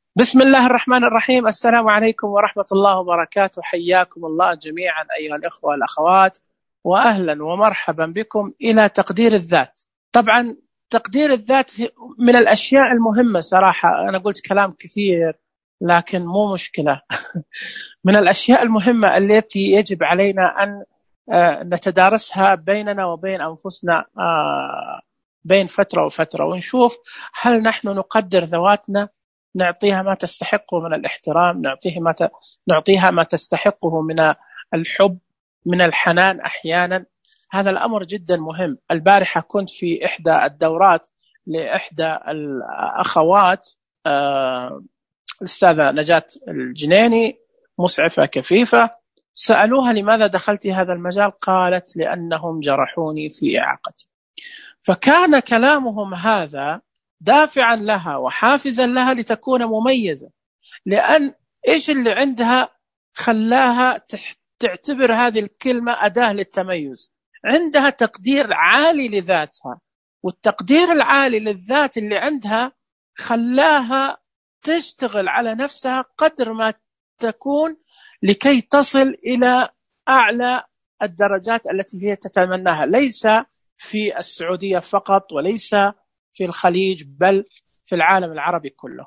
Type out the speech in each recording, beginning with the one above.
بسم الله الرحمن الرحيم. السلام عليكم ورحمة الله وبركاته. حياكم الله جميعا أيها الإخوة والأخوات، وأهلا ومرحبا بكم إلى تقدير الذات. طبعا تقدير الذات من الأشياء المهمة صراحة. أنا قلت كلام كثير لكن مو مشكلة. من الأشياء المهمة التي يجب علينا أن نتدارسها بيننا وبين أنفسنا بين فترة وفترة، ونشوف هل نحن نقدر ذواتنا، نعطيها ما تستحقه من الاحترام، نعطيها ما تستحقه من الحب، من الحنان أحيانا. هذا الأمر جدا مهم. البارحة كنت في إحدى الدورات لإحدى الأخوات، الأستاذة نجاة الجنيني، مسعفة كفيفة. سألوها لماذا دخلت هذا المجال؟ قالت لأنهم جرحوني في إعاقتي. فكان كلامهم هذا دافعا لها وحافزا لها لتكون مميزة، لأن إيش اللي عندها خلاها تعتبر هذه الكلمة أداة للتميز؟ عندها تقدير عالي لذاتها، والتقدير العالي للذات اللي عندها خلاها تشتغل على نفسها قدر ما تكون لكي تصل إلى أعلى الدرجات التي هي تتمناها، ليس في السعودية فقط وليس في الخليج بل في العالم العربي كله.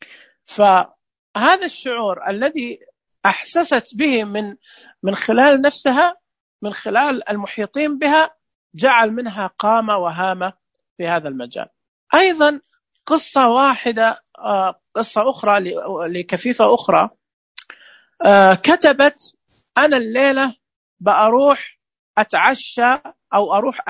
فهذا الشعور الذي أحسست به من خلال نفسها، من خلال المحيطين بها، جعل منها قامة وهامة في هذا المجال. أيضا قصة واحدة، قصة أخرى لكفيفة أخرى، كتبت: أنا الليلة بأروح أتعشى أو أروح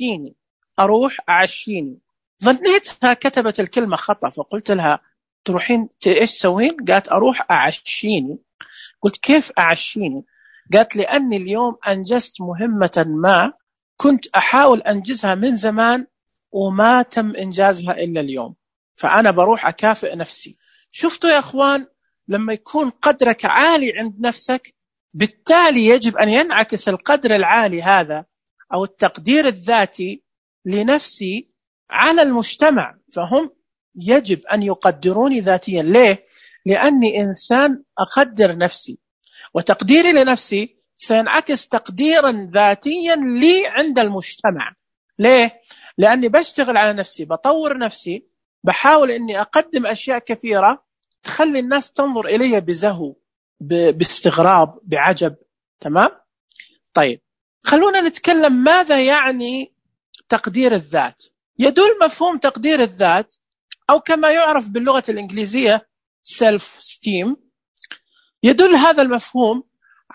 أعشيني. ظنيتها كتبت الكلمة خطأ، فقلت لها: تروحين إيش تسوين؟ قالت: أروح أعشيني. قلت: كيف أعشيني؟ قالت: لأني اليوم أنجزت مهمة ما كنت أحاول أنجزها من زمان وما تم إنجازها إلا اليوم، فأنا بروح أكافئ نفسي. شفتوا يا أخوان؟ لما يكون قدرك عالي عند نفسك، بالتالي يجب أن ينعكس القدر العالي هذا أو التقدير الذاتي لنفسي على المجتمع، فهم يجب أن يقدروني ذاتيا. ليه؟ لأني إنسان أقدر نفسي، وتقديري لنفسي سينعكس تقديرا ذاتيا لي عند المجتمع. ليه؟ لأني بشتغل على نفسي، بطور نفسي، بحاول أني أقدم أشياء كثيرة تخلي الناس تنظر إلي بزهو، باستغراب، بعجب. تمام؟ طيب، خلونا نتكلم ماذا يعني تقدير الذات. يدل مفهوم تقدير الذات، أو كما يعرف باللغة الإنجليزية self-esteem، يدل هذا المفهوم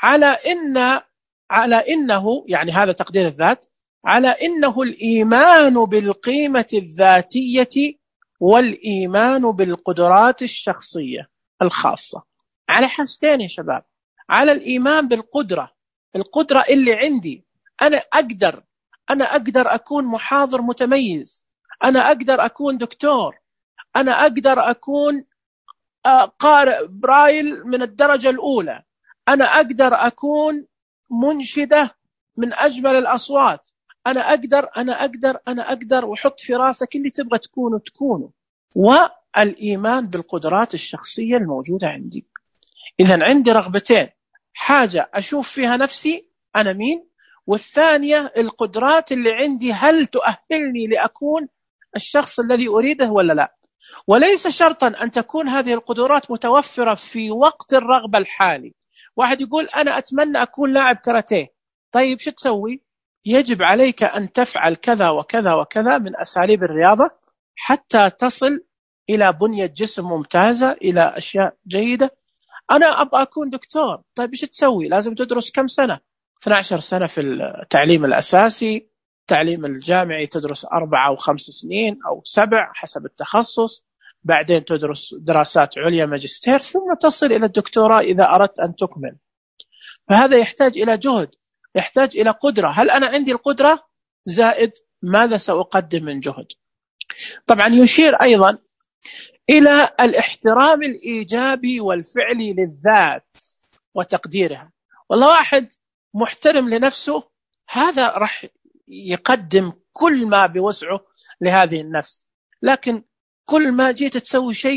على إنه يعني هذا تقدير الذات على إنه الإيمان بالقيمة الذاتية والإيمان بالقدرات الشخصية الخاصة. على حاجتين يا شباب: على الإيمان بالقدرة، القدرة اللي عندي، أنا أقدر أكون محاضر متميز، أنا أقدر أكون دكتور، أنا أقدر أكون قارئ برايل من الدرجة الأولى، أنا أقدر أكون منشدة من أجمل الأصوات، أنا أقدر، وحط في راسك اللي تبغى تكونه. والإيمان بالقدرات الشخصية الموجودة عندي. إذن عندي رغبتين: حاجة أشوف فيها نفسي أنا مين، والثانية القدرات اللي عندي هل تؤهلني لأكون الشخص الذي أريده ولا لا. وليس شرطا أن تكون هذه القدرات متوفرة في وقت الرغبة الحالي. واحد يقول: أنا أتمنى أكون لاعب كاراتيه. طيب شو تسوي؟ يجب عليك أن تفعل كذا وكذا وكذا من أساليب الرياضة حتى تصل إلى بنية جسم ممتازة، إلى أشياء جيدة. أنا أبغى أكون دكتور. طيب شو تسوي؟ لازم تدرس كم سنة؟ 12 سنة في التعليم الأساسي، التعليم الجامعي تدرس 4 أو 5 سنين أو 7 حسب التخصص، بعدين تدرس دراسات عليا ماجستير، ثم تصل إلى الدكتوراه إذا أردت أن تكمل. فهذا يحتاج إلى جهد، يحتاج إلى قدرة. هل أنا عندي القدرة؟ زائد ماذا سأقدم من جهد؟ طبعا يشير أيضا إلى الاحترام الإيجابي والفعلي للذات وتقديرها. والله واحد محترم لنفسه، هذا راح يقدم كل ما بوسعه لهذه النفس. لكن كل ما جيت تسوي شيء: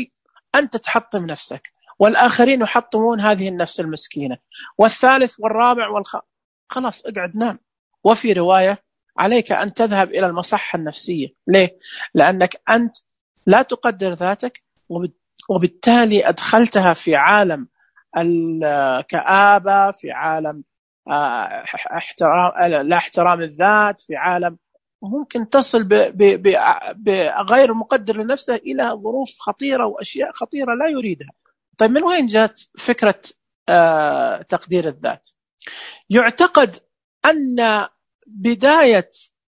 أنت تحطم نفسك، والآخرين يحطمون هذه النفس المسكينة، والثالث والرابع خلاص اقعد نام. وفي رواية عليك أن تذهب إلى المصحة النفسية. ليه؟ لأنك أنت لا تقدر ذاتك، وبالتالي أدخلتها في عالم الكآبة، في عالم لا احترام الذات، في عالم ممكن تصل بغير مقدر لنفسه إلى ظروف خطيرة وأشياء خطيرة لا يريدها. طيب من وين جاءت فكرة تقدير الذات؟ يعتقد أن بداية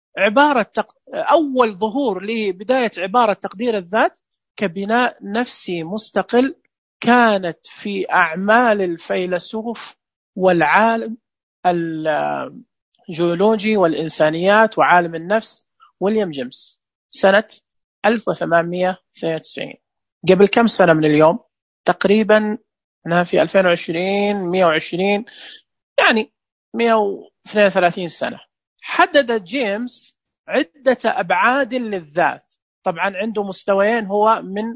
أول ظهور لبداية عبارة تقدير الذات كبناء نفسي مستقل كانت في أعمال الفيلسوف والعالم الجيولوجي والإنسانيات وعالم النفس ويليام جيمس سنة 1892. قبل كم سنة من اليوم؟ تقريبا أنا في 2020 120 يعني 132 سنة. حدد جيمس عدة أبعاد للذات. طبعا عنده مستويين، هو من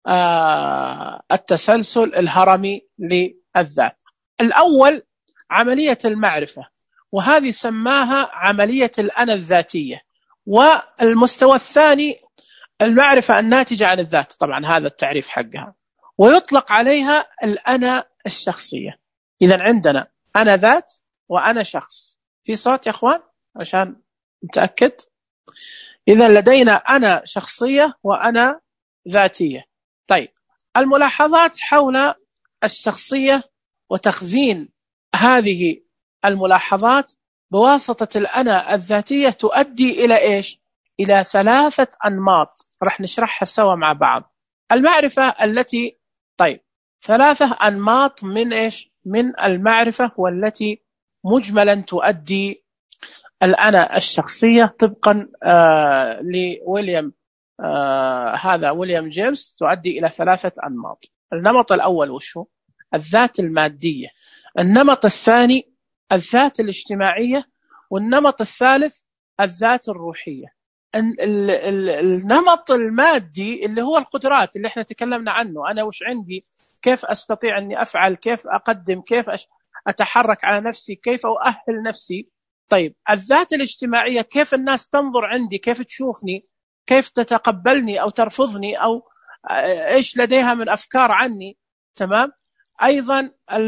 التسلسل الهرمي للذات. الأول عملية المعرفة، وهذه سماها عملية الأنا الذاتية. والمستوى الثاني المعرفة الناتجة عن الذات، طبعا هذا التعريف حقها، ويطلق عليها الأنا الشخصية. إذن عندنا أنا ذات وأنا شخص. في صوت يا أخوان عشان نتأكد؟ إذن لدينا أنا شخصية وأنا ذاتية. طيب، الملاحظات حول الشخصية وتخزين هذه الملاحظات بواسطة الأنا الذاتية تؤدي إلى إيش؟ إلى 3 أنماط رح نشرحها سوا مع بعض. المعرفة التي 3 أنماط من إيش؟ من المعرفة، والتي مجملا تؤدي الأنا الشخصية طبقا لويليام ويليام جيمس تؤدي إلى 3 أنماط. النمط الأول وشو؟ الذات المادية. النمط الثاني الذات الاجتماعية. والنمط الثالث الذات الروحية. النمط المادي اللي هو القدرات اللي احنا تكلمنا عنه، أنا وش عندي، كيف أستطيع أني أفعل، كيف أقدم، كيف أتحرك على نفسي، كيف أؤهل نفسي. طيب، الذات الاجتماعية كيف الناس تنظر عندي، كيف تشوفني، كيف تتقبلني أو ترفضني، أو إيش لديها من أفكار عني. تمام. أيضا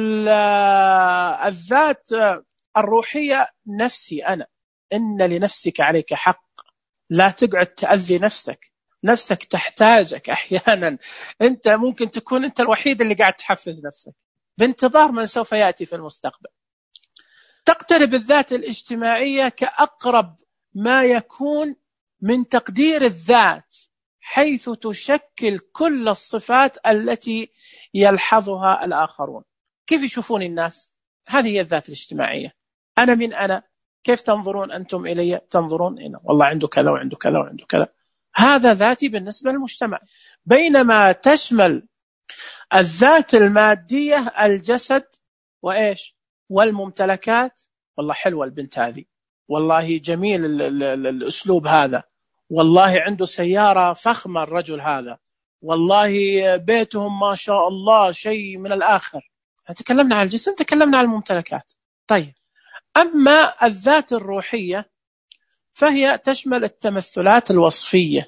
الذات الروحية نفسي أنا، إن لنفسك عليك حق، لا تقعد تأذي نفسك تحتاجك أحيانا. أنت ممكن تكون أنت الوحيد اللي قاعد تحفز نفسك بانتظار من سوف يأتي في المستقبل. تقترب الذات الاجتماعية كأقرب ما يكون من تقدير الذات، حيث تشكل كل الصفات التي يلحظها الآخرون. كيف يشوفون الناس؟ هذه هي الذات الاجتماعية. أنا من أنا، كيف تنظرون أنتم إلي؟ تنظرون هنا والله عنده كذا وعنده كذا وعنده كذا. هذا ذاتي بالنسبة للمجتمع. بينما تشمل الذات المادية الجسد وإيش؟ والممتلكات. والله حلوة البنت هذه، والله جميل الأسلوب هذا، والله عنده سيارة فخمة الرجل هذا، والله بيتهم ما شاء الله شيء من الآخر. تكلمنا عن الجسم، تكلمنا عن الممتلكات. طيب، أما الذات الروحية فهي تشمل التمثلات الوصفية،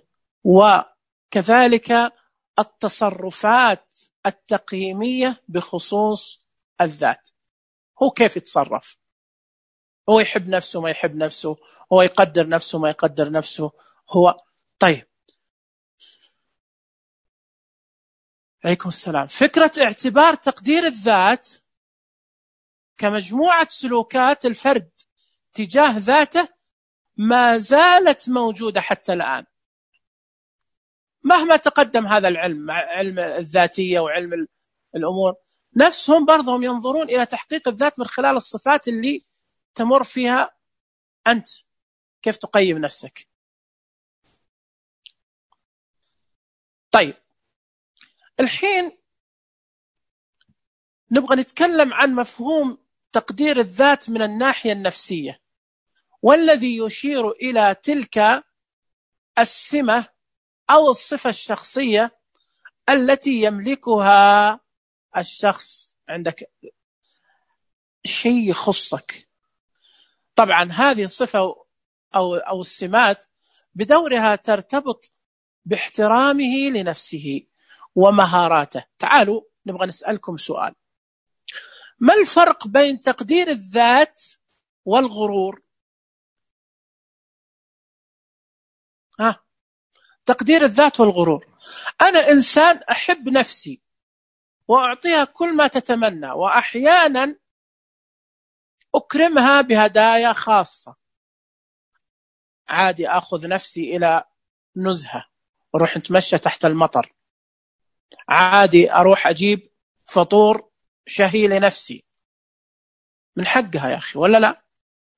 وكذلك التصرفات التقييمية بخصوص الذات. هو كيف يتصرف، هو يحب نفسه ما يحب نفسه، هو يقدر نفسه ما يقدر نفسه، هو. طيب، عليكم السلام. فكرة اعتبار تقدير الذات كمجموعة سلوكات الفرد تجاه ذاته ما زالت موجودة حتى الآن، مهما تقدم هذا العلم، علم الذاتية وعلم الأمور. نفسهم برضهم ينظرون إلى تحقيق الذات من خلال الصفات اللي تمر فيها أنت، كيف تقيم نفسك. طيب، الحين نبغى نتكلم عن مفهوم تقدير الذات من الناحية النفسية، والذي يشير إلى تلك السمة أو الصفة الشخصية التي يملكها الشخص. عندك شيء يخصك، طبعا هذه الصفة أو السمات بدورها ترتبط باحترامه لنفسه ومهاراته. تعالوا نبغى نسألكم سؤال: ما الفرق بين تقدير الذات والغرور؟ تقدير الذات والغرور. أنا إنسان أحب نفسي وأعطيها كل ما تتمنى، وأحيانا أكرمها بهدايا خاصة. عادي أخذ نفسي إلى نزهة، أروح نتمشى تحت المطر، عادي أروح أجيب فطور شهي لنفسي، من حقها يا أخي، ولا لا؟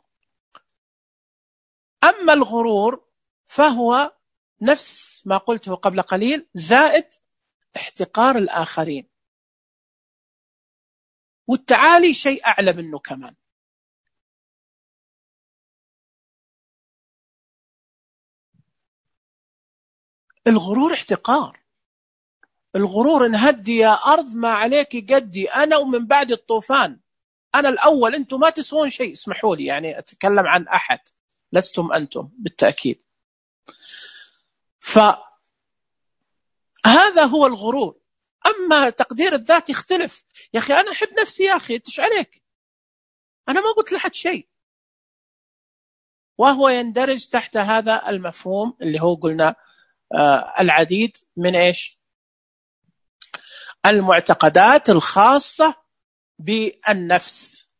أما الغرور فهو نفس ما قلته قبل قليل، زائد احتقار الآخرين، والتعالي شيء أعلى منه كمان. الغرور احتقار. الغرور انهدي يا أرض ما عليك قدي، أنا ومن بعد الطوفان، أنا الأول، أنتم ما تسوون شيء. اسمحوا لي يعني أتكلم عن أحد، لستم أنتم بالتأكيد. فهذا هو الغرور. أما تقدير الذات يختلف. يا أخي أنا أحب نفسي، يا أخي إيش عليك؟ أنا ما قلت لحد شيء. وهو يندرج تحت هذا المفهوم اللي هو قلنا العديد من إيش؟ المعتقدات الخاصة بالنفس،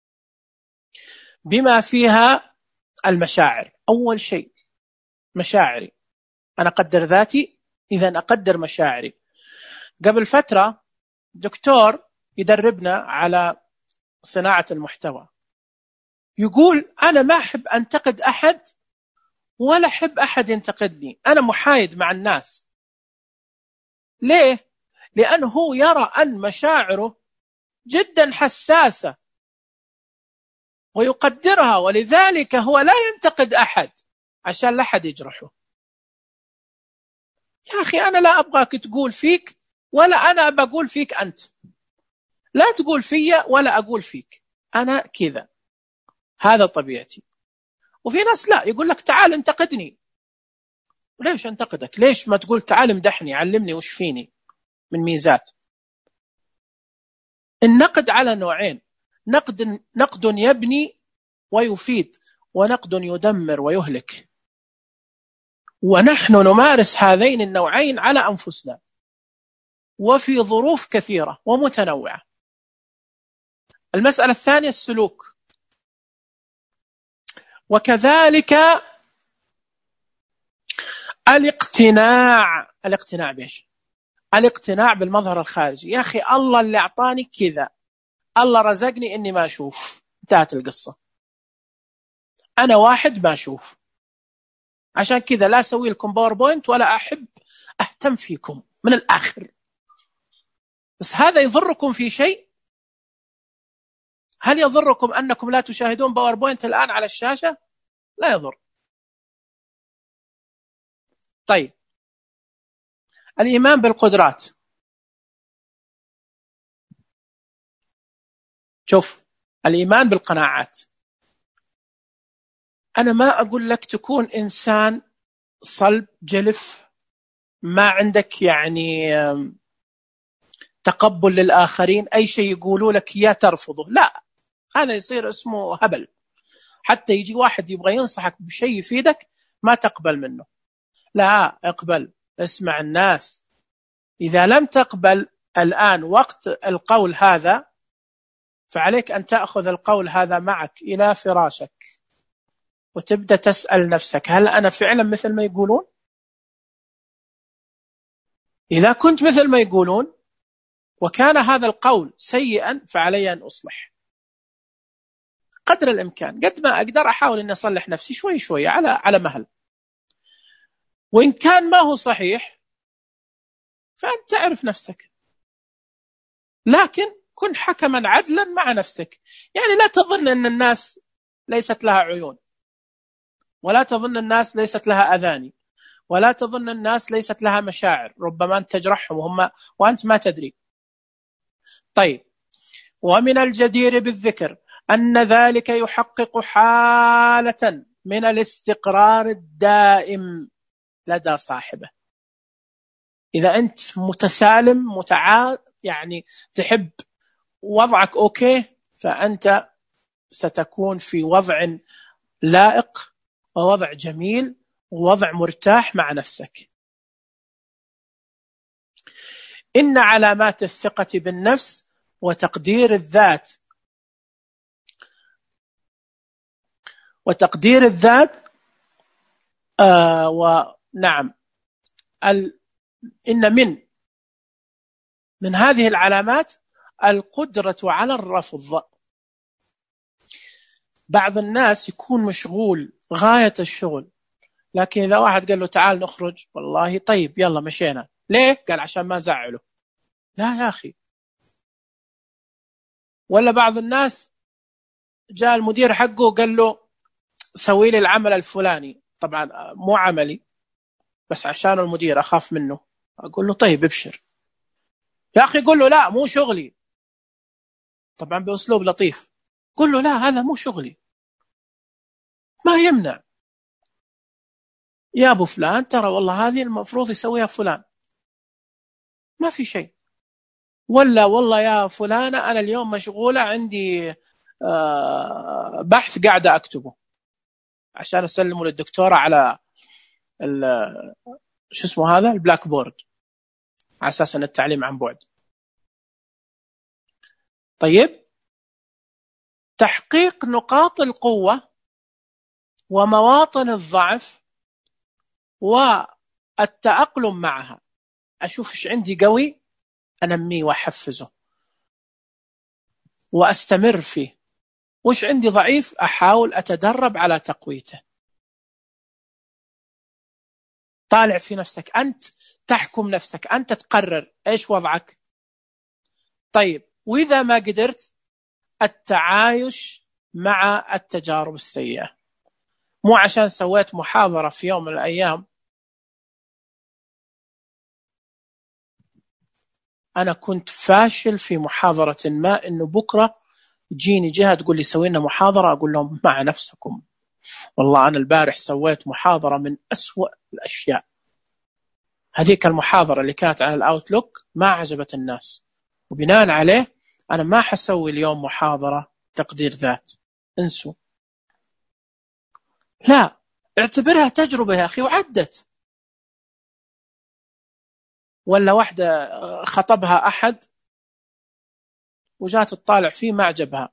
بما فيها المشاعر. أول شيء مشاعري، أنا أقدر ذاتي، إذا أقدر مشاعري. قبل فترة دكتور يدربنا على صناعة المحتوى يقول: أنا ما أحب أنتقد أحد ولا أحب أحد ينتقدني، أنا محايد مع الناس. ليه؟ لأنه هو يرى أن مشاعره جدا حساسة ويقدرها، ولذلك هو لا ينتقد أحد عشان لا أحد يجرحه. يا أخي أنا لا أبغاك تقول فيك ولا أنا بقول فيك أنت، لا تقول فيا ولا أقول فيك، أنا كذا، هذا طبيعتي. وفي ناس لا، يقول لك تعال انتقدني. ليش انتقدك؟ ليش ما تقول تعال امدحني، علمني وش فيني من ميزات. النقد على نوعين: نقد يبني ويفيد، ونقد يدمر ويهلك. ونحن نمارس هذين النوعين على أنفسنا وفي ظروف كثيرة ومتنوعة. المسألة الثانية السلوك، وكذلك الاقتناع بإيش؟ الاقتناع بالمظهر الخارجي. يا أخي الله اللي أعطاني كذا، الله رزقني إني ما أشوف، انتهت القصة. أنا واحد ما أشوف، عشان كذا لا أسوي لكم باوربوينت ولا أحب أهتم فيكم من الآخر. بس هذا يضركم في شيء؟ هل يضركم أنكم لا تشاهدون باوربوينت الآن على الشاشة؟ لا يضر. طيب، الإيمان بالقدرات. شوف، الإيمان بالقناعات. أنا ما أقول لك تكون إنسان صلب جلف ما عندك يعني تقبل للآخرين، أي شيء يقولوا لك يا ترفضه، لا، هذا يصير اسمه هبل. حتى يجي واحد يبغى ينصحك بشيء يفيدك ما تقبل منه، لا، اقبل، اسمع الناس. إذا لم تقبل الآن وقت القول هذا، فعليك أن تأخذ القول هذا معك إلى فراشك وتبدأ تسأل نفسك: هل أنا فعلا مثل ما يقولون؟ إذا كنت مثل ما يقولون وكان هذا القول سيئا، فعلي أن أصلح قدر الإمكان. قد ما أقدر أحاول أن أصلح نفسي شوي شوي على مهل. وإن كان ما هو صحيح فأنت تعرف نفسك، لكن كن حكما عدلا مع نفسك. يعني لا تظن أن الناس ليست لها عيون، ولا تظن الناس ليست لها أذاني، ولا تظن الناس ليست لها مشاعر، ربما أنت تجرحهم وأنت ما تدري. طيب، ومن الجدير بالذكر أن ذلك يحقق حالة من الاستقرار الدائم لدى صاحبه. إذا أنت متسالم يعني تحب وضعك أوكي، فأنت ستكون في وضع لائق ووضع جميل ووضع مرتاح مع نفسك. إن علامات الثقة بالنفس وتقدير الذات ونعم إن من هذه العلامات القدرة على الرفض. بعض الناس يكون مشغول غاية الشغل، لكن إذا واحد قال له تعال نخرج، والله طيب يلا مشينا. ليه؟ قال عشان ما زعله. لا يا أخي. ولا بعض الناس جاء المدير حقه قال له سوي لي العمل الفلاني، طبعا مو عملي بس عشان المدير أخاف منه، أقول له طيب ابشر يا أخي. قل له لا مو شغلي، طبعا بأسلوب لطيف. قل له لا هذا مو شغلي، ما يمنع يا أبو فلان، ترى والله هذه المفروض يسويها فلان، ما في شيء. ولا والله يا فلانة أنا اليوم مشغولة عندي بحث قاعدة أكتبه عشان أسلمه للدكتورة على شو اسمه هذا البلاك بورد، على أساس أن التعليم عن بعد. طيب، تحقيق نقاط القوة ومواطن الضعف والتأقلم معها. أشوف إيش عندي قوي أنميه وأحفزه وأستمر فيه، وإيش عندي ضعيف أحاول أتدرب على تقويته. طالع في نفسك، أنت تحكم نفسك، أنت تقرر إيش وضعك. طيب، وإذا ما قدرت التعايش مع التجارب السيئة. مو عشان سويت محاضرة في يوم من الأيام أنا كنت فاشل في محاضرة ما، إنه بكرة تجيني جهة تقول لي سوي لنا محاضرة، أقول لهم مع نفسكم، والله أنا البارح سويت محاضرة من أسوأ الأشياء. هذيك المحاضرة اللي كانت عن الأوتلوك ما عجبت الناس، وبناء عليه أنا ما حسوي اليوم محاضرة تقدير ذات. انسوا. لا، اعتبرها تجربة يا أخي وعدت. ولا واحدة خطبها أحد وجات تطالع فيه ما عجبها،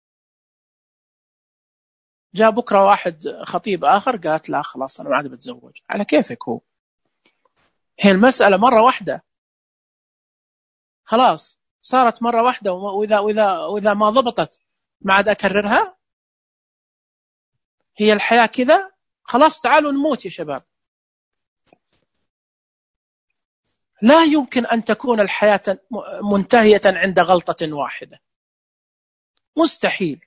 جاء بكرة واحد خطيب آخر قالت لا خلاص أنا ما عاد بتزوج. على كيفك هو، هي المسألة مرة واحدة خلاص، صارت مرة واحدة، وإذا ما ضبطت ما عاد أكررها. هي الحياة كذا، خلاص تعالوا نموت يا شباب. لا يمكن أن تكون الحياة منتهية عند غلطة واحدة، مستحيل.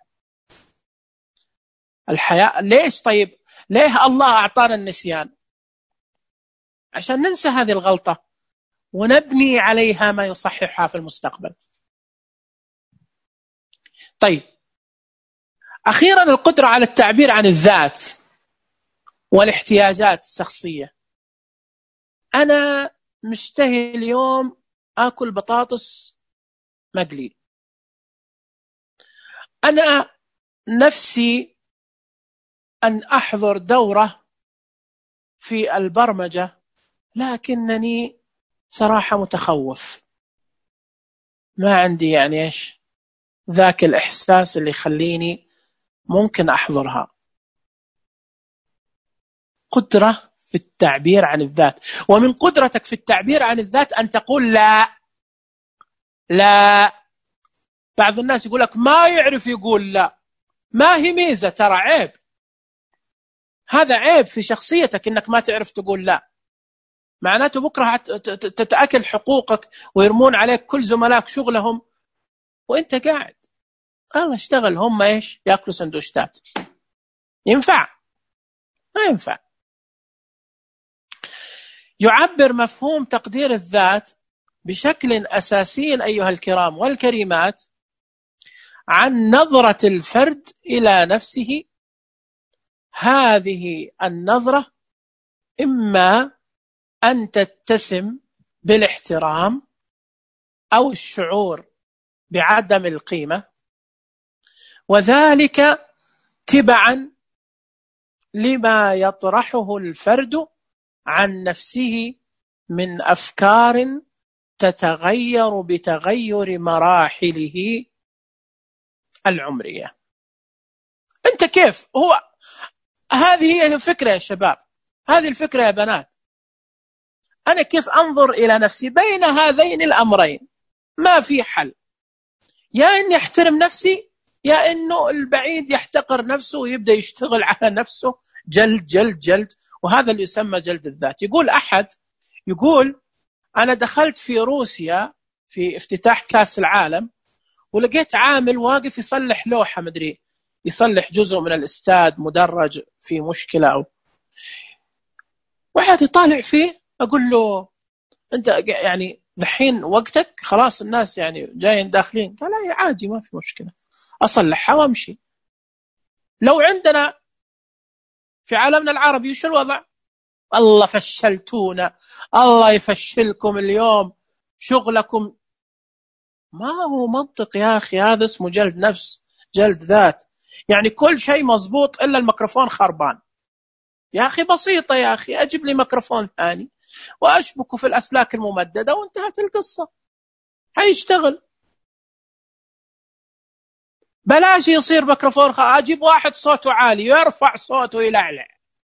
الحياة ليش؟ طيب ليه الله أعطانا النسيان؟ عشان ننسى هذه الغلطة ونبني عليها ما يصححها في المستقبل. طيب، أخيرا القدرة على التعبير عن الذات والاحتياجات الشخصية. أنا مشتهي اليوم آكل بطاطس مقلي، أنا نفسي أن أحضر دورة في البرمجة، لكنني صراحة متخوف، ما عندي يعني إيش ذاك الإحساس اللي يخليني ممكن أحضرها. قدرة في التعبير عن الذات. ومن قدرتك في التعبير عن الذات أن تقول لا. لا، بعض الناس يقول لك ما يعرف يقول لا، ما هي ميزة، ترى عيب. هذا عيب في شخصيتك إنك ما تعرف تقول لا، معناته بكرة تتأكل حقوقك ويرمون عليك كل زملائك شغلهم وإنت قاعد. الله اشتغل، هم إيش يأكلوا سندوشتات. ينفع؟ ما ينفع. يعبر مفهوم تقدير الذات بشكل أساسي أيها الكرام والكريمات عن نظرة الفرد إلى نفسه. هذه النظرة إما أن تتسم بالاحترام أو الشعور بعدم القيمة، وذلك تبعا لما يطرحه الفرد عن نفسه من أفكار تتغير بتغير مراحله العمرية. أنت كيف هذه هي الفكرة يا شباب، هذه الفكرة يا بنات. أنا كيف أنظر إلى نفسي بين هذين الأمرين؟ ما في حل، يا إني أحترم نفسي، يا إنه البعيد يحتقر نفسه ويبدأ يشتغل على نفسه جلد جلد جلد، وهذا اللي يسمى جلد الذات. يقول أحد، يقول أنا دخلت في روسيا في افتتاح كأس العالم، ولقيت عامل واقف يصلح لوحة، مدري يصلح جزء من الاستاد، مدرج في مشكلة أو واحد يطالع فيه. أقول له أنت يعني دحين وقتك خلاص، الناس يعني جايين داخلين. قال لا عادي ما في مشكلة، أصلحها وأمشي. لو عندنا في عالمنا العربي شو الوضع؟ الله فشلتونا، الله يفشلكم اليوم، شغلكم. ما هو منطق يا أخي، هذا اسمه جلد نفس، جلد ذات. يعني كل شيء مضبوط إلا الميكروفون خربان. يا أخي بسيطة يا أخي، أجيب لي ميكروفون ثاني وأشبكه في الأسلاك الممددة وانتهت القصة، هيشتغل. بلاش يصير ميكروفون أجيب واحد صوته عالي يرفع صوته يلعلع.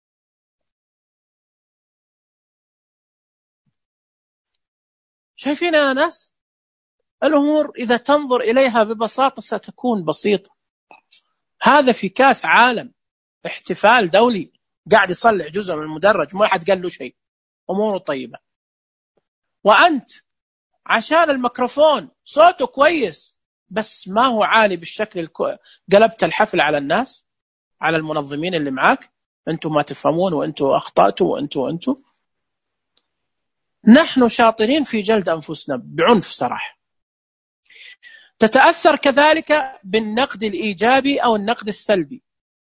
شايفين يا ناس؟ الأمور إذا تنظر إليها ببساطة ستكون بسيطة. هذا في كاس عالم، احتفال دولي، قاعد يصلح جزء من المدرج، ما حد قال له شيء، أموره طيبة. وأنت عشان الميكروفون صوته كويس بس ما هو عالي بالشكل قلبت الحفل على الناس، على المنظمين اللي معاك، أنتم ما تفهمون وأنتم أخطأتوا وأنتم. نحن شاطرين في جلد أنفسنا بعنف صراحة. تتأثر كذلك بالنقد الإيجابي أو النقد السلبي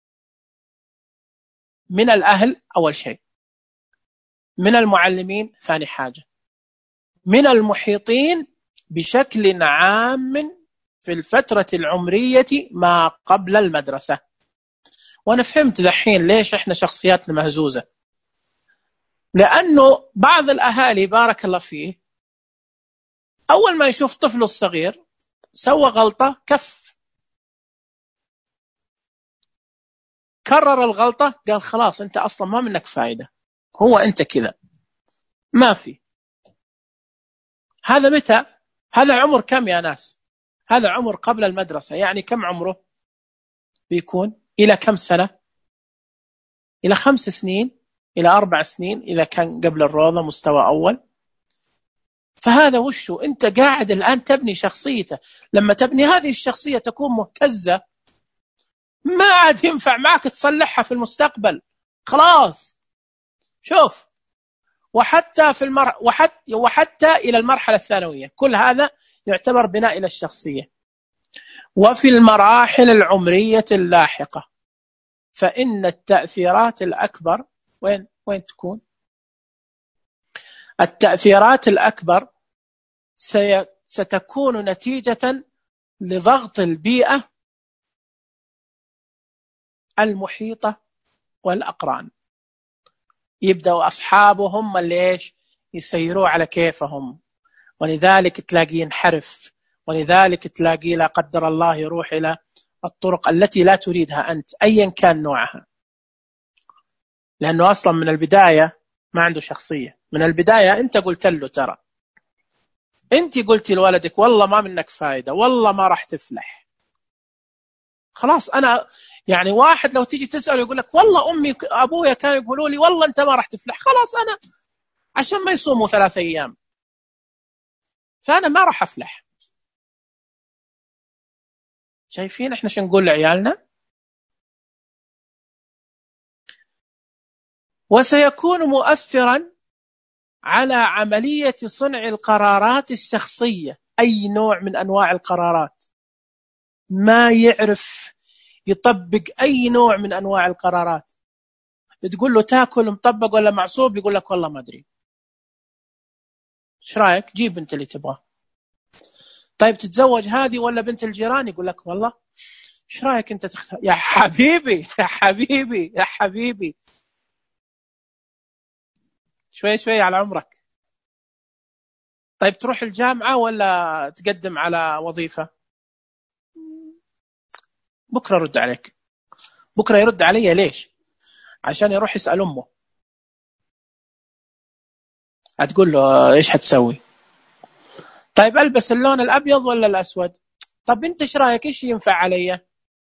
من الأهل أول شيء، من المعلمين ثاني حاجة، من المحيطين بشكل عام في الفترة العمرية ما قبل المدرسة. وأنا فهمت ذحين ليش إحنا شخصياتنا مهزوزة، لأنه بعض الأهالي بارك الله فيه أول ما يشوف طفله الصغير سوى غلطة كف، كرر الغلطة، قال خلاص أنت أصلا ما منك فائدة، هو أنت كذا ما في. هذا متى؟ هذا عمر كم يا ناس؟ هذا عمر قبل المدرسة. يعني كم عمره بيكون؟ إلى كم سنة؟ إلى 5 سنين، إلى 4 سنين إذا كان قبل الروضة مستوى أول. فهذا وشو؟ أنت قاعد الآن تبني شخصيته. لما تبني هذه الشخصية تكون مهتزة، ما عاد ينفع معك تصلحها في المستقبل، خلاص. شوف، وحتى في وحتى إلى المرحلة الثانوية، كل هذا يعتبر بناء إلى الشخصية. وفي المراحل العمرية اللاحقة فإن التأثيرات الأكبر وين تكون؟ التأثيرات الأكبر ستكون نتيجة لضغط البيئة المحيطة والأقران. يبدأوا أصحابهم اللي إيش يسيروا على كيفهم، ولذلك تلاقيه ينحرف، ولذلك تلاقيه لا قدر الله يروح إلى الطرق التي لا تريدها أنت أيا كان نوعها، لأنه أصلا من البداية ما عنده شخصية. من البداية أنت قلت له ترى، أنت قلتي لولدك والله ما منك فايدة، والله ما راح تفلح. خلاص أنا يعني واحد لو تيجي تسأل يقول لك والله أمي أبويا كانوا يقولوا لي والله أنت ما راح تفلح، خلاص أنا عشان ما يصوموا 3 أيام فأنا ما راح أفلح. شايفين إحنا شو نقول لعيالنا؟ وسيكون مؤثرا على عملية صنع القرارات الشخصية، أي نوع من أنواع القرارات، ما يعرف يطبق أي نوع من أنواع القرارات. تقول له تاكل مطبق ولا معصوب، يقول لك والله ما أدري. ايش رايك؟ جيب انت اللي تبغاه. طيب تتزوج هذه ولا بنت الجيران؟ يقول لك والله ايش رايك انت تختار. يا حبيبي يا حبيبي يا حبيبي، شوي شوي على عمرك. طيب تروح الجامعة ولا تقدم على وظيفة؟ بكرة رد عليك. بكرة يرد علي ليش؟ عشان يروح يسأل أمه. هتقول له ايش حتسوي؟ طيب ألبس اللون الأبيض ولا الأسود؟ طب انت ايش رايك؟ ايش ينفع علي؟ يا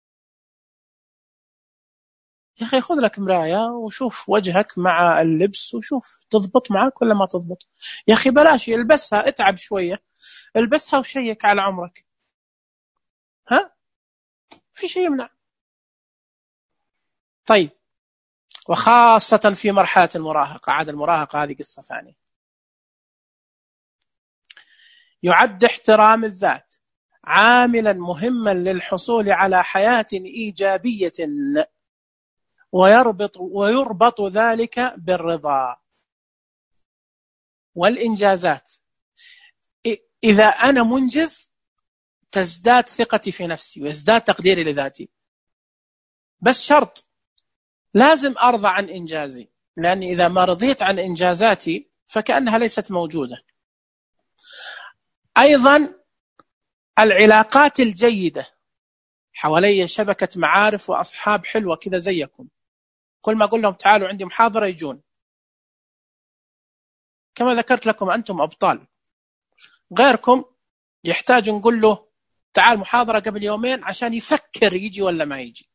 اخي خذ لك مرايه وشوف وجهك مع اللبس وشوف تضبط معك ولا ما تضبط. يا اخي بلاش البسها، اتعب شويه، البسها وشيك على عمرك. ها، في شيء يمنع؟ طيب، وخاصة في مرحلة المراهقة. عاد المراهقة هذه قصة ثانية. يعد احترام الذات عاملا مهما للحصول على حياة إيجابية، ويربط ذلك بالرضا والإنجازات. إذا أنا منجز تزداد ثقتي في نفسي ويزداد تقديري لذاتي، بس شرط لازم أرضى عن إنجازي، لأني إذا ما رضيت عن إنجازاتي فكأنها ليست موجودة. أيضا العلاقات الجيدة، حوالي شبكة معارف وأصحاب حلوة كذا زيكم، كل ما أقول لهم تعالوا عندي محاضرة يجون. كما ذكرت لكم أنتم أبطال، غيركم يحتاج نقول له تعال محاضرة قبل يومين عشان يفكر يجي ولا ما يجي.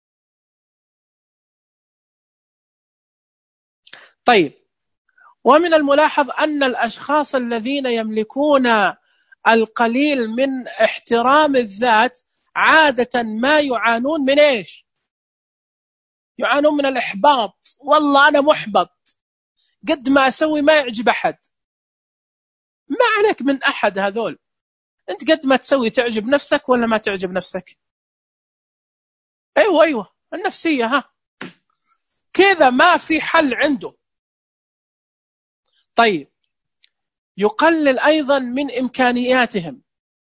طيب، ومن الملاحظ أن الأشخاص الذين يملكون القليل من احترام الذات عادة ما يعانون من إيش؟ يعانون من الإحباط. والله أنا محبط، قد ما أسوي ما يعجب أحد. ما عليك من أحد هذول، أنت قد ما تسوي تعجب نفسك ولا ما تعجب نفسك؟ أيوة أيوة، النفسية ها كذا، ما في حل عنده. طيب، يقلل أيضا من إمكانياتهم،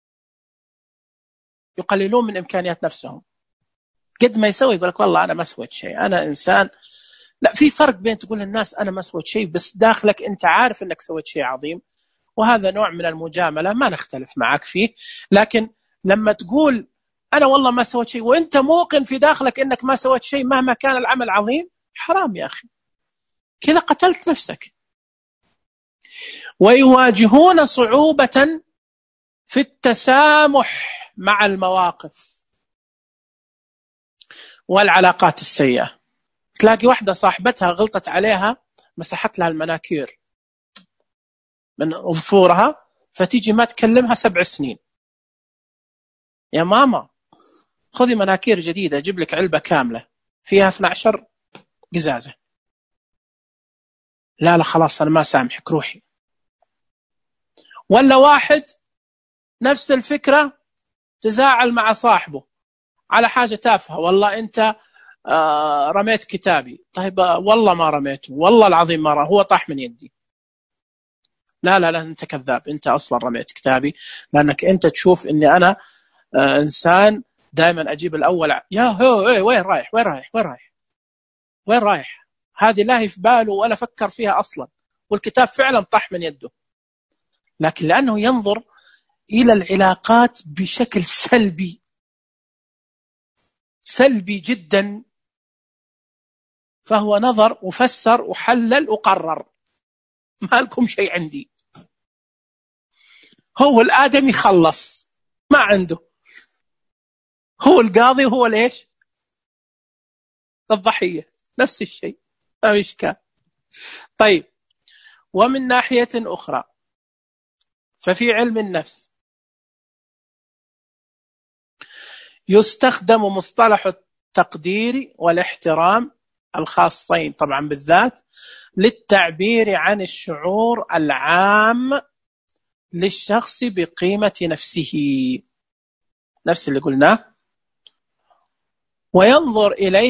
يقللون من إمكانيات نفسهم. قد ما يسوي يقول لك والله أنا ما سويت شيء، أنا إنسان. لا، في فرق بين تقول للناس أنا ما سويت شيء بس داخلك أنت عارف أنك سويت شيء عظيم، وهذا نوع من المجاملة ما نختلف معك فيه. لكن لما تقول أنا والله ما سويت شيء وأنت موقن في داخلك أنك ما سويت شيء مهما كان العمل عظيم، حرام يا أخي، كذا قتلت نفسك. ويواجهون صعوبة في التسامح مع المواقف والعلاقات السيئة. تلاقي واحدة صاحبتها غلطت عليها، مسحت لها المناكير من ظفورها، فتيجي ما تكلمها 7 سنين. يا ماما خذي مناكير جديدة، أجيب لك علبة كاملة فيها 12 قزازة. لا لا خلاص أنا ما سامحك، روحي. ولا واحد نفس الفكرة، تزاعل مع صاحبه على حاجة تافهة، والله أنت رميت كتابي. طيب والله ما رميته، والله العظيم ما رميته، هو طاح من يدي. لا لا لا، أنت كذاب، أنت أصلا رميت كتابي لأنك أنت تشوف أني أنا إنسان دائما أجيب الأول. يا هو إيه، وين رايح وين رايح وين رايح وين رايح؟ هذه لا هي في باله ولا فكر فيها أصلا، والكتاب فعلا طاح من يده. لكن لأنه ينظر إلى العلاقات بشكل سلبي، سلبي جدا، فهو نظر وفسر وحلل وقرر ما لكم شيء عندي. هو الآدمي خلص ما عنده، هو القاضي وهو ليش الضحية، نفس الشيء، ما إشكال. طيب، ومن ناحية أخرى ففي علم النفس يستخدم مصطلح التقدير والاحترام الخاصين طبعا بالذات للتعبير عن الشعور العام للشخص بقيمة نفسه، نفس اللي قلناه، وينظر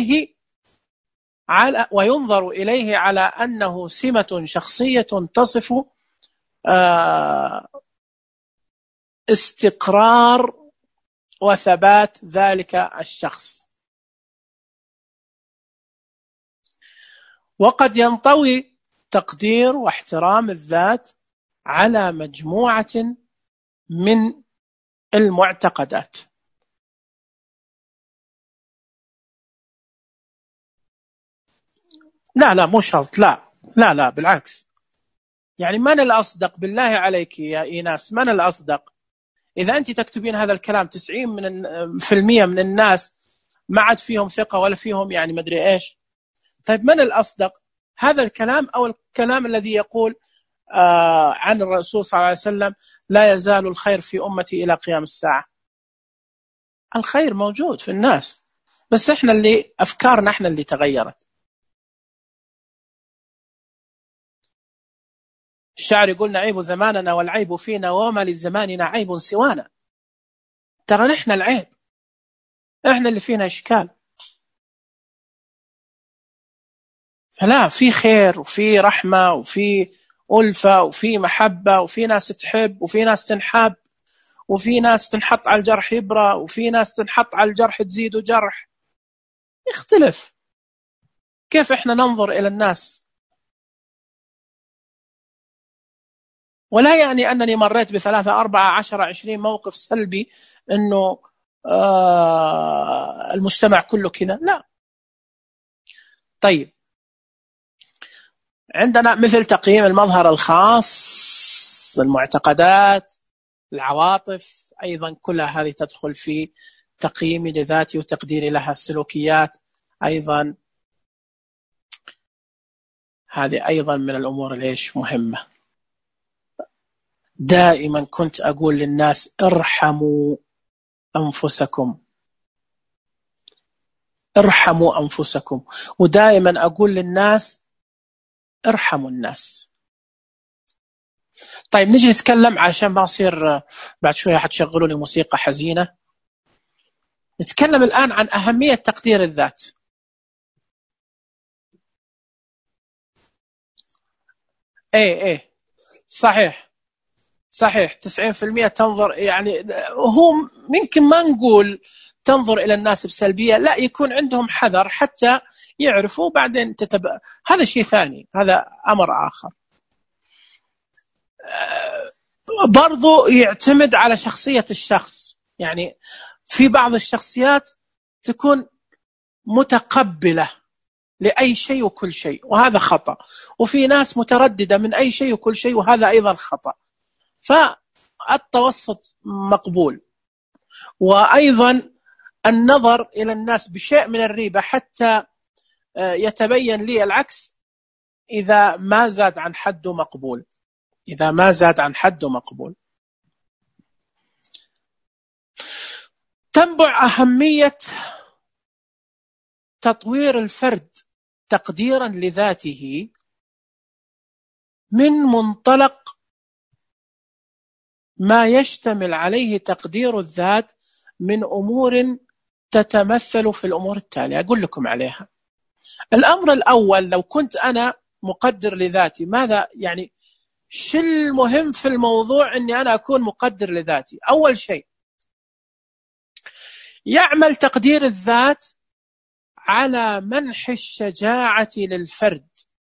إليه على أنه سمة شخصية تصف استقرار وثبات ذلك الشخص. وقد ينطوي تقدير واحترام الذات على مجموعة من المعتقدات. لا مو شرط، لا بالعكس. يعني من الأصدق بالله عليك يا إيناس، من الأصدق؟ إذا أنت تكتبين هذا الكلام 90% من الناس ما عاد فيهم ثقة ولا فيهم يعني مدري إيش. طيب من الأصدق، هذا الكلام أو الكلام الذي يقول عن الرسول صلى الله عليه وسلم لا يزال الخير في أمتي إلى قيام الساعة؟ الخير موجود في الناس، بس إحنا اللي أفكارنا إحنا اللي تغيرت. الشاعر يقول نعيب زماننا والعيب فينا وما لزماننا عيب سوانا. ترى نحن العيب، إحنا اللي فينا إشكال. فلا، في خير وفي رحمة وفي ألفة وفي محبة، وفي ناس تحب وفي ناس تنحب، وفي ناس تنحط على الجرح إبرة وفي ناس تنحط على الجرح تزيد جرح. يختلف كيف إحنا ننظر إلى الناس. ولا يعني أنني مريت ب3 4 10 20 موقف سلبي أنه المجتمع كله كذا، لا. طيب، عندنا مثل تقييم المظهر الخاص، المعتقدات، العواطف، أيضا كلها هذه تدخل في تقييمي لذاتي وتقديري لها. السلوكيات أيضا، هذه أيضا من الأمور ليش مهمة. دائما كنت أقول للناس ارحموا أنفسكم، ارحموا أنفسكم، ودائما أقول للناس ارحموا الناس. طيب نجي نتكلم، عشان ما أصير بعد شوية حتشغلوا لي موسيقى حزينة. نتكلم الآن عن أهمية تقدير الذات. ايه صحيح 90% تنظر، يعني هو ممكن ما نقول تنظر إلى الناس بسلبية، لا، يكون عندهم حذر حتى يعرفوا بعدين هذا شيء ثاني، هذا أمر آخر. برضو يعتمد على شخصية الشخص. يعني في بعض الشخصيات تكون متقبلة لأي شيء وكل شيء، وهذا خطأ. وفي ناس مترددة من أي شيء وكل شيء، وهذا أيضا خطأ. فالتوسط مقبول. وأيضا النظر إلى الناس بشيء من الريبة حتى يتبين لي العكس، إذا ما زاد عن حده مقبول، إذا ما زاد عن حده مقبول. تنبع أهمية تطوير الفرد تقديرا لذاته من منطلق ما يشتمل عليه تقدير الذات من أمور تتمثل في الأمور التالية، أقول لكم عليها. الأمر الأول، لو كنت أنا مقدر لذاتي، ماذا يعني شو المهم في الموضوع أني أنا أكون مقدر لذاتي؟ أول شيء، يعمل تقدير الذات على منح الشجاعة للفرد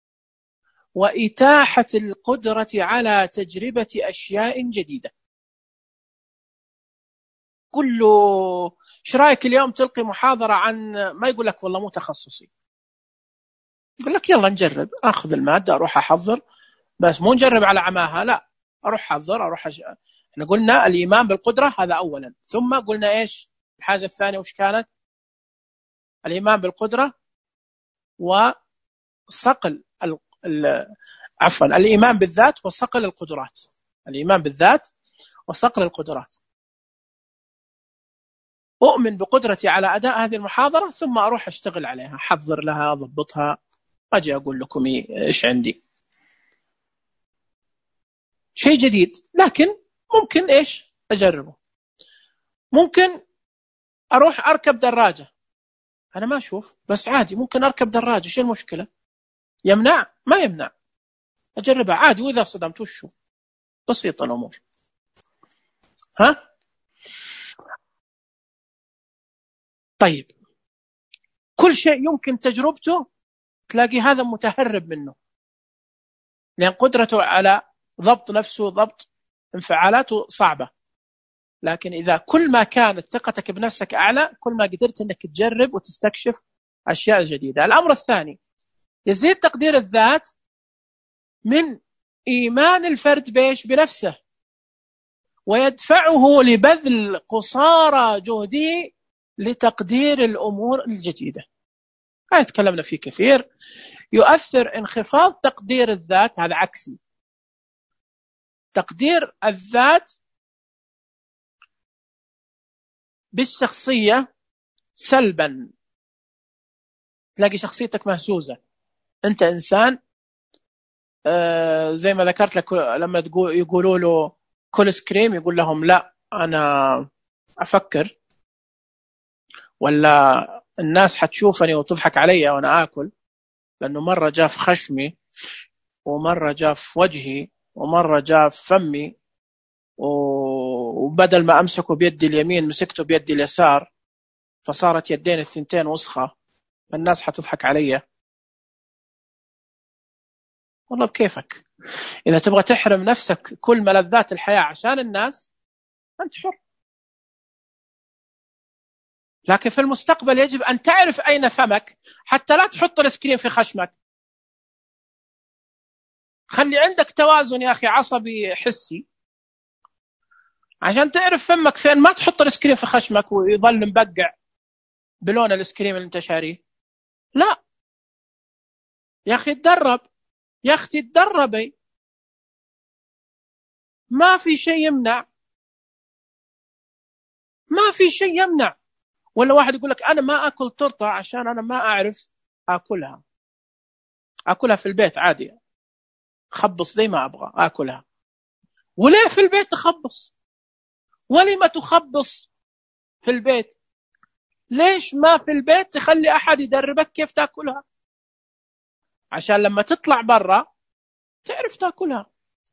وإتاحة القدرة على تجربة أشياء جديدة. قل له ايش رايك اليوم تلقي محاضرة عن، ما يقول لك والله مو تخصصي، يقول لك يلا نجرب، أخذ المادة أروح أحضر، بس مو نجرب على عماها، لا، أروح أحضر احنا قلنا الإيمان بالقدرة هذا أولا، ثم قلنا إيش الحاجة الثانية وش كانت؟ الإيمان بالقدرة وصقل عفوا الإيمان بالذات وصقل القدرات. الإيمان بالذات وصقل القدرات. أؤمن بقدرتي على أداء هذه المحاضرة، ثم أروح أشتغل عليها، أحضر لها، أضبطها، أجي أقول لكم إيش عندي، شيء جديد، لكن ممكن إيش أجربه. ممكن أروح أركب دراجة، أنا ما أشوف بس عادي ممكن أركب دراجة، شو المشكلة؟ يمنع؟ ما يمنع، أجربها عادي، وإذا صدمت وشو، بسيطة الأمور. ها؟ طيب، كل شيء يمكن تجربته تلاقي هذا متهرب منه، لأن قدرته على ضبط نفسه، ضبط انفعالاته صعبة. لكن إذا كل ما كانت ثقتك بنفسك أعلى، كل ما قدرت أنك تجرب وتستكشف أشياء جديدة. الأمر الثاني، يزيد تقدير الذات من إيمان الفرد بيش بنفسه، ويدفعه لبذل قصارى جهده لتقدير الأمور الجديدة. هذا تكلمنا فيه كثير. يؤثر انخفاض تقدير الذات، هذا عكسي. تقدير الذات بالشخصية سلبا، تلاقي شخصيتك مهزوزة. أنت إنسان زي ما ذكرت لك، لما يقولوا له كل سكريم يقول لهم لا أنا أفكر، ولا الناس حتشوفني وتضحك علي وأنا آكل، لأنه مرة جاء في خشمي، ومرة جاء في وجهي، ومرة جاء في فمي، وبدل ما أمسكه بيدي اليمين مسكته بيدي اليسار، فصارت يدين الثنتين وسخة، الناس حتضحك علي. والله بكيفك، إذا تبغى تحرم نفسك كل ملذات الحياة عشان الناس أنت حر. لكن في المستقبل يجب أن تعرف أين فمك، حتى لا تحط السكرين في خشمك. خلي عندك توازن يا أخي عصبي حسي، عشان تعرف فمك فين، ما تحط السكرين في خشمك ويظل مبقع بلون السكرين اللي انت شاريه. لا يا أخي تدرب، يا أختي تدربي، ما في شيء يمنع، ما في شيء يمنع. ولا واحد يقول لك أنا ما أكل تورتة عشان أنا ما أعرف أكلها في البيت عادي، خبص زي ما أبغى أكلها. وليه في البيت تخبص؟ ولما تخبص في البيت؟ ليش ما في البيت تخلي أحد يدربك كيف تأكلها، عشان لما تطلع برا تعرف تأكلها.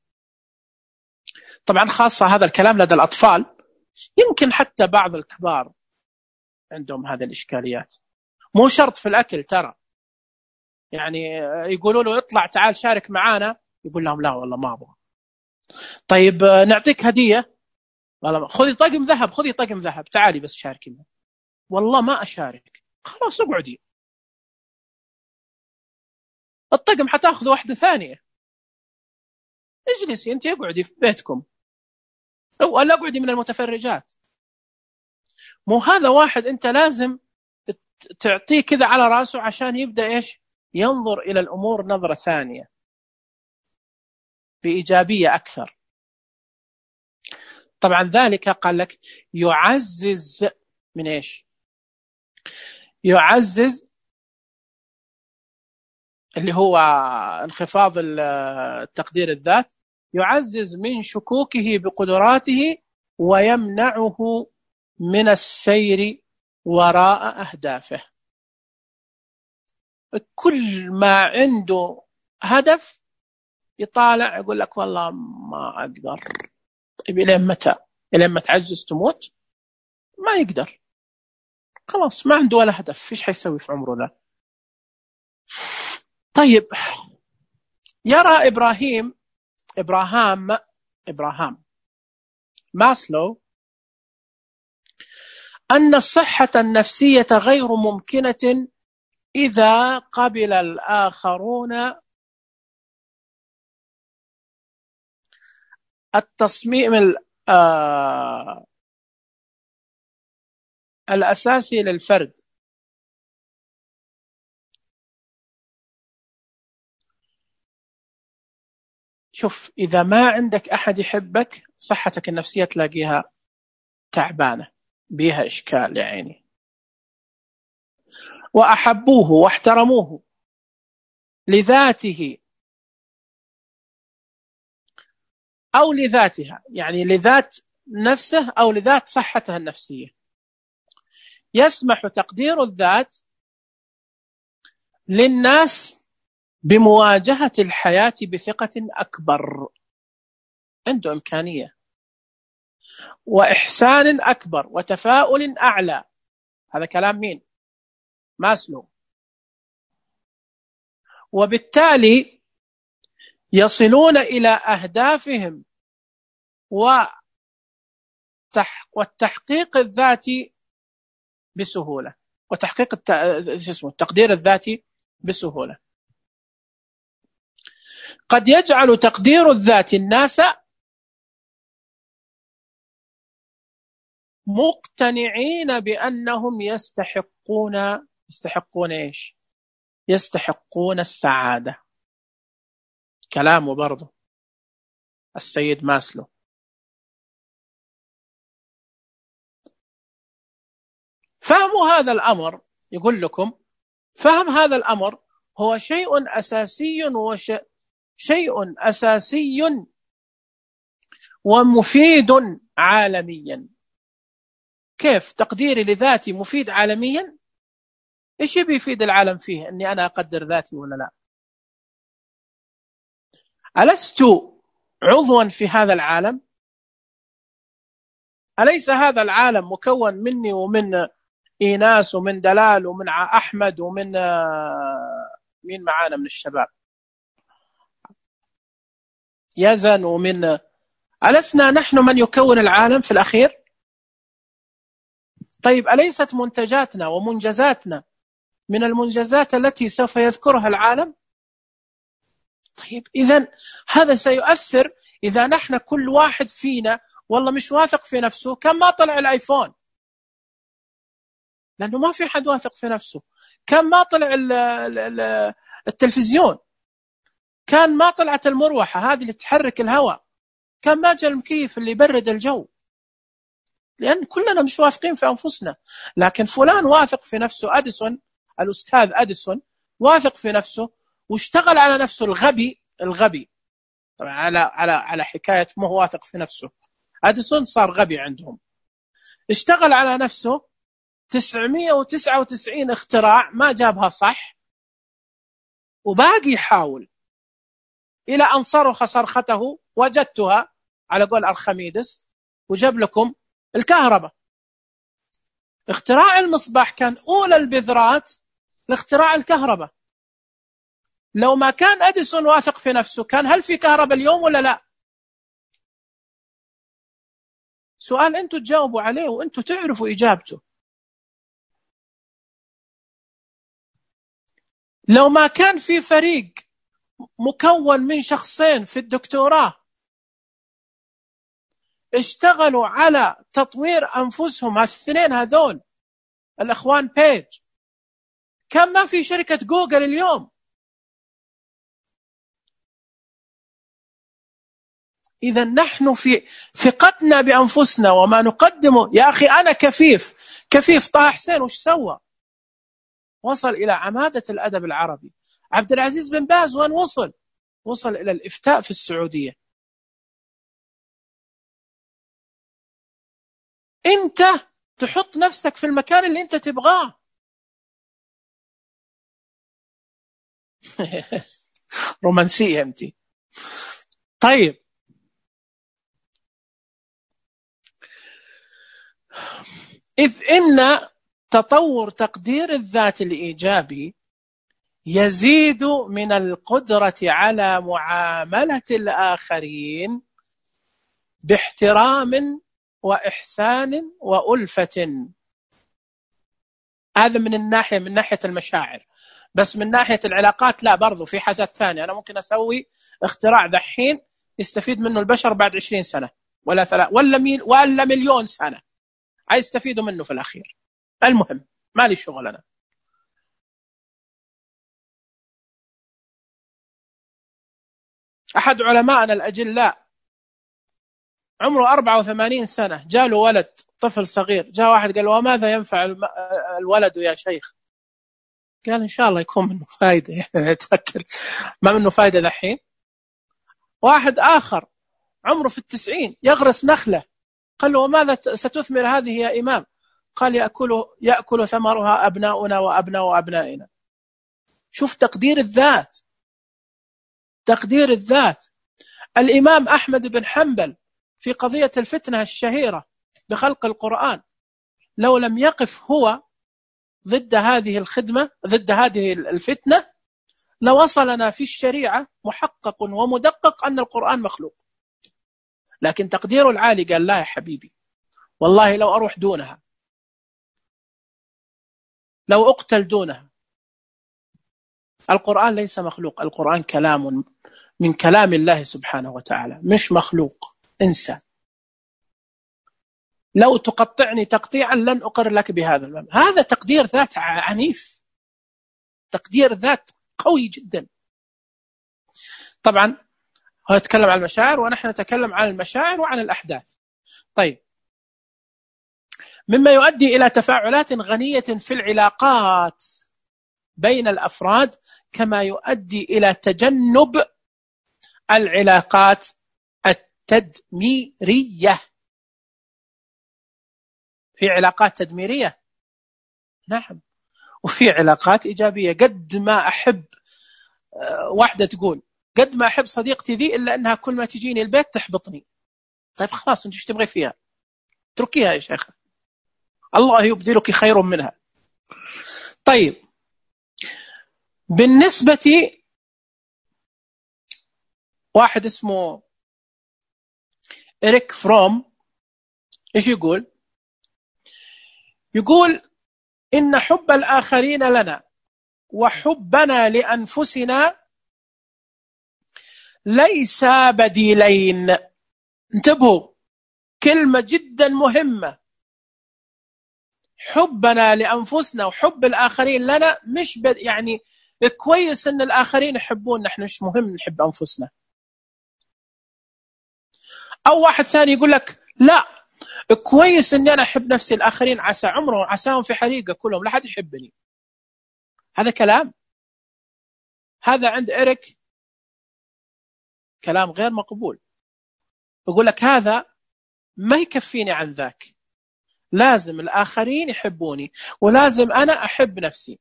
طبعا خاصة هذا الكلام لدى الأطفال، يمكن حتى بعض الكبار عندهم هذه الإشكاليات. مو شرط في الأكل ترى، يعني يقولوا له اطلع تعال شارك معانا، يقول لهم لا والله ما أبغى. طيب نعطيك هدية، والله خذي طقم ذهب، خذي طقم ذهب، تعالي بس شاركينا. والله ما أشارك. خلاص اقعدي، الطقم حتاخذ واحدة ثانية، اجلسي انت، اقعدي في بيتكم، ولا اقعدي من المتفرجات. مو هذا واحد انت لازم تعطيه كذا على راسه عشان يبدأ ايش، ينظر إلى الأمور نظرة ثانية بإيجابية أكثر. طبعا ذلك قال لك يعزز من ايش، يعزز اللي هو انخفاض التقدير الذات، يعزز من شكوكه بقدراته، ويمنعه من السير وراء أهدافه. كل ما عنده هدف يطالع يقول لك والله ما أقدر. طيب إلين متى؟ إلين ما تعجز تموت؟ ما يقدر، خلاص ما عنده ولا هدف، إيش حيسوي في عمره ذا؟ طيب، يرى إبراهام ماسلو أن الصحة النفسية غير ممكنة إذا قبل الآخرون التصميم الأساسي للفرد. شوف، إذا ما عندك أحد يحبك صحتك النفسية تلاقيها تعبانة، بيها إشكال يا عيني. وأحبوه واحترموه لذاته أو لذاتها، يعني لذات نفسه أو لذات صحتها النفسية، يسمح تقدير الذات للناس بمواجهة الحياة بثقة أكبر، عنده إمكانية وإحسان أكبر وتفاؤل أعلى. هذا كلام مين؟ ماسلو. وبالتالي يصلون إلى أهدافهم والتحقيق الذاتي بسهولة، وتحقيق التقدير الذاتي بسهولة. قد يجعل تقدير الذات الناس مقتنعين بأنهم يستحقون إيش؟ يستحقون السعادة. كلامه برضه السيد ماسلو. فهم هذا الأمر، يقول لكم فهم هذا الأمر هو شيء أساسي ومفيد عالميا. كيف تقديري لذاتي مفيد عالميا؟ إيش بيفيد العالم فيه أني أنا أقدر ذاتي ولا لا؟ ألست عضوا في هذا العالم؟ أليس هذا العالم مكون مني ومن إيناس ومن دلال ومن أحمد ومن مين معانا من الشباب، يزن، ومن ألسنا نحن من يكون العالم في الأخير؟ طيب أليست منتجاتنا ومنجزاتنا من المنجزات التي سوف يذكرها العالم؟ طيب إذن هذا سيؤثر. إذا نحن كل واحد فينا والله مش واثق في نفسه، كم ما طلع الآيفون، لأنه ما في حد واثق في نفسه. كم ما طلع التلفزيون، كان ما طلعت المروحة هذه اللي تحرك الهواء، كان ما جاء المكيف اللي يبرد الجو، لأن كلنا مش واثقين في أنفسنا. لكن فلان واثق في نفسه، أديسون، الأستاذ أديسون واثق في نفسه واشتغل على نفسه. الغبي طبعا على حكاية ما هو واثق في نفسه، أديسون صار غبي عندهم، اشتغل على نفسه 999 اختراع ما جابها صح، وباقي يحاول إلى أن صرخ صرخته وجدتها على قول أرخميدس، وجاب لكم الكهرباء. اختراع المصباح كان أولى البذرات لاختراع الكهرباء. لو ما كان أديسون واثق في نفسه كان هل في كهرباء اليوم ولا لا؟ سؤال أنتوا تجاوبوا عليه وأنتوا تعرفوا إجابته. لو ما كان في فريق مكون من شخصين في الدكتوراه اشتغلوا على تطوير أنفسهم، الاثنين هذول الأخوان بيج، كان ما في شركة جوجل اليوم. إذا نحن في ثقتنا بأنفسنا وما نقدمه. يا أخي أنا كفيف طه حسين وش سوى؟ وصل إلى عمادة الأدب العربي. عبد العزيز بن باز وين وصل إلى الإفتاء في السعودية. أنت تحط نفسك في المكان اللي أنت تبغاه. رومانسية أنت. طيب إذ إن تطور تقدير الذات الإيجابي يزيد من القدرة على معاملة الآخرين باحترام وإحسان وألفة. هذا من ناحية المشاعر. بس من ناحية العلاقات لا، برضو في حاجات ثانية. أنا ممكن أسوي اختراع دحين يستفيد منه البشر بعد 20 سنة ولا 3 ولا مليون سنة، عايز يستفيدوا منه في الأخير. المهم ما لي شغل. أنا أحد علماءنا الأجلاء عمره 84 سنة، جاله ولد طفل صغير، جاء واحد قال له وماذا ينفع الولد يا شيخ؟ قال إن شاء الله يكون منه فائدة، يعني أتفكر ما منه فائدة الحين. واحد آخر عمره في 90 يغرس نخلة، قال له وماذا ستثمر هذه يا إمام؟ قال يأكل ثمرها أبناؤنا وأبناء أبنائنا. شوف تقدير الذات، تقدير الذات. الإمام أحمد بن حنبل في قضية الفتنة الشهيرة بخلق القرآن، لو لم يقف هو ضد هذه الخدمة، ضد هذه الفتنة، لوصلنا في الشريعة محقق ومدقق أن القرآن مخلوق. لكن تقديره العالي قال لا يا حبيبي، والله لو أروح دونها، لو أقتل دونها. القرآن ليس مخلوق، القرآن كلام من كلام الله سبحانه وتعالى، مش مخلوق. انسى، لو تقطعني تقطيعا لن أقر لك بهذا المعنى. هذا تقدير ذات عنيف، تقدير ذات قوي جدا. طبعا هو يتكلم عن المشاعر ونحن نتكلم عن المشاعر وعن الأحداث. طيب، مما يؤدي إلى تفاعلات غنية في العلاقات بين الأفراد، كما يؤدي إلى تجنب العلاقات التدميرية. في علاقات تدميرية، نعم، وفي علاقات إيجابية. قد ما أحب واحدة تقول قد ما أحب صديقتي ذي إلا أنها كل ما تجيني البيت تحبطني. طيب خلاص، أنت ايش تبغي فيها؟ اتركيها يا شيخة، الله يبدلك خير منها. طيب، بالنسبة واحد اسمه إريك فروم إيش يقول؟ يقول إن حب الآخرين لنا وحبنا لأنفسنا ليس بديلين. انتبهوا، كلمة جدا مهمة. حبنا لأنفسنا وحب الآخرين لنا مش يعني كويس أن الآخرين يحبون، نحن مش مهم نحب أنفسنا. أو واحد ثاني يقول لك لا، كويس أني أنا أحب نفسي، الآخرين عسى عمرهم عساهم في حريقة كلهم لا حد يحبني. هذا كلام، هذا عند إريك كلام غير مقبول. يقول لك هذا ما يكفيني عن ذاك، لازم الآخرين يحبوني ولازم أنا أحب نفسي.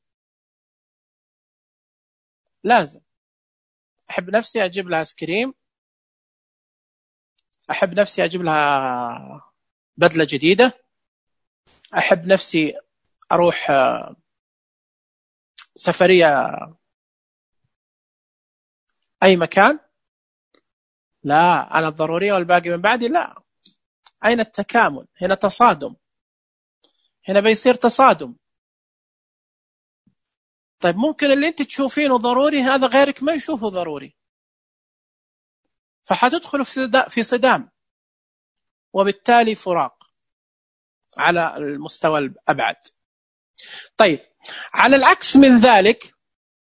لازم أحب نفسي، أجيب لها سكريم، أحب نفسي أجيب لها بدلة جديدة، أحب نفسي أروح سفرية أي مكان. لا، أنا الضرورية والباقي من بعدي. لا، أين التكامل؟ هنا تصادم، هنا بيصير تصادم. طيب ممكن اللي أنت تشوفينه ضروري هذا غيرك ما يشوفه ضروري، فحتدخل في صدام وبالتالي فراق على المستوى الأبعد. طيب، على العكس من ذلك،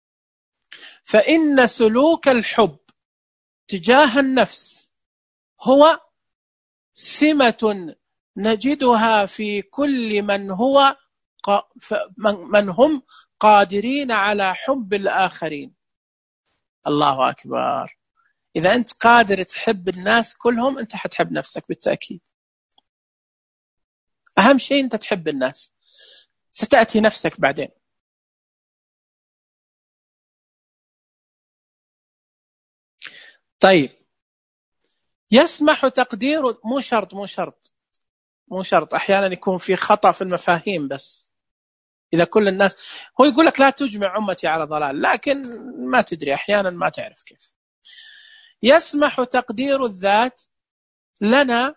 فإن سلوك الحب تجاه النفس هو سمة نجدها في كل من هم قادرين على حب الآخرين. الله أكبر. إذا أنت قادر تحب الناس كلهم، أنت حتحب نفسك بالتأكيد. أهم شيء أنت تحب الناس، ستأتي نفسك بعدين. طيب، يسمح تقدير، مو شرط، أحيانا يكون في خطأ في المفاهيم. بس إذا كل الناس، هو يقول لك لا تجمع أمتي على ضلال، لكن ما تدري، أحيانا ما تعرف كيف. يسمح تقدير الذات لنا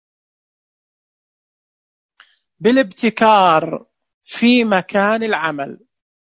بالابتكار في مكان العمل.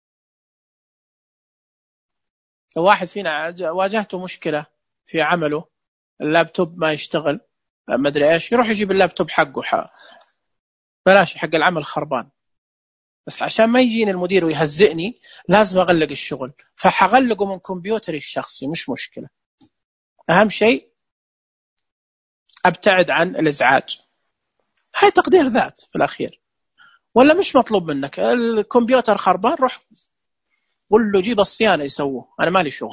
لو واحد فينا واجهته مشكلة في عمله، اللابتوب ما يشتغل، ما أدري إيش، يروح يجيب اللابتوب حقه، بلاش حق العمل خربان، بس عشان ما يجيني المدير ويهزئني لازم أغلق الشغل، فحغلقه من كمبيوتري الشخصي، مش مشكلة. أهم شيء أبتعد عن الإزعاج. هاي تقدير ذات في الأخير. ولا مش مطلوب منك الكمبيوتر خربان، روح قل له جيب الصيانة يسووه، أنا مالي شغل.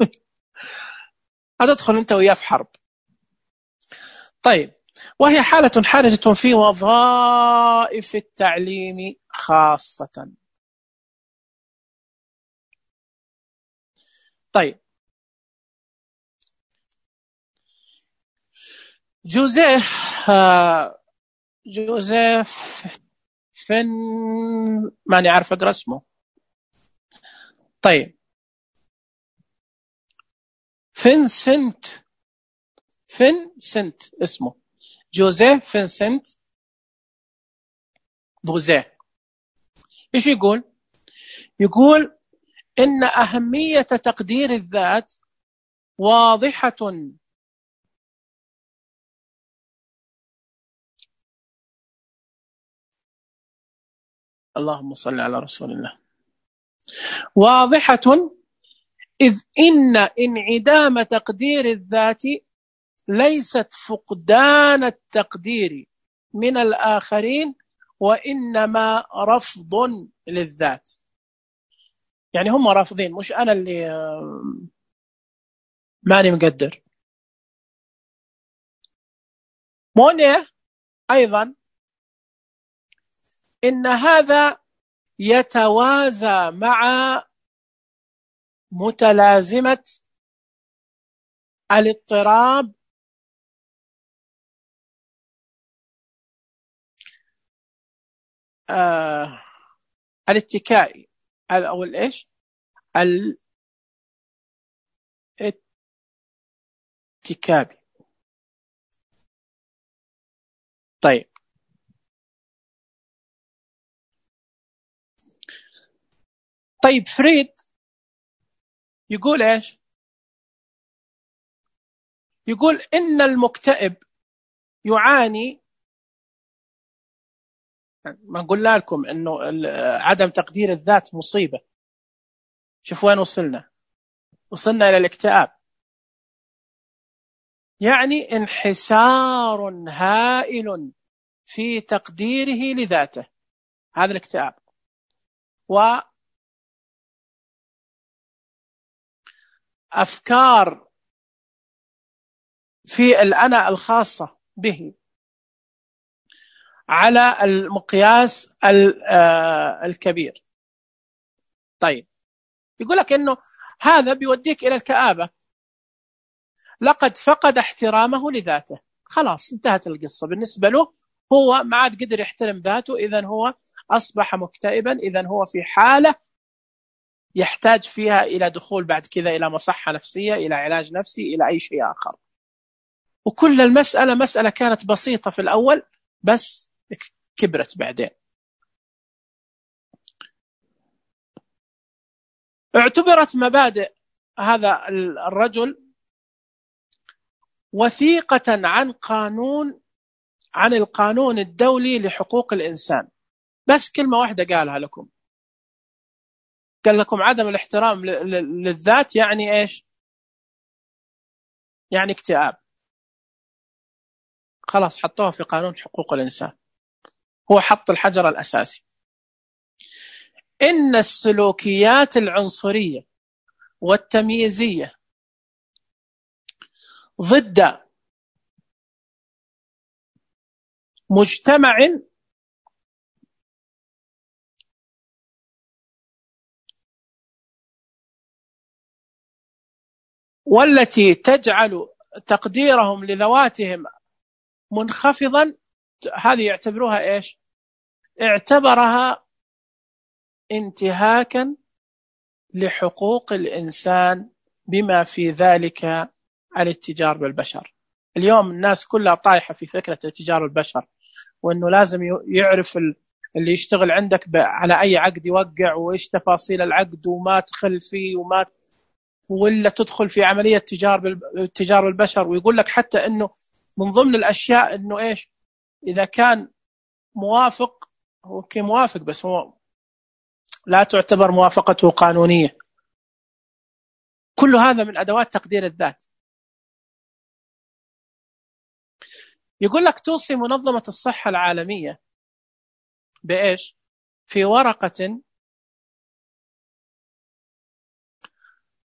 هتدخل أنت وياه في حرب. طيب، وهي حرجة في وظائف التعليم خاصة. طيب، جوزيف فين، ماني عارف أقرأ اسمه. طيب، فينسنت اسمه جوزيف فينسنت بوزيه. إيش يقول؟ يقول إن أهمية تقدير الذات واضحة اللهم صل على رسول الله. واضحة، إذ إن انعدام تقدير الذات ليست فقدان التقدير من الآخرين، وإنما رفض للذات. يعني هم رافضين، مش أنا اللي ماني مقدر. مونيه أيضا إن هذا يتوازى مع متلازمة الاضطراب الاتكائي أو الإيش الاتكابي. طيب، فريد يقول إيش؟ يقول إن المكتئب يعاني، ما نقول لكم إنه عدم تقدير الذات مصيبة. شوف وين وصلنا إلى الاكتئاب، يعني انحسار هائل في تقديره لذاته، هذا الاكتئاب. وأفكار في الأنا الخاصة به على المقياس الكبير. طيب، يقول لك إنه هذا بيوديك إلى الكآبة، لقد فقد احترامه لذاته. خلاص انتهت القصة بالنسبة له، هو ما عاد قدر يحترم ذاته، إذن هو أصبح مكتئبا، إذن هو في حالة يحتاج فيها إلى دخول بعد كذا إلى مصحة نفسية، إلى علاج نفسي، إلى أي شيء آخر. وكل المسألة مسألة كانت بسيطة في الأول، بس كبرت بعدين. اعتبرت مبادئ هذا الرجل وثيقة عن القانون الدولي لحقوق الإنسان. بس كلمة واحدة قالها لكم، قال لكم عدم الاحترام للذات يعني إيش؟ يعني اكتئاب. خلاص حطوها في قانون حقوق الإنسان، هو حط الحجر الأساسي. إن السلوكيات العنصرية والتمييزية ضد مجتمع والتي تجعل تقديرهم لذواتهم منخفضا، هذه يعتبروها إيش؟ اعتبرها انتهاكا لحقوق الإنسان، بما في ذلك الاتجار بالبشر. اليوم الناس كلها طايحة في فكرة اتجار البشر، وأنه لازم يعرف اللي يشتغل عندك على أي عقد يوقع، وإيش تفاصيل العقد، وما تخل فيه ولا تدخل في عملية تجار بالبشر. ويقول لك حتى أنه من ضمن الأشياء أنه إيش؟ إذا كان موافق، هو موافق بس هو لا تعتبر موافقته قانونية. كل هذا من أدوات تقدير الذات. يقول لك توصي منظمة الصحة العالمية بإيش؟ في ورقة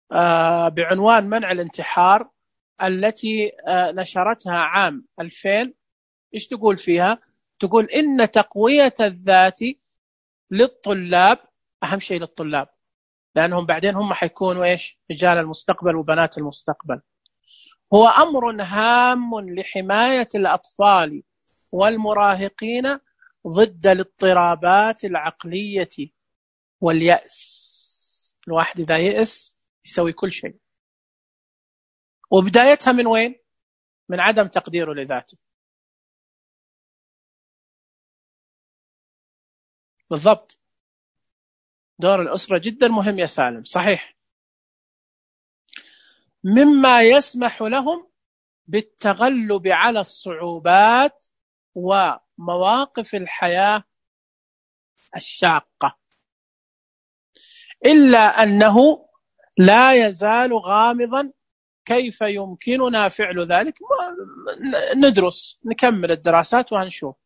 بعنوان منع الانتحار، التي نشرتها عام 2000. إيش تقول فيها؟ تقول إن تقوية الذات للطلاب، أهم شيء للطلاب، لأنهم بعدين هم حيكونوا إيش؟ رجال المستقبل وبنات المستقبل، هو أمر هام لحماية الأطفال والمراهقين ضد الاضطرابات العقلية واليأس. الواحد إذا يأس يسوي كل شيء، وبدايتها من وين؟ من عدم تقديره لذاته. بالضبط، دور الأسرة جدا مهم يا سالم، صحيح، مما يسمح لهم بالتغلب على الصعوبات ومواقف الحياة الشاقة، إلا أنه لا يزال غامضا كيف يمكننا فعل ذلك. ندرس، نكمل الدراسات وهنشوف،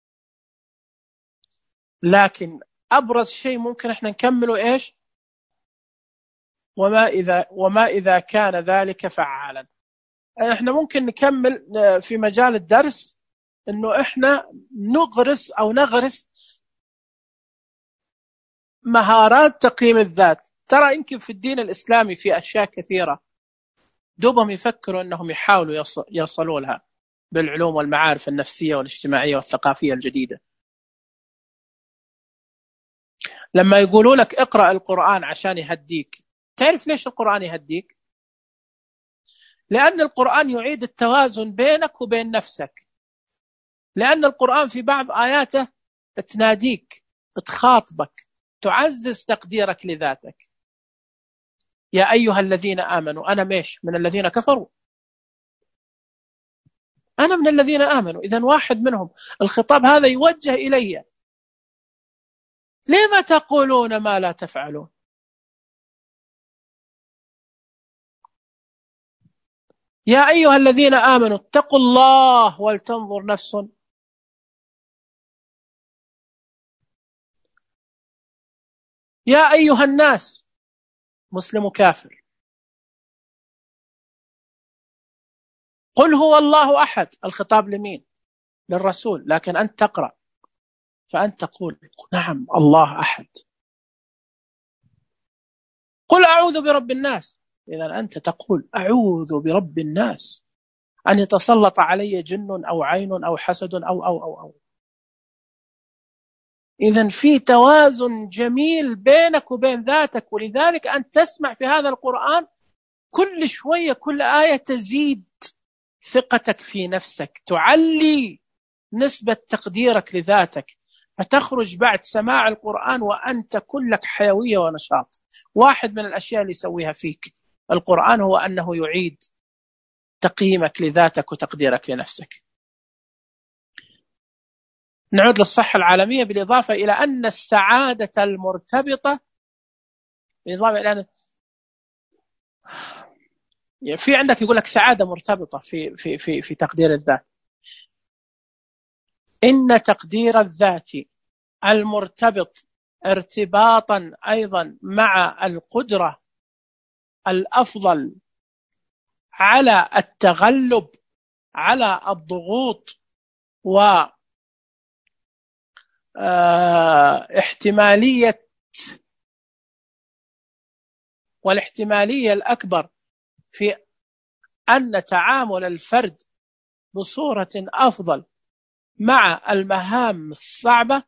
لكن أبرز شيء ممكن احنا نكمله إيش؟ وما إذا كان ذلك فعالا. احنا ممكن نكمل في مجال الدرس انه احنا نغرس مهارات تقييم الذات. ترى يمكن في الدين الإسلامي في أشياء كثيرة دوبهم يفكروا أنهم يحاولوا يصلوا لها بالعلوم والمعارف النفسية والاجتماعية والثقافية الجديدة. لما يقولوا لك اقرأ القرآن عشان يهديك، تعرف ليش القرآن يهديك؟ لأن القرآن يعيد التوازن بينك وبين نفسك، لأن القرآن في بعض آياته تناديك، تخاطبك، تعزز تقديرك لذاتك. يا أيها الذين آمنوا، أنا مش من الذين كفروا، أنا من الذين آمنوا. إذن واحد منهم، الخطاب هذا يوجه إلي، لما تقولون ما لا تفعلون؟ يا أيها الذين آمنوا اتقوا الله ولتنظر نفس. يا أيها الناس، مسلم كافر. قل هو الله أحد، الخطاب لمين؟ للرسول، لكن أنت تقرأ فأنت تقول نعم الله أحد. قل أعوذ برب الناس، إذا أنت تقول أعوذ برب الناس أن يتسلط علي جن أو عين أو حسد أو. إذن في توازن جميل بينك وبين ذاتك، ولذلك أن تسمع في هذا القرآن كل شوية كل آية تزيد ثقتك في نفسك، تعلي نسبة تقديرك لذاتك، فتخرج بعد سماع القرآن وأنت كلك حيوية ونشاط. واحد من الأشياء اللي يسويها فيك القرآن هو أنه يعيد تقييمك لذاتك وتقديرك لنفسك. نعود للصحة العالمية، بالإضافة إلى أن السعادة المرتبطة، بالإضافة إلى أن في عندك يقول لك سعادة مرتبطة في تقدير الذات. إن تقدير الذات المرتبط ارتباطا أيضا مع القدرة الأفضل على التغلب على الضغوط والاحتمالية الأكبر في أن تعامل الفرد بصورة أفضل مع المهام الصعبة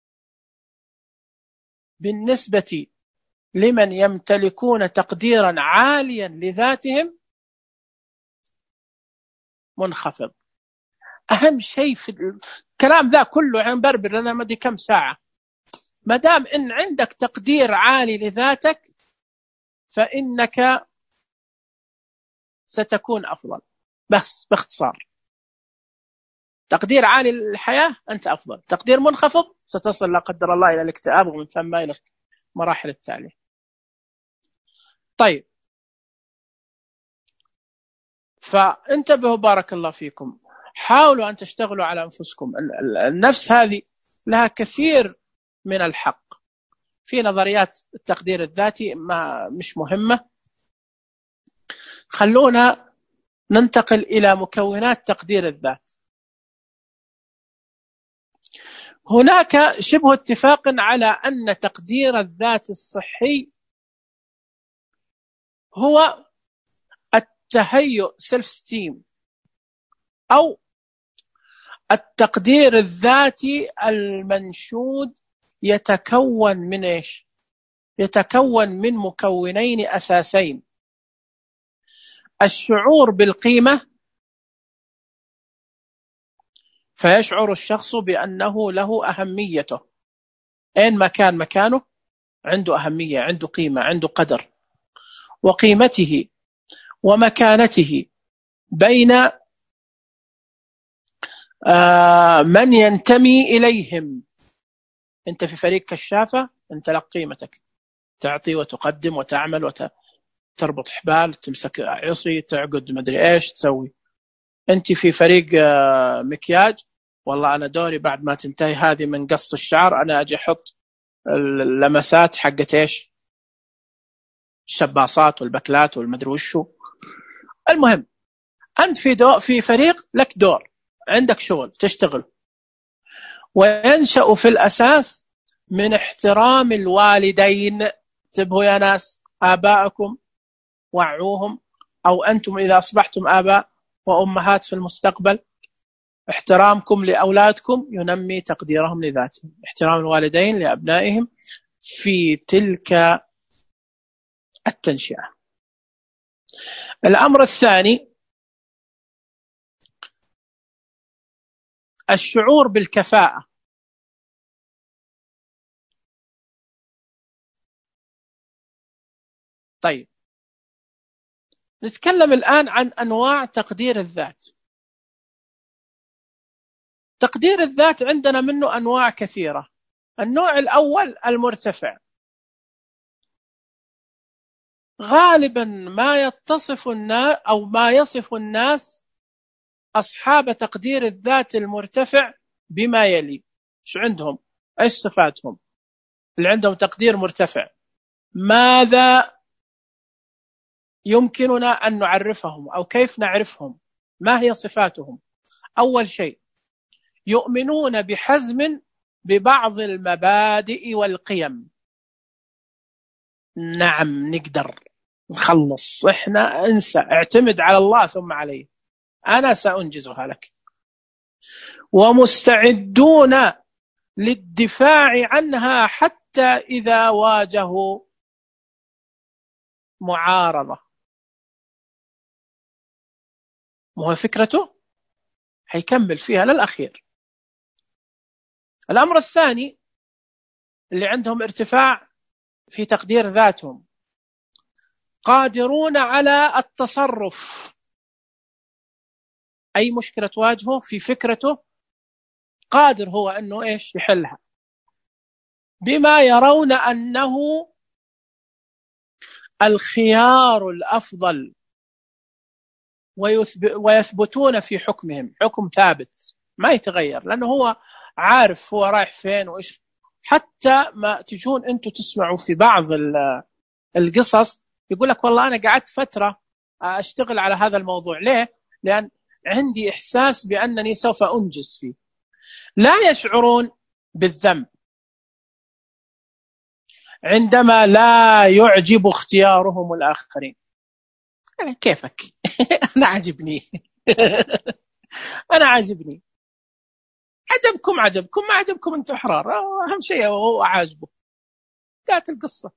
بالنسبة لمن يمتلكون تقديرا عاليا لذاتهم منخفض. أهم شيء في الكلام ذا كله عن بربر لنا مدي كم ساعة، ما دام إن عندك تقدير عالي لذاتك فإنك ستكون أفضل. بس باختصار، تقدير عالي للحياة أنت أفضل، تقدير منخفض ستصل لا قدر الله إلى الاكتئاب ومن ثم إلى مراحل التالية. طيب، فانتبهوا بارك الله فيكم، حاولوا أن تشتغلوا على أنفسكم. النفس هذه لها كثير من الحق. في نظريات التقدير الذاتي ما مش مهمة، خلونا ننتقل إلى مكونات تقدير الذات. هناك شبه اتفاق على أن تقدير الذات الصحي هو التهيؤ self esteem أو التقدير الذاتي المنشود، يتكون من إيش؟ يتكون من مكونين أساسين: الشعور بالقيمة، فيشعر الشخص بأنه له أهميته، أين ما كان مكانه عنده أهمية، عنده قيمة، عنده قدر، وقيمته ومكانته بين من ينتمي إليهم. أنت في فريق كشافة، أنت لك قيمتك، تعطي وتقدم وتعمل وتربط حبال، تمسك عصي، تعقد مدري إيش تسوي. أنت في فريق مكياج، والله أنا دوري بعد ما تنتهي هذه من قص الشعر أنا أجي أحط اللمسات حقت إيش، الشباصات والبكلات والمدري وشو. المهم أنت في فريق لك دور، عندك شغل تشتغل، وينشأ في الأساس من احترام الوالدين. انتبهوا يا ناس، آباءكم وعوهم، أو أنتم إذا أصبحتم آباء وأمهات في المستقبل، احترامكم لأولادكم ينمي تقديرهم لذاتهم. احترام الوالدين لأبنائهم في تلك التنشئة. الأمر الثاني الشعور بالكفاءة. طيب، نتكلم الآن عن أنواع تقدير الذات. تقدير الذات عندنا منه أنواع كثيرة. النوع الأول المرتفع، غالبا ما يتصف الناس أو ما يصف الناس أصحاب تقدير الذات المرتفع بما يلي. شو عندهم؟ إيش صفاتهم اللي عندهم تقدير مرتفع؟ ماذا يمكننا أن نعرفهم أو كيف نعرفهم؟ ما هي صفاتهم؟ أول شيء، يؤمنون بحزم ببعض المبادئ والقيم. نعم، نقدر نخلص، إحنا انسى، اعتمد على الله ثم عليه، أنا سأنجزها لك. ومستعدون للدفاع عنها حتى إذا واجهوا معارضة. وهو فكرته هيكمل فيها للأخير. الأمر الثاني اللي عندهم ارتفاع في تقدير ذاتهم، قادرون على التصرف. أي مشكلة تواجهه في فكرته قادر هو أنه إيش يحلها، بما يرون أنه الخيار الأفضل، ويثبتون في حكمهم، حكم ثابت ما يتغير، لأنه هو عارف هو رايح فين وإيش. حتى ما تجون أنتم تسمعوا في بعض القصص يقول لك والله أنا قعدت فترة أشتغل على هذا الموضوع. ليه؟ لأن عندي إحساس بأنني سوف أنجز فيه. لا يشعرون بالذنب عندما لا يعجب اختيارهم الآخرين. كيفك أنا عجبني أنا عجبني، عجبكم عجبكم، ما عجبكم أنتم أحرار، أهم شيء هو عاجبه. انتهت القصة.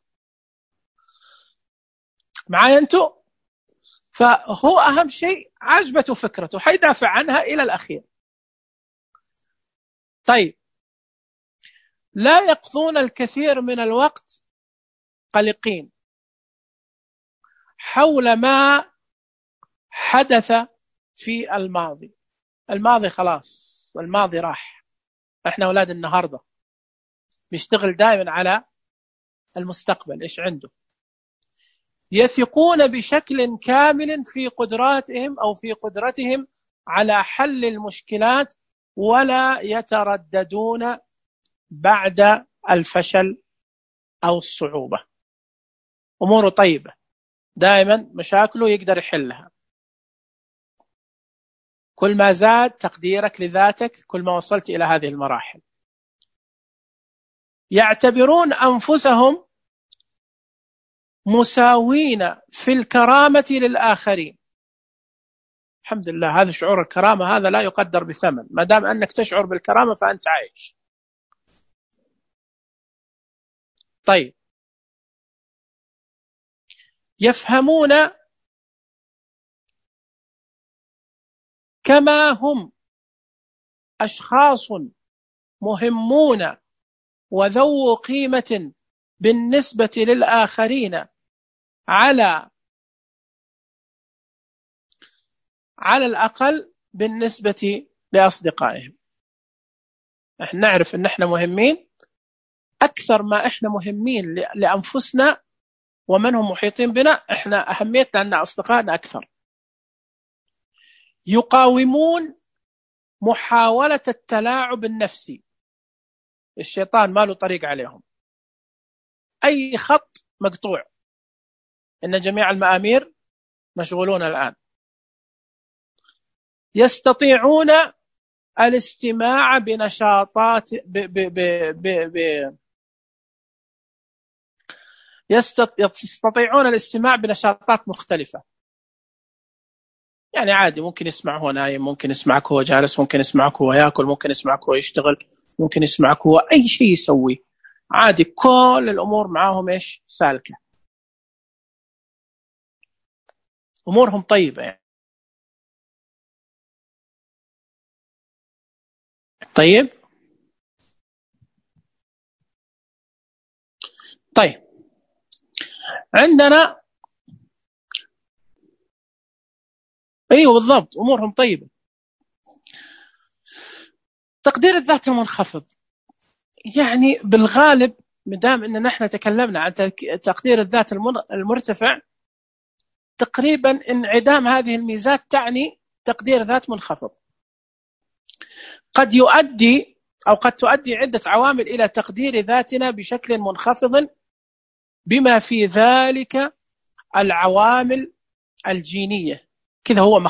معايا أنتم؟ فهو أهم شيء عجبته فكرته، حيدافع عنها إلى الأخير. طيب، لا يقضون الكثير من الوقت قلقين حول ما حدث في الماضي. الماضي خلاص، الماضي راح، احنا أولاد النهاردة. بيشتغل دائما على المستقبل، إيش عنده. يثقون بشكل كامل في قدراتهم أو في قدرتهم على حل المشكلات، ولا يترددون بعد الفشل أو الصعوبة. أموره طيبة، دائما مشاكله يقدر يحلها. كل ما زاد تقديرك لذاتك كل ما وصلت إلى هذه المراحل. يعتبرون أنفسهم مساوين في الكرامة للآخرين. الحمد لله، هذا شعور الكرامة هذا لا يقدر بثمن، ما دام أنك تشعر بالكرامة فأنت عايش. طيب، يفهمون كما هم أشخاص مهمون وذو قيمة بالنسبة للآخرين على الأقل بالنسبة لأصدقائهم. احنا نعرف ان احنا مهمين أكثر ما احنا مهمين لأنفسنا ومن هم محيطين بنا، احنا أهميتنا أن أصدقائنا أكثر. يقاومون محاولة التلاعب النفسي، الشيطان ما له طريق عليهم، أي خط مقطوع، إن جميع المآمير مشغولون الآن. يستطيعون الاستماع بنشاطات يستطيعون الاستماع بنشاطات مختلفة. يعني عادي، ممكن يسمعك هو نايم، ممكن يسمعك هو جالس، ممكن يسمعك هو يأكل، ممكن يسمعك هو يشتغل، ممكن يسمعك هو أي شيء يسوي، عادي. كل الأمور معاهم إيش؟ سالكة، أمورهم طيبة يعني. طيب عندنا أيوه بالضبط، أمورهم طيبة. تقدير الذات المنخفض، يعني بالغالب مدام أن نحن تكلمنا عن تقدير الذات المرتفع، تقريبا انعدام هذه الميزات تعني تقدير ذات منخفض. قد تؤدي عدة عوامل إلى تقدير ذاتنا بشكل منخفض، بما في ذلك العوامل الجينية. كذا هو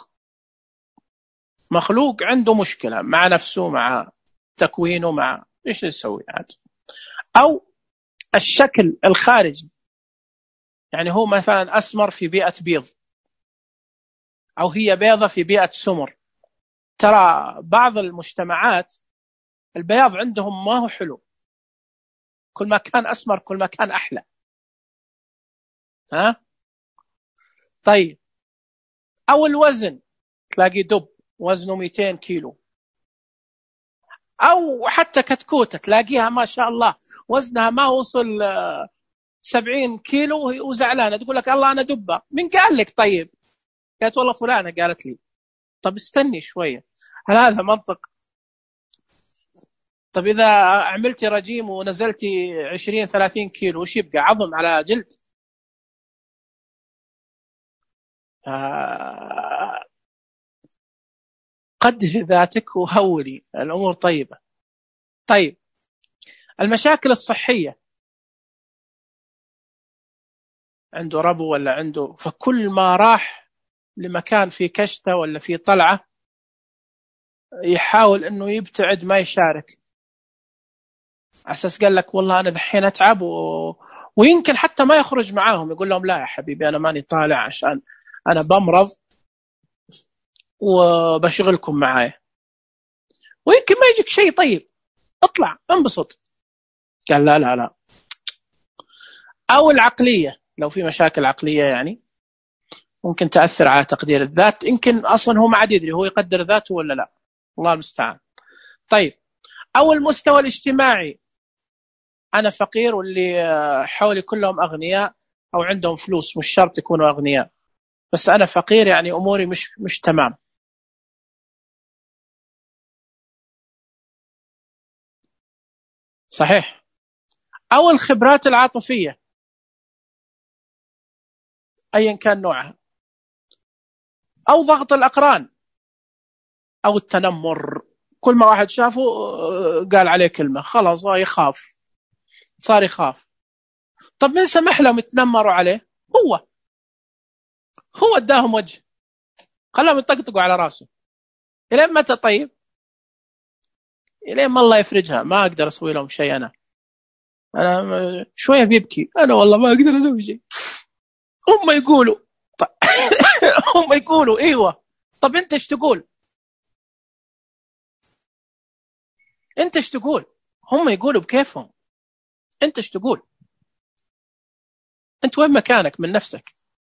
مخلوق عنده مشكلة مع نفسه، مع تكوينه، مع إيش يسوي عاد. أو الشكل الخارجي، يعني هو مثلا أسمر في بيئة بيض، أو هي بيضة في بيئة سمر. ترى بعض المجتمعات البياض عندهم ما هو حلو، كل ما كان أسمر كل ما كان أحلى. ها؟ طيب، أو الوزن، تلاقي دب وزنه 200 كيلو، أو حتى كتكوتة تلاقيها ما شاء الله وزنها ما وصل 70 كيلو وزعلانة، تقول لك الله أنا دبة. من قال لك؟ طيب قالت والله فلانة قالت لي. طب استني شوية، هل هذا منطق؟ طب إذا عملتي رجيم ونزلتي 20-30 كيلو وش يبقى؟ عظم على جلد. قدري ذاتك وهولي، الأمور طيبة. طيب، المشاكل الصحية، عنده ربو ولا عنده، فكل ما راح لمكان في كشتة ولا في طلعة يحاول أنه يبتعد ما يشارك، على أساس قال لك والله أنا دحين أتعب ويمكن حتى ما يخرج معاهم، يقول لهم لا يا حبيبي أنا ماني طالع عشان أنا بمرض وبشغلكم معايا. ويمكن ما يجيك شيء، طيب اطلع انبسط. قال لا لا لا. أو العقلية، لو في مشاكل عقلية يعني ممكن تأثر على تقدير الذات، يمكن أصلا هو ما عاد يدري هو يقدر ذاته ولا لا، الله المستعان. طيب، أو المستوى الاجتماعي، أنا فقير واللي حولي كلهم أغنياء أو عندهم فلوس، مش شرط يكونوا أغنياء، بس أنا فقير يعني أموري مش تمام. صحيح. أو الخبرات العاطفية أيا كان نوعها، أو ضغط الأقران، أو التنمر، كل ما واحد شافه قال عليه كلمة خلاص يخاف، صار يخاف. طب من سمح لهم يتنمروا عليه؟ هو هو اداهم وجه، خلاهم يطقطقوا على راسه. الين متى؟ طيب الين ما الله يفرجها. ما اقدر اسوي لهم شيء. انا شويه بيبكي، انا والله ما اقدر اسوي شيء. هم يقولوا طيب. هم يقولوا ايوه. طب انت ايش تقول؟ انت ايش تقول؟ هم يقولوا بكيفهم، انت ايش تقول؟ انت وين مكانك من نفسك؟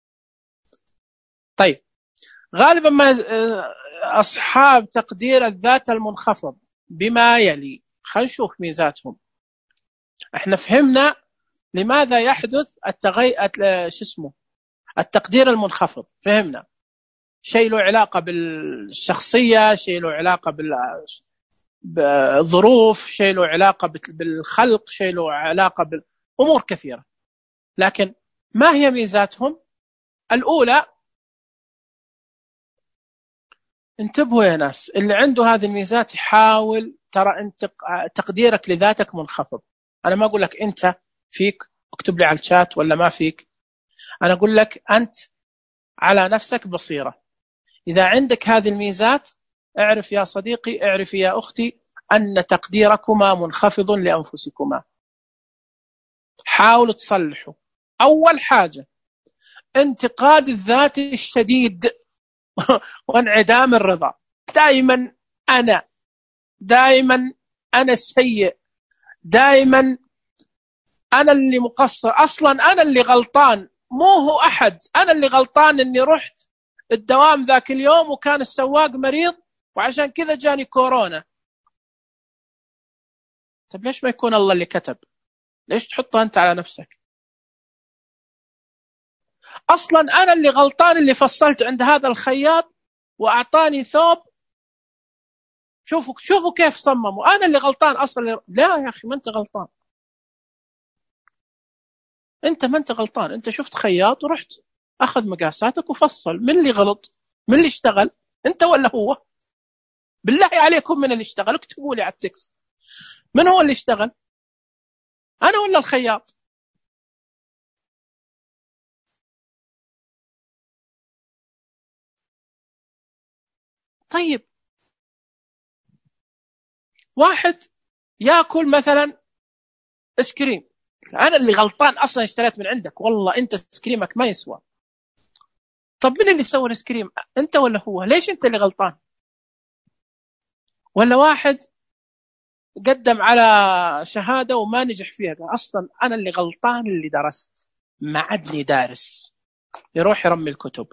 طيب غالبا ما اصحاب تقدير الذات المنخفض بما يلي، خلينا نشوف ميزاتهم. احنا فهمنا لماذا يحدث شو اسمه التقدير المنخفض. فهمنا شيء له علاقة بالشخصية، شيء له علاقة بالظروف، شيء له علاقة بالخلق، شيء له علاقة بأمور كثيرة. لكن ما هي ميزاتهم؟ الأولى، انتبهوا يا ناس، اللي عنده هذه الميزات يحاول، ترى انت تقديرك لذاتك منخفض. أنا ما أقول لك أنت فيك، اكتب لي على الشات ولا ما فيك. أنا أقول لك أنت على نفسك بصيرة. إذا عندك هذه الميزات، اعرف يا صديقي، اعرفي يا أختي، أن تقديركما منخفض لأنفسكما. حاولوا تصلحوا. أول حاجة انتقاد الذات الشديد وانعدام الرضا. دائما أنا، دائما أنا السيء، دائما أنا اللي مقصر، أصلا أنا اللي غلطان، مو هو أحد. أنا اللي غلطان أني رحت الدوام ذاك اليوم وكان السواق مريض وعشان كذا جاني كورونا. طب ليش ما يكون الله اللي كتب؟ ليش تحطها أنت على نفسك؟ أصلا أنا اللي غلطان اللي فصلت عند هذا الخياط وأعطاني ثوب. شوفوا كيف صمموا. أنا اللي غلطان أصلا. لا يا أخي، ما أنت غلطان. أنت ما أنت غلطان. أنت شفت خياط ورحت أخذ مقاساتك وفصل. من اللي غلط؟ من اللي اشتغل؟ أنت ولا هو؟ بالله عليكم من اللي اشتغل؟ اكتبوا لي على التكست، من هو اللي اشتغل؟ أنا ولا الخياط؟ طيب واحد ياكل مثلا اسكريم، انا اللي غلطان اصلا اشتريت من عندك، والله انت اسكريمك ما يسوى. طب من اللي سوى الاسكريم؟ انت ولا هو؟ ليش انت اللي غلطان؟ ولا واحد قدم على شهاده وما نجح فيها، اصلا انا اللي غلطان اللي درست، ما عدني دارس، يروح يرمي الكتب.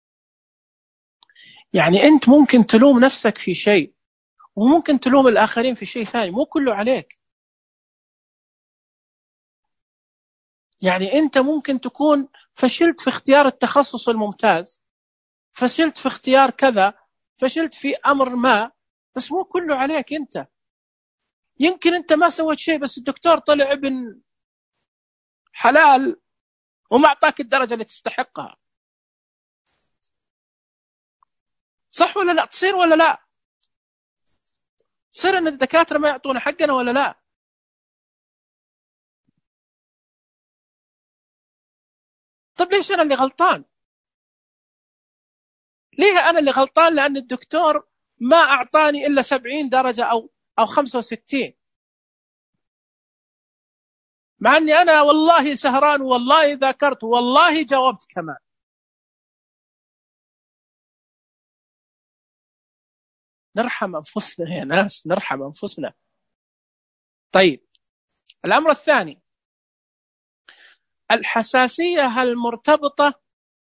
يعني انت ممكن تلوم نفسك في شيء وممكن تلوم الاخرين في شيء ثاني، مو كله عليك. يعني انت ممكن تكون فشلت في اختيار التخصص الممتاز، فشلت في اختيار كذا، فشلت في امر ما، بس مو كله عليك انت. يمكن انت ما سويت شيء بس الدكتور طلع ابن حلال وما اعطاك الدرجه اللي تستحقها. صح ولا لا؟ تصير ولا لا؟ تصير ان الدكاتره ما يعطونا حقنا ولا لا؟ طب ليش انا اللي غلطان؟ ليه انا اللي غلطان؟ لان الدكتور ما اعطاني الا 70 درجه او 65، مع اني انا والله سهران والله ذاكرت والله جاوبت كمان. نرحم انفسنا يا ناس، نرحم انفسنا. طيب الامر الثاني، الحساسيه المرتبطه،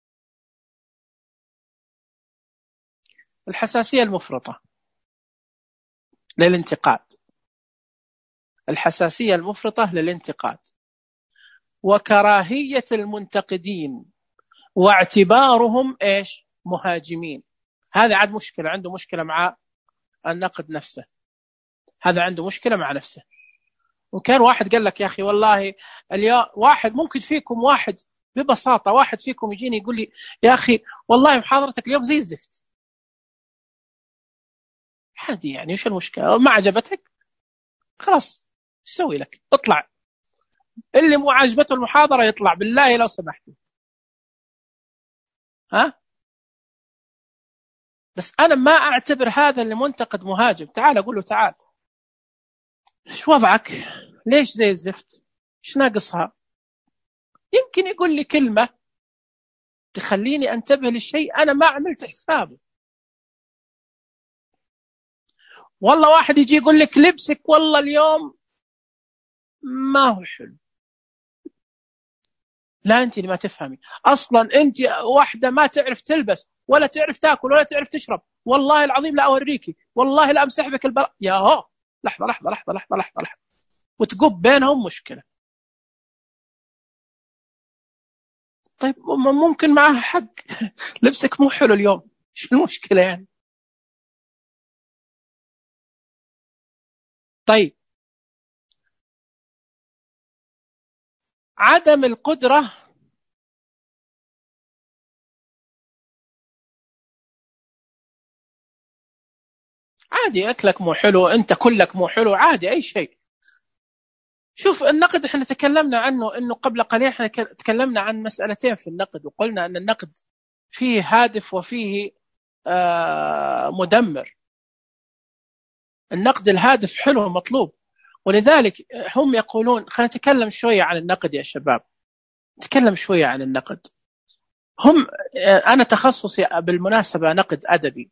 الحساسيه المفرطه للانتقاد. الحساسيه المفرطه للانتقاد وكراهيه المنتقدين واعتبارهم ايش؟ مهاجمين. هذا عاد مشكله، عنده مشكله مع النقد نفسه، هذا عنده مشكله مع نفسه. وكان واحد قال لك يا اخي والله اليوم، واحد ممكن فيكم، واحد ببساطه واحد فيكم يجيني يقول لي يا اخي والله محاضرتك اليوم زي الزفت. عادي يعني، وش المشكله؟ ما عجبتك خلاص، ايش اسوي لك؟ اطلع. اللي مو عاجبته المحاضره يطلع بالله لو سمحت. ها؟ بس أنا ما أعتبر هذا اللي منتقد مهاجم. تعال أقول له تعال، إيش وضعك؟ ليش زي الزفت؟ إيش ناقصها؟ يمكن يقول لي كلمة تخليني أنتبه للشيء أنا ما عملت حسابه. والله واحد يجي يقول لك لبسك والله اليوم ما هو حلو. لا، أنت اللي ما تفهمي أصلا. أنت واحدة ما تعرف تلبس ولا تعرف تأكل ولا تعرف تشرب. والله العظيم لا أوريكي، والله لا أمسح بك يا هو. لحظة لحظة لحظة لحظة لحظة لحظة، وتقب بينهم مشكلة. طيب ممكن معها حق. لبسك مو حلو اليوم، ايش المشكلة يعني؟ طيب، عدم القدرة عادي. أكلك مو حلو، أنت كلك مو حلو، عادي أي شيء. شوف النقد احنا تكلمنا عنه، انه قبل قليل احنا تكلمنا عن مسألتين في النقد، وقلنا ان النقد فيه هادف وفيه مدمر. النقد الهادف حلو مطلوب، ولذلك هم يقولون. خلينا نتكلم شوية عن النقد يا شباب، نتكلم شوية عن النقد. هم أنا تخصصي بالمناسبة نقد أدبي،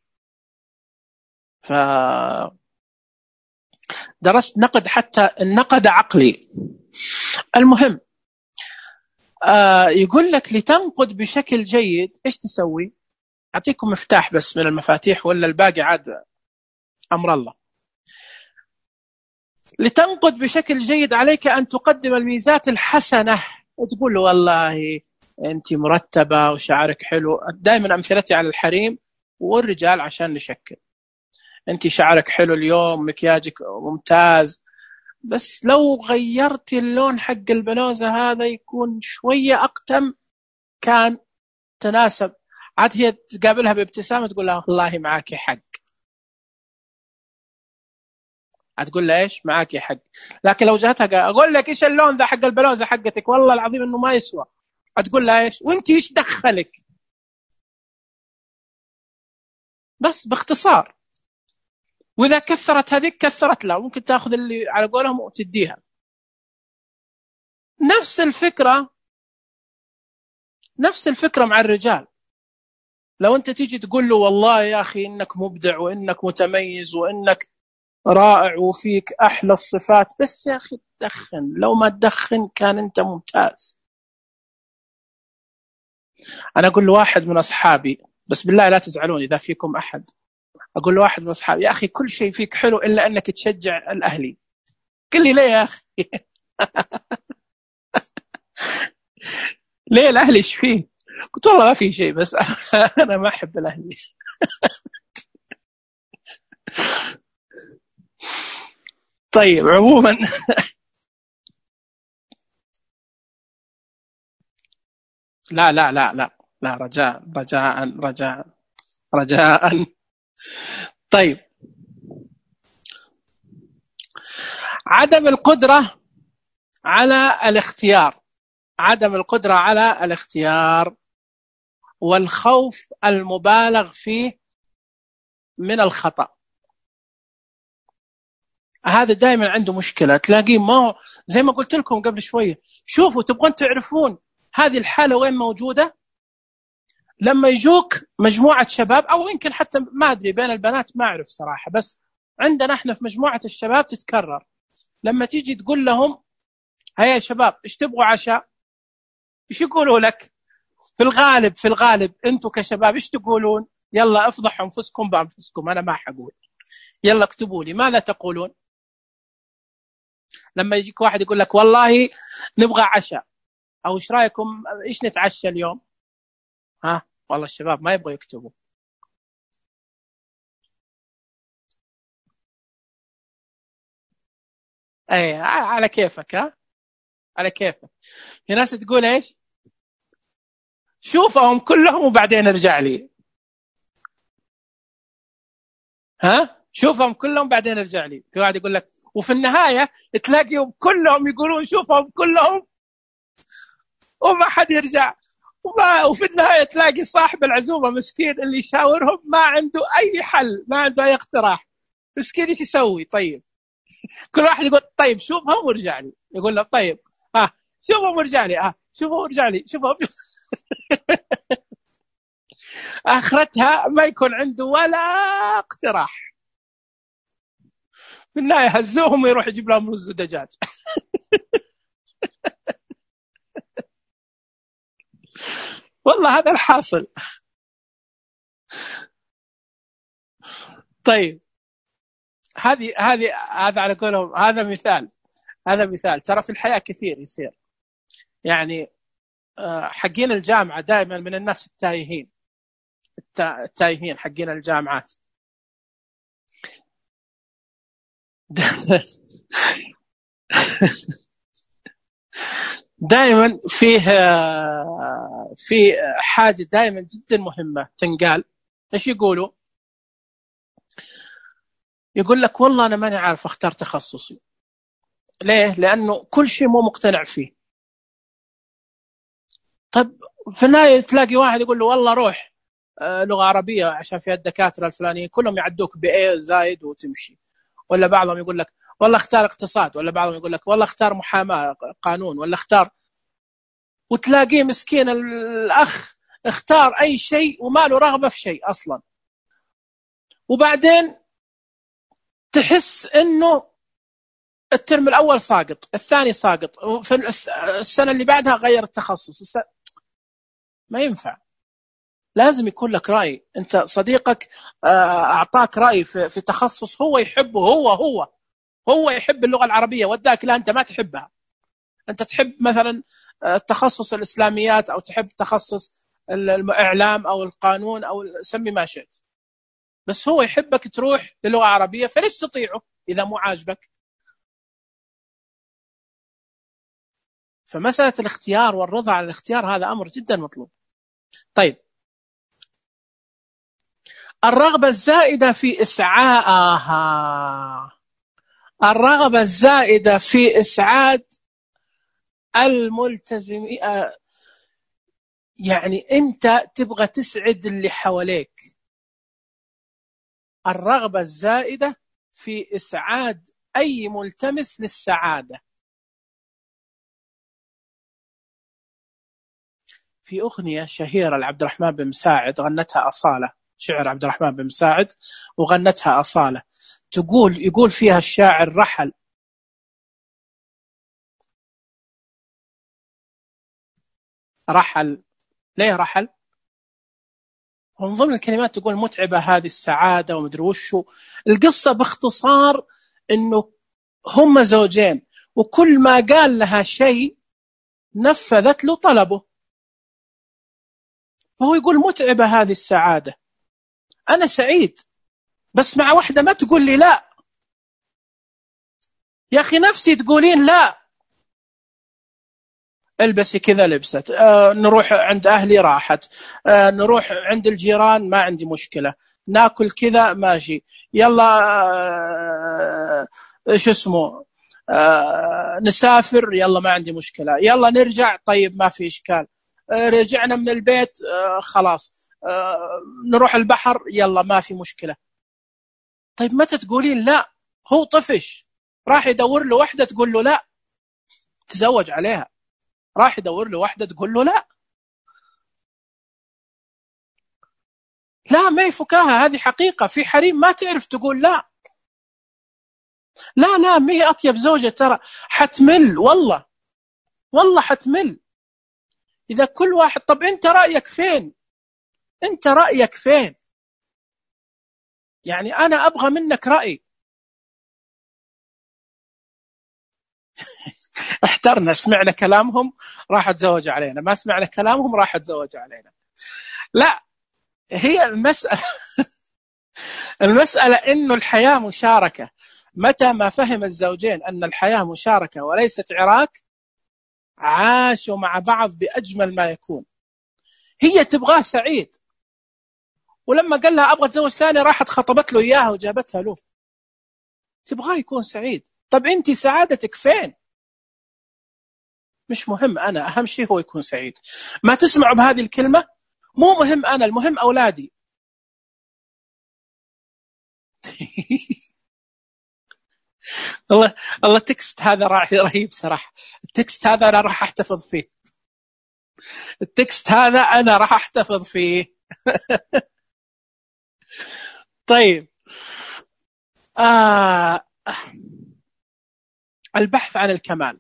فدرست نقد، حتى النقد عقلي. المهم يقول لك لتنقد بشكل جيد إيش تسوي؟ أعطيكم مفتاح بس من المفاتيح، ولا الباقي عاد أمر الله. لتنقد بشكل جيد عليك أن تقدم الميزات الحسنة، وتقول والله أنت مرتبة وشعرك حلو. دائما أمثلتي على الحريم والرجال عشان نشكل. أنت شعرك حلو اليوم، مكياجك ممتاز، بس لو غيرت اللون حق البلوزة هذا يكون شوية أقتم كان تناسب. عاد هي تقابلها بابتسامة تقول لها والله معاك حق. هتقول له ايش معاك حق. لكن لو جاتها اقول لك ايش اللون ذا حق البلوزه حقتك، والله العظيم انه ما يسوى، هتقول لها ايش وانت ايش دخلك؟ بس باختصار. واذا كثرت هذيك كثرت لا، ممكن تاخذ اللي على قولهم وتديها. نفس الفكره، نفس الفكره مع الرجال. لو انت تيجي تقول له والله يا اخي انك مبدع وانك متميز وانك رائع وفيك احلى الصفات، بس يا اخي تدخن، لو ما تدخن كان انت ممتاز. انا اقول لواحد من اصحابي، بس بالله لا تزعلون اذا فيكم احد، اقول لواحد من اصحابي يا اخي كل شيء فيك حلو الا انك تشجع الاهلي. قال لي ليه يا اخي؟ ليه الاهلي ايش فيه؟ قلت والله ما في شيء، بس انا ما احب الاهلي. طيب عموما لا لا لا لا لا، رجاء رجاء رجاء رجاء. طيب، عدم القدرة على الاختيار، عدم القدرة على الاختيار والخوف المبالغ فيه من الخطأ. هذا دائما عنده مشكلة، تلاقيه ما هو زي ما قلت لكم قبل شوية. شوفوا تبغون تعرفون هذه الحالة وين موجودة؟ لما يجوك مجموعة شباب، أو يمكن حتى ما أدري بين البنات ما أعرف صراحة، بس عندنا احنا في مجموعة الشباب تتكرر. لما تيجي تقول لهم هيا يا شباب ايش تبغوا عشاء، ايش يقولوا لك؟ في الغالب في الغالب انتم كشباب ايش تقولون؟ يلا افضحوا انفسكم بانفسكم، انا ما حقول. يلا اكتبوا لي ماذا تقولون لما يجيك واحد يقول لك والله نبغى عشاء، او ايش رايكم ايش نتعشى اليوم؟ ها والله الشباب ما يبغوا يكتبوا. اي على كيفك، ها على كيفك. في ناس تقول ايش؟ شوفهم كلهم وبعدين ارجع لي. ها شوفهم كلهم بعدين ارجع لي. في واحد يقول لك وفي النهايه تلاقيهم كلهم يقولون شوفهم كلهم وما حد يرجع، وفي النهاية تلاقي صاحب العزومة مسكين اللي يشاورهم ما عنده أي حل، ما عنده أي اقتراح. مسكين ايش يسوي؟ طيب كل واحد يقول طيب شوفهم وارجع لي، يقول له طيب شوفهم وارجع لي، شوفهم وارجع لي، شوفهم. آخرتها ما يكون عنده ولا اقتراح. في النهاية هزوهم ويروح يجيب لهم رز ودجاج. والله هذا الحاصل. طيب هذا على قولهم هذا مثال. هذا مثال، ترى في الحياة كثير يصير. يعني حقين الجامعة دائما من الناس التايهين، التايهين حقين الجامعات. دائما في حاجة دائما جدا مهمة تنقال. ايش يقولوا؟ يقول لك والله أنا ماني عارف أختار تخصصي. ليه؟ لأنه كل شيء مو مقتنع فيه. طب في النهاية تلاقي واحد يقول له والله روح لغة عربية عشان فيها الدكاترة الفلانيين كلهم يعدوك بA زايد وتمشي. ولا بعضهم يقول لك والله اختار اقتصاد، ولا بعضهم يقول لك والله اختار محاماة قانون، ولا اختار. وتلاقيه مسكين الأخ اختار أي شيء وما له رغبة في شيء أصلا. وبعدين تحس إنه الترم الأول ساقط، الثاني ساقط، في السنة اللي بعدها غير التخصص. ما ينفع. لازم يكون لك رأي. أنت صديقك أعطاك رأي في تخصص هو يحبه، هو يحب اللغة العربية وداك، لا أنت ما تحبها. أنت تحب مثلا تخصص الإسلاميات، أو تحب تخصص الإعلام أو القانون أو سمي ما شئت، بس هو يحبك تروح للغة عربية، فليش تطيعه إذا مو عاجبك؟ فمسألة الاختيار والرضا على الاختيار هذا أمر جدا مطلوب. طيب الرغبة الزائدة في الرغبة الزائدة في إسعاد الملتزمين. يعني أنت تبغى تسعد اللي حواليك. الرغبة الزائدة في إسعاد أي ملتمس للسعادة. في أغنية شهيرة لعبد الرحمن بن مساعد غنتها أصالة، شعر عبد الرحمن بن مساعد وغنتها أصالة. يقول فيها الشاعر رحل. ليه رحل؟ ومن ضمن الكلمات تقول متعبة هذه السعادة ومدري وشو. القصة باختصار إنه هم زوجين، وكل ما قال لها شيء نفذت له طلبه. فهو يقول متعبة هذه السعادة، أنا سعيد بس مع واحدة ما تقول لي لا. يا أخي نفسي تقولين لا، البسي كذا لبست، نروح عند أهلي راحت، نروح عند الجيران ما عندي مشكلة، ناكل كذا ماشي، يلا ايش اسمه نسافر يلا ما عندي مشكلة، يلا نرجع طيب ما في إشكال، رجعنا من البيت خلاص، نروح البحر يلا ما في مشكلة. طيب متى تقولين لا؟ هو طفش راح يدور له واحدة تقول له لا تزوج عليها، راح يدور له واحدة تقول له لا. لا ما هي فكاهة، هذه حقيقة. في حريم ما تعرف تقول لا. لا ما هي أطيب زوجة ترى، حتمل والله حتمل إذا كل واحد. طب أنت رأيك فين؟ أنت رأيك فين؟ يعني أنا أبغى منك رأي. احترنا، سمعنا كلامهم راح تزوج علينا، ما سمعنا كلامهم راح تزوج علينا. لا، هي المسألة إنه الحياة مشاركة. متى ما فهم الزوجين أن الحياة مشاركة وليست عراك، عاشوا مع بعض بأجمل ما يكون. هي تبغاه سعيد، ولما قال لها أبغى أتزوج ثاني راحت خطبت له إياها وجابتها له. تبغاه يكون سعيد. طب أنت سعادتك فين؟ مش مهم أنا، أهم شيء هو يكون سعيد. ما تسمعوا بهذه الكلمة، مو مهم أنا، المهم أولادي. الله، الله التكست هذا رهيب صراحة. التكست هذا أنا راح أحتفظ فيه. التكست هذا أنا راح أحتفظ فيه. طيب، البحث عن الكمال.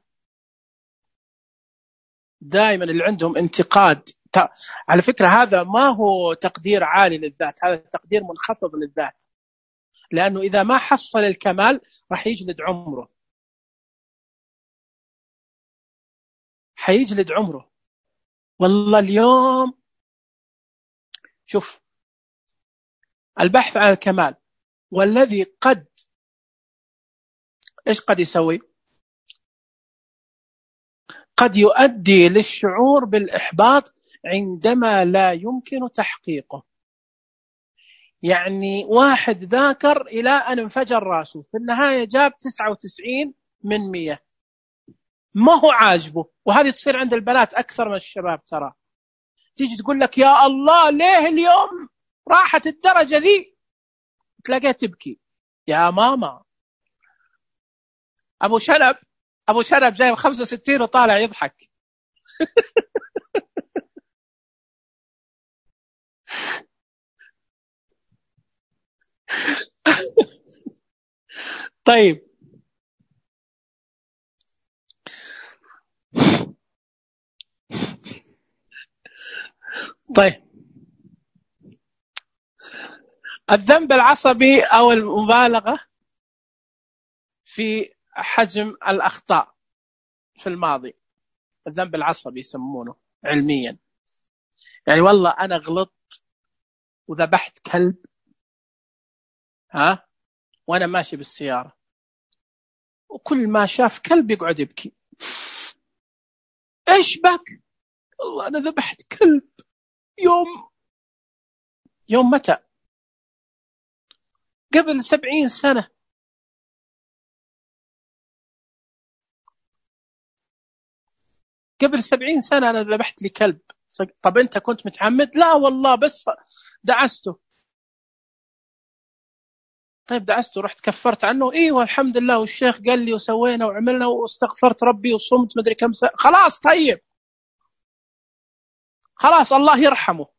دائما اللي عندهم انتقاد، على فكرة هذا ما هو تقدير عالي للذات، هذا تقدير منخفض للذات. لأنه إذا ما حصل الكمال راح يجلد عمره، حيجلد عمره. والله اليوم شوف، البحث عن الكمال والذي إيش قد يسوي؟ قد يؤدي للشعور بالإحباط عندما لا يمكن تحقيقه. يعني واحد ذاكر إلى أن انفجر راسه، في النهاية جاب 99 من 100، ما هو عاجبه. وهذه تصير عند البنات أكثر من الشباب ترى. تيجي تقول لك يا الله ليه اليوم راحت الدرجة ذي، تلاقيها تبكي. يا ماما، أبو شنب جايب 65 وطالع يضحك. طيب، طيب، الذنب العصبي أو المبالغة في حجم الأخطاء في الماضي. الذنب العصبي يسمونه علميا. يعني والله أنا غلطت وذبحت كلب، وأنا ماشي بالسيارة، وكل ما شاف كلب يقعد يبكي. إيش بك؟ والله أنا ذبحت كلب يوم متى؟ قبل 70 سنة. قبل 70 سنة أنا ذبحت لي كلب. طب أنت كنت متعمد؟ لا والله بس دعسته. طيب دعسته، رحت كفرت عنه؟ ايوه الحمد لله، والشيخ قال لي وسوينا وعملنا واستغفرت ربي وصمت مدري كم سنة. خلاص طيب، خلاص الله يرحمه.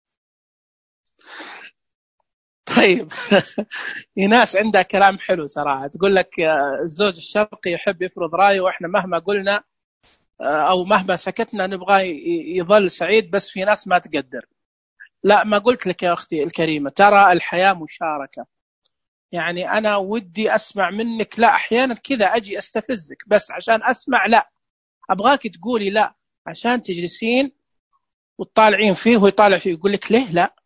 طيب. ناس عندها كلام حلو صراحة، تقول لك الزوج الشرقي يحب يفرض رأيه، وإحنا مهما قلنا أو مهما سكتنا نبغى يظل سعيد، بس في ناس ما تقدر. لا، ما قلت لك يا أختي الكريمة، ترى الحياة مشاركة. يعني أنا ودي أسمع منك لا، أحيانا كذا أجي أستفزك بس عشان أسمع، لا أبغاك تقولي لا عشان تجلسين وتطالعين فيه ويطالع فيه يقول لك ليه لا.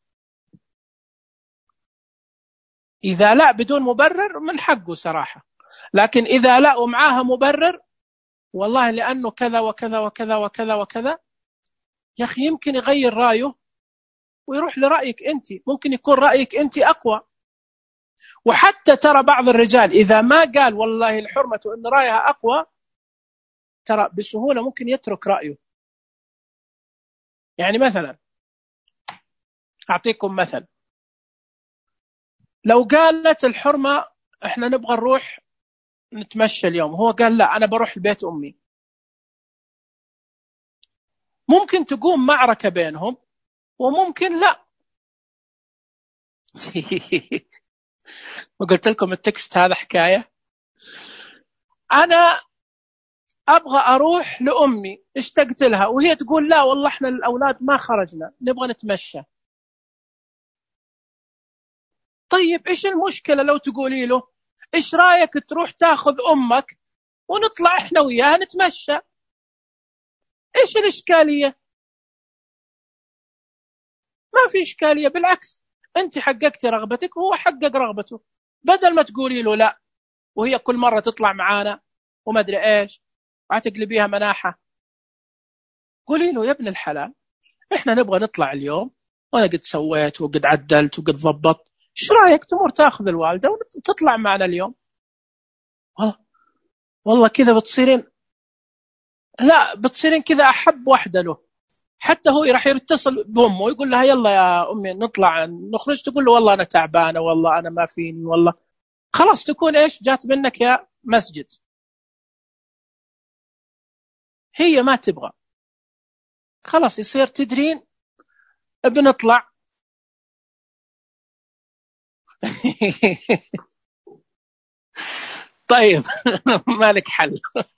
إذا لا بدون مبرر من حقه صراحة، لكن إذا لا ومعاها مبرر، والله لأنه كذا وكذا وكذا وكذا وكذا، يا أخي يمكن يغير رأيه ويروح لرأيك أنت، ممكن يكون رأيك أنت أقوى. وحتى ترى بعض الرجال إذا ما قال والله الحرمة أن رأيها أقوى، ترى بسهولة ممكن يترك رأيه. يعني مثلا أعطيكم مثل، لو قالت الحرمة إحنا نبغى نروح نتمشى اليوم، هو قال لا أنا بروح البيت أمي، ممكن تقوم معركة بينهم وممكن لا. وقلت لكم التكست هذا حكاية. أنا أبغى أروح لأمي، اشتقت لها، وهي تقول لا والله إحنا الأولاد ما خرجنا نبغى نتمشى. طيب إيش المشكلة لو تقولي له إيش رأيك تروح تاخذ أمك ونطلع إحنا وياها نتمشى؟ إيش الإشكالية؟ ما في إشكالية، بالعكس أنت حققتي رغبتك وهو حقق رغبته. بدل ما تقولي له لا وهي كل مرة تطلع معانا وما أدري إيش وعتقلبيها مناحة، قولي له يا ابن الحلال إحنا نبغى نطلع اليوم، وأنا قد سويت وقد عدلت وقد ضبطت، إيش رأيك تمر تاخذ الوالدة وتطلع معنا اليوم؟ والله كذا بتصيرين لا، بتصيرين كذا أحب واحدة له، حتى هو راح يتصل بأمه ويقول لها يلا يا أمي نطلع نخرج، تقول له والله أنا تعبانة، والله أنا ما فيني، والله خلاص تكون إيش جات منك يا مسجد. هي ما تبغى، خلاص يصير تدرين بنطلع. طيب. مالك حل.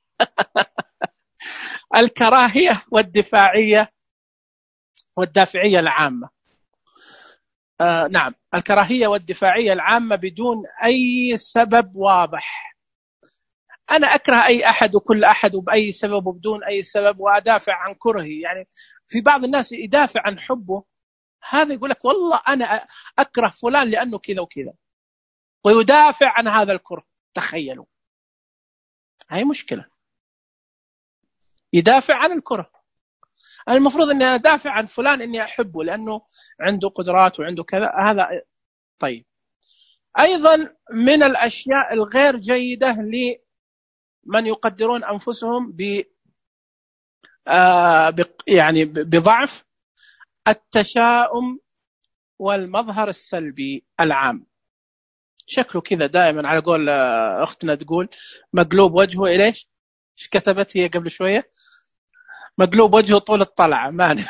الكراهية والدافعية العامة. نعم، الكراهية والدفاعية العامة بدون أي سبب واضح. أنا أكره أي أحد وكل أحد وبأي سبب وبدون أي سبب، وأدافع عن كرهي. يعني في بعض الناس يدافع عن حبه، هذا يقول لك والله أنا أكره فلان لأنه كذا وكذا، ويدافع عن هذا الكره. تخيلوا، هاي مشكلة. يدافع عن الكره. أنا المفروض أني أدافع عن فلان أني أحبه لأنه عنده قدرات وعنده كذا، هذا طيب. أيضا من الأشياء الغير جيدة لمن يقدرون أنفسهم يعني بضعف، التشاؤم والمظهر السلبي العام. شكله كذا دائما، على قول أختنا تقول مقلوب وجهه إليش، ايش كتبت هي قبل شوية؟ مقلوب وجهه طول الطلعة مان.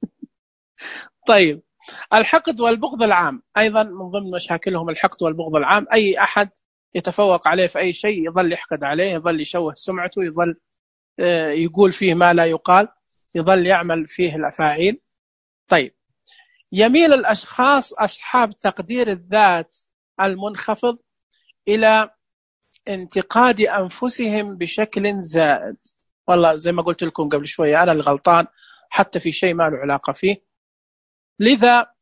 طيب، الحقد والبغض العام أيضا من ضمن مشاكلهم. الحقد والبغض العام، أي أحد يتفوق عليه في أي شيء يظل يحقد عليه، يظل يشوه سمعته، يظل يقول فيه ما لا يقال، يظل يعمل فيه الأفاعيل. طيب، يميل الأشخاص أصحاب تقدير الذات المنخفض إلى انتقاد أنفسهم بشكل زائد. والله زي ما قلت لكم قبل شوية، أنا الغلطان حتى في شيء ما له علاقة فيه. لذا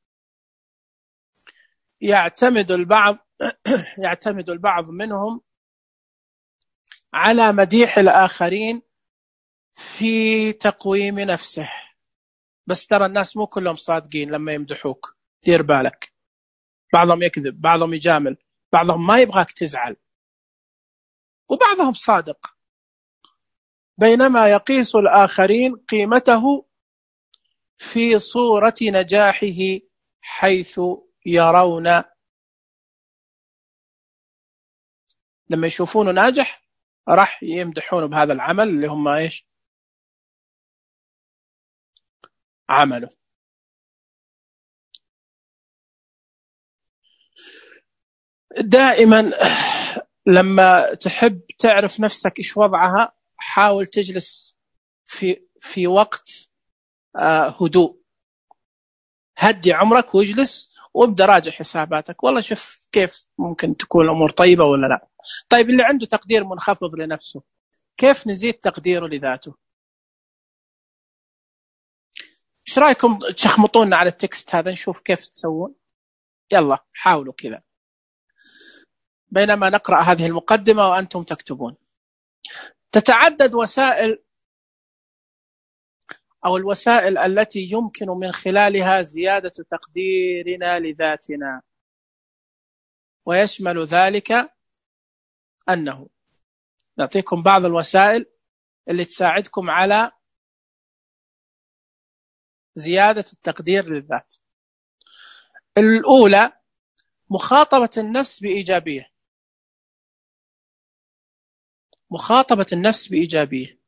يعتمد البعض منهم على مديح الآخرين في تقويم نفسه. بس ترى الناس مو كلهم صادقين لما يمدحوك، دير بالك. بعضهم يكذب، بعضهم يجامل، بعضهم ما يبغاك تزعل، وبعضهم صادق. بينما يقيس الآخرين قيمته في صورة نجاحه، حيث يرون لما يشوفونه ناجح راح يمدحونه بهذا العمل اللي هم إيش عمله. دائما لما تحب تعرف نفسك إيش وضعها، حاول تجلس في وقت هدوء. هدي عمرك واجلس وابدأ راجع حساباتك، والله شوف كيف ممكن تكون الأمور طيبة ولا لا. طيب، اللي عنده تقدير منخفض لنفسه، كيف نزيد تقديره لذاته؟ ايش رايكم تشخمطونا على التكست هذا نشوف كيف تسوون؟ يلا حاولوا كذا بينما نقرأ هذه المقدمة وأنتم تكتبون. تتعدد الوسائل التي يمكن من خلالها زيادة تقديرنا لذاتنا، ويشمل ذلك أنه نعطيكم بعض الوسائل اللي تساعدكم على زيادة التقدير للذات. الأولى، مخاطبة النفس بإيجابية. مخاطبة النفس بإيجابية.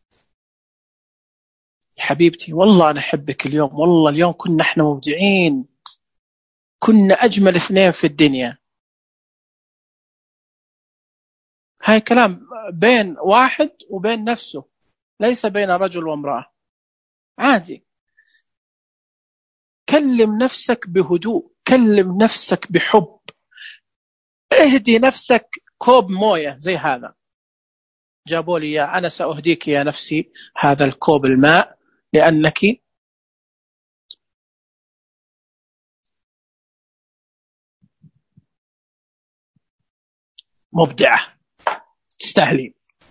حبيبتي والله أنا أحبك اليوم، والله اليوم كنا احنا مبدعين، كنا أجمل اثنين في الدنيا. هاي كلام بين واحد وبين نفسه، ليس بين رجل وامرأة. عادي. كلم نفسك بهدوء، كلم نفسك بحب، اهدي نفسك كوب موية زي هذا جابوا لي إياه، أنا سأهديك يا نفسي هذا الكوب الماء لأنك مبدعة، تستاهلين.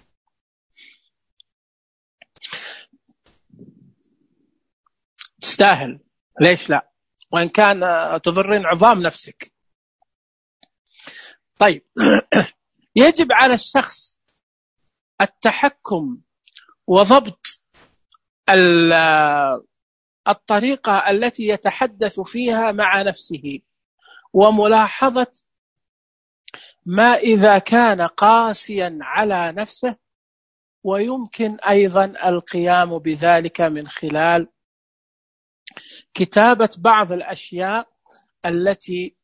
تستاهل، ليش لا؟ وإن كان تضرين عظام نفسك. طيب. يجب على الشخص التحكم وضبط الطريقة التي يتحدث فيها مع نفسه، وملاحظة ما إذا كان قاسيا على نفسه، ويمكن أيضا القيام بذلك من خلال كتابة بعض الأشياء التي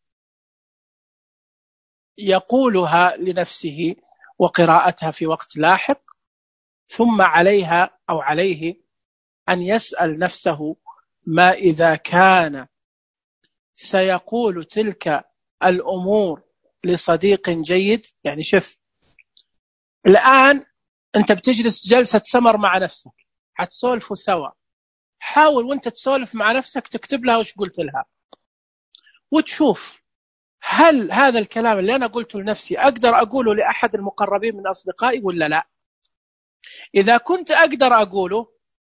يقولها لنفسه وقراءتها في وقت لاحق، ثم عليها أو عليه أن يسأل نفسه ما إذا كان سيقول تلك الأمور لصديق جيد. يعني شوف، الآن أنت بتجلس جلسة سمر مع نفسك، هتسولفوا سوا، حاول وانت تسولف مع نفسك تكتب لها وش قلت لها، وتشوف هل هذا الكلام اللي أنا قلته لنفسي أقدر أقوله لأحد المقربين من أصدقائي ولا لا. إذا كنت أقدر أقوله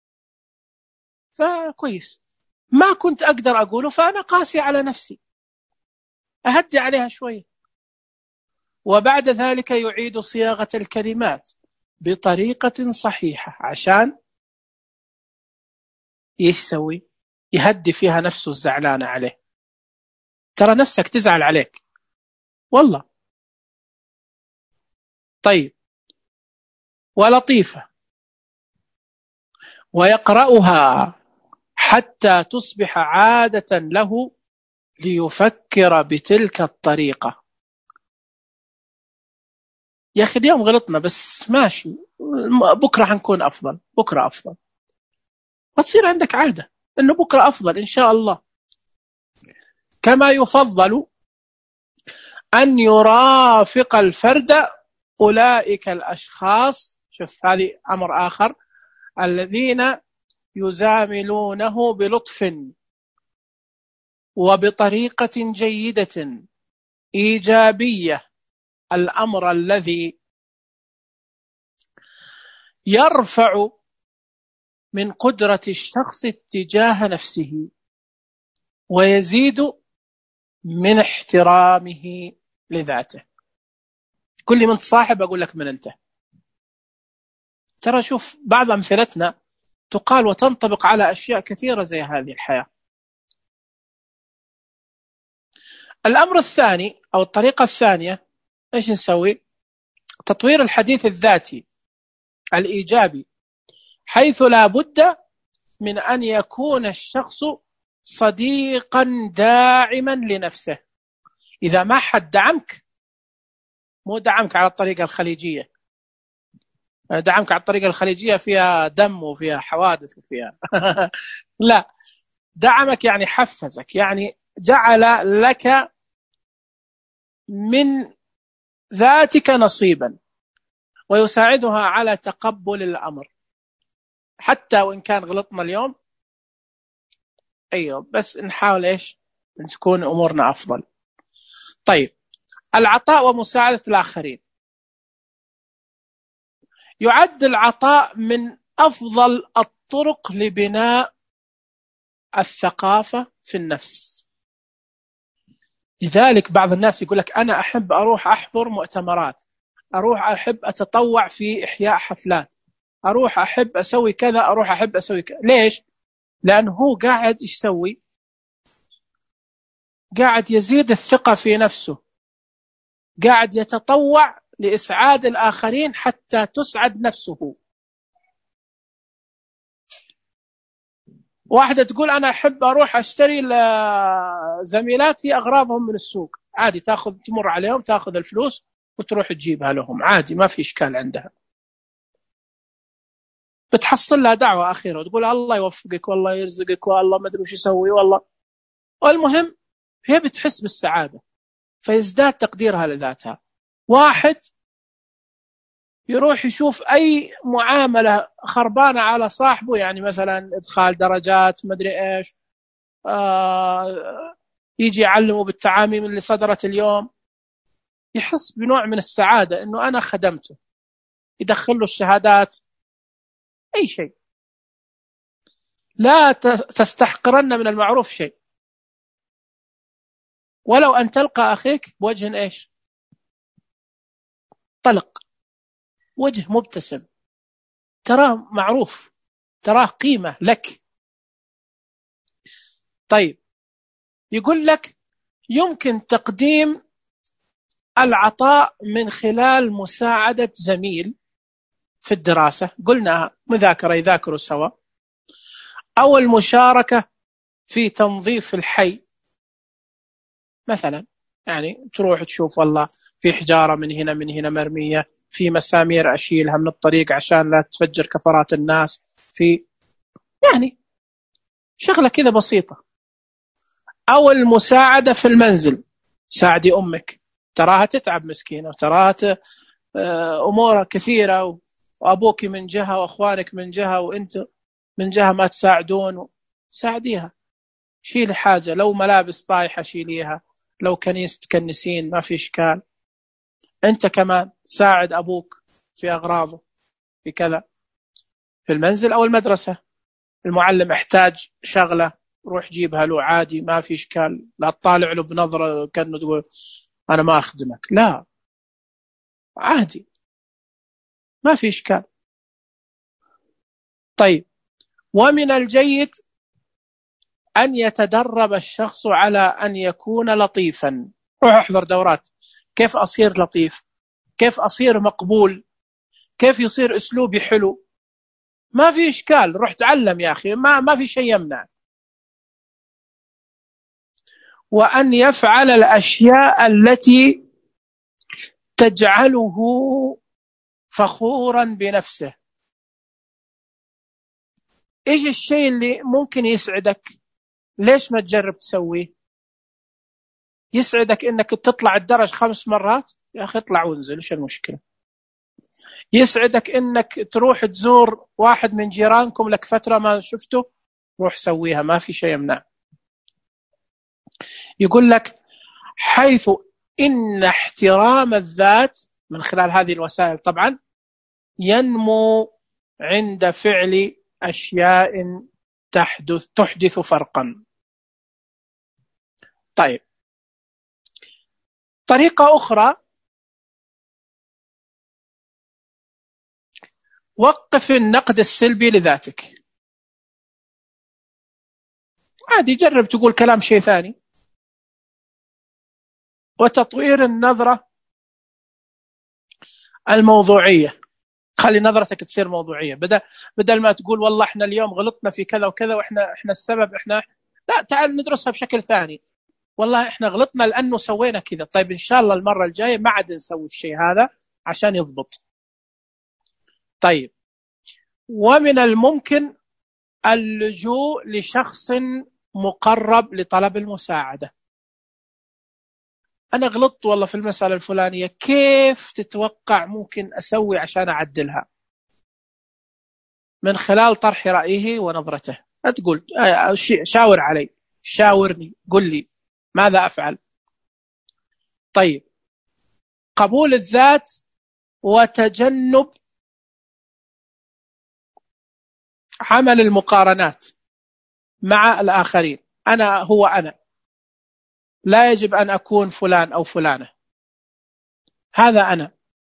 فكويس، ما كنت أقدر أقوله فأنا قاسي على نفسي، أهدي عليها شوية. وبعد ذلك يعيد صياغة الكلمات بطريقة صحيحة عشان يسوي يهدي فيها نفسه الزعلانة عليه. ترى نفسك تزعل عليك والله. طيب، ولطيفة، ويقرأها حتى تصبح عادة له ليفكر بتلك الطريقة. يا أخي اليوم غلطنا بس ماشي، بكرة حنكون أفضل، بكرة أفضل، وتصير عندك عادة أنه بكرة أفضل إن شاء الله. كما يفضل أن يرافق الفرد أولئك الأشخاص، شوف هذه أمر آخر، الذين يزاملونه بلطف وبطريقة جيدة إيجابية، الأمر الذي يرفع من قدرة الشخص اتجاه نفسه ويزيد من احترامه لذاته. كل من تصاحب أقول لك من أنت. ترى شوف بعض أمثلتنا تقال وتنطبق على أشياء كثيرة زي هذه الحياة. الأمر الثاني أو الطريقة الثانية، إيش نسوي؟ تطوير الحديث الذاتي الإيجابي، حيث لا بد من أن يكون الشخص صديقا داعما لنفسه. إذا ما حد دعمك، مو دعمك على الطريقة الخليجية، دعمك على الطريقة الخليجية فيها دم وفيها حوادث وفيها لا، دعمك يعني حفزك، يعني جعل لك من ذاتك نصيبا ويساعدها على تقبل الأمر، حتى وإن كان غلطنا اليوم، أيوه بس نحاول إيش أن تكون أمورنا أفضل. طيب، العطاء ومساعدة الآخرين. يعد العطاء من أفضل الطرق لبناء الثقافة في النفس. لذلك بعض الناس يقول لك أنا أحب أروح أحضر مؤتمرات، أروح أحب أتطوع في إحياء حفلات، أروح أحب أسوي كذا، أروح أحب أسوي كذا. ليش؟ لأنه هو قاعد إيش يسوي؟ قاعد يزيد الثقة في نفسه، قاعد يتطوع لإسعاد الآخرين حتى تسعد نفسه. واحدة تقول أنا أحب أروح أشتري لزميلاتي أغراضهم من السوق، عادي تأخذ، تمر عليهم تأخذ الفلوس وتروح تجيبها لهم عادي، ما في إشكال عندها. بتحصل لها دعوة أخيرة وتقول الله يوفقك والله يرزقك والله ما أدري وش يسوي والله. والمهم هي بتحس بالسعادة فيزداد تقديرها لذاتها. واحد يروح يشوف أي معاملة خربانة على صاحبه، يعني مثلا إدخال درجات ما أدري إيش، يجي يعلمه بالتعاميم اللي صدرت اليوم، يحس بنوع من السعادة إنه أنا خدمته، يدخل له الشهادات، أي شيء. لا تستحقرن من المعروف شيء، ولو أن تلقى أخيك بوجه إيش؟ طلق، وجه مبتسم، تراه معروف، تراه قيمة لك. طيب، يقول لك يمكن تقديم العطاء من خلال مساعدة زميل في الدراسة، قلنا مذاكرة يذاكروا سوا، أو المشاركة في تنظيف الحي مثلا. يعني تروح تشوف والله في حجارة من هنا من هنا مرمية، في مسامير أشيلها من الطريق عشان لا تفجر كفرات الناس، في يعني شغلة كذا بسيطة. أو المساعدة في المنزل، ساعدي أمك، تراها تتعب مسكينة، وتراها أمورها كثيرة، وأبوك من جهة وأخوانك من جهة وأنت من جهة ما تساعدون، ساعديها، شيل حاجة، لو ملابس طايحة شيليها، لو كنيس تكنسين ما في إشكال. أنت كمان ساعد أبوك في أغراضه، في كذا، في المنزل أو المدرسة. المعلم احتاج شغلة، روح جيبها له عادي، ما في إشكال. لا تطالع له بنظرة كأنه تقول أنا ما أخدمك، لا، عادي، ما في إشكال. طيب، ومن الجيد أن يتدرب الشخص على أن يكون لطيفا. روح احضر دورات كيف أصير لطيف، كيف أصير مقبول، كيف يصير أسلوبي حلو، ما في إشكال، روح تعلم يا أخي، ما في شيء يمنع. وأن يفعل الأشياء التي تجعله فخورا بنفسه. إيش الشيء اللي ممكن يسعدك؟ ليش ما تجرب تسويه؟ يسعدك إنك تطلع الدرج 5 مرات، يا أخي اطلع وانزل، إيش المشكلة؟ يسعدك إنك تروح تزور واحد من جيرانكم لك فترة ما شفته، روح سويها، ما في شيء يمنع. يقول لك حيث إن احترام الذات من خلال هذه الوسائل طبعا ينمو عند فعل أشياء تحدث فرقا. طيب، طريقة أخرى، وقف النقد السلبي لذاتك. عادي، جرب تقول كلام شيء ثاني. وتطوير النظرة الموضوعية، خلي نظرتك تصير موضوعية، بدل ما تقول والله احنا اليوم غلطنا في كذا وكذا واحنا السبب احنا، لا، تعال ندرسها بشكل ثاني. والله احنا غلطنا لأنه سوينا كذا، طيب إن شاء الله المرة الجاية ما عاد نسوي الشيء هذا عشان يضبط. طيب، ومن الممكن اللجوء لشخص مقرب لطلب المساعدة. أنا غلطت والله في المسألة الفلانية، كيف تتوقع ممكن أسوي عشان أعدلها؟ من خلال طرح رأيه ونظرته، لا تقول شاور علي، شاورني، قل لي ماذا أفعل. طيب، قبول الذات وتجنب عمل المقارنات مع الآخرين. أنا هو أنا، لا يجب أن أكون فلان أو فلانة، هذا أنا،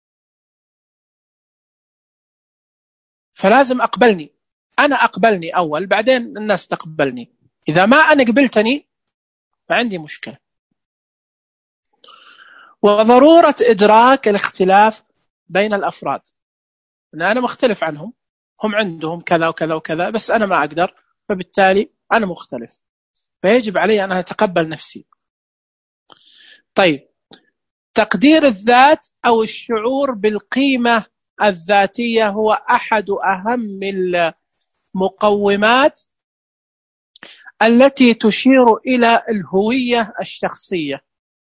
فلازم أقبلني. أنا أقبلني أول، بعدين الناس تقبلني. إذا ما أنا قبلتني فعندي مشكلة. وضرورة إدراك الاختلاف بين الأفراد، أن أنا مختلف عنهم، هم عندهم كذا وكذا وكذا بس أنا ما أقدر، فبالتالي أنا مختلف، فيجب علي أن أتقبل نفسي. طيب، تقدير الذات أو الشعور بالقيمة الذاتية هو أحد أهم المقومات التي تشير إلى الهوية الشخصية،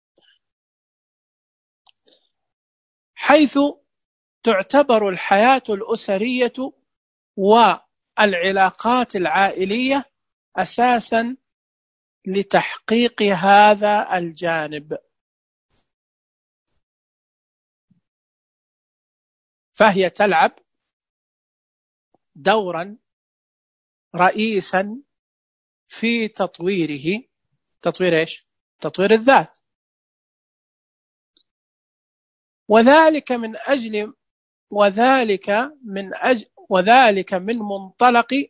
حيث تعتبر الحياة الأسرية والعلاقات العائلية أساسا لتحقيق هذا الجانب. فهي تلعب دورا رئيسا في تطويره. تطوير إيش؟ تطوير الذات. وذلك من أجل وذلك من منطلق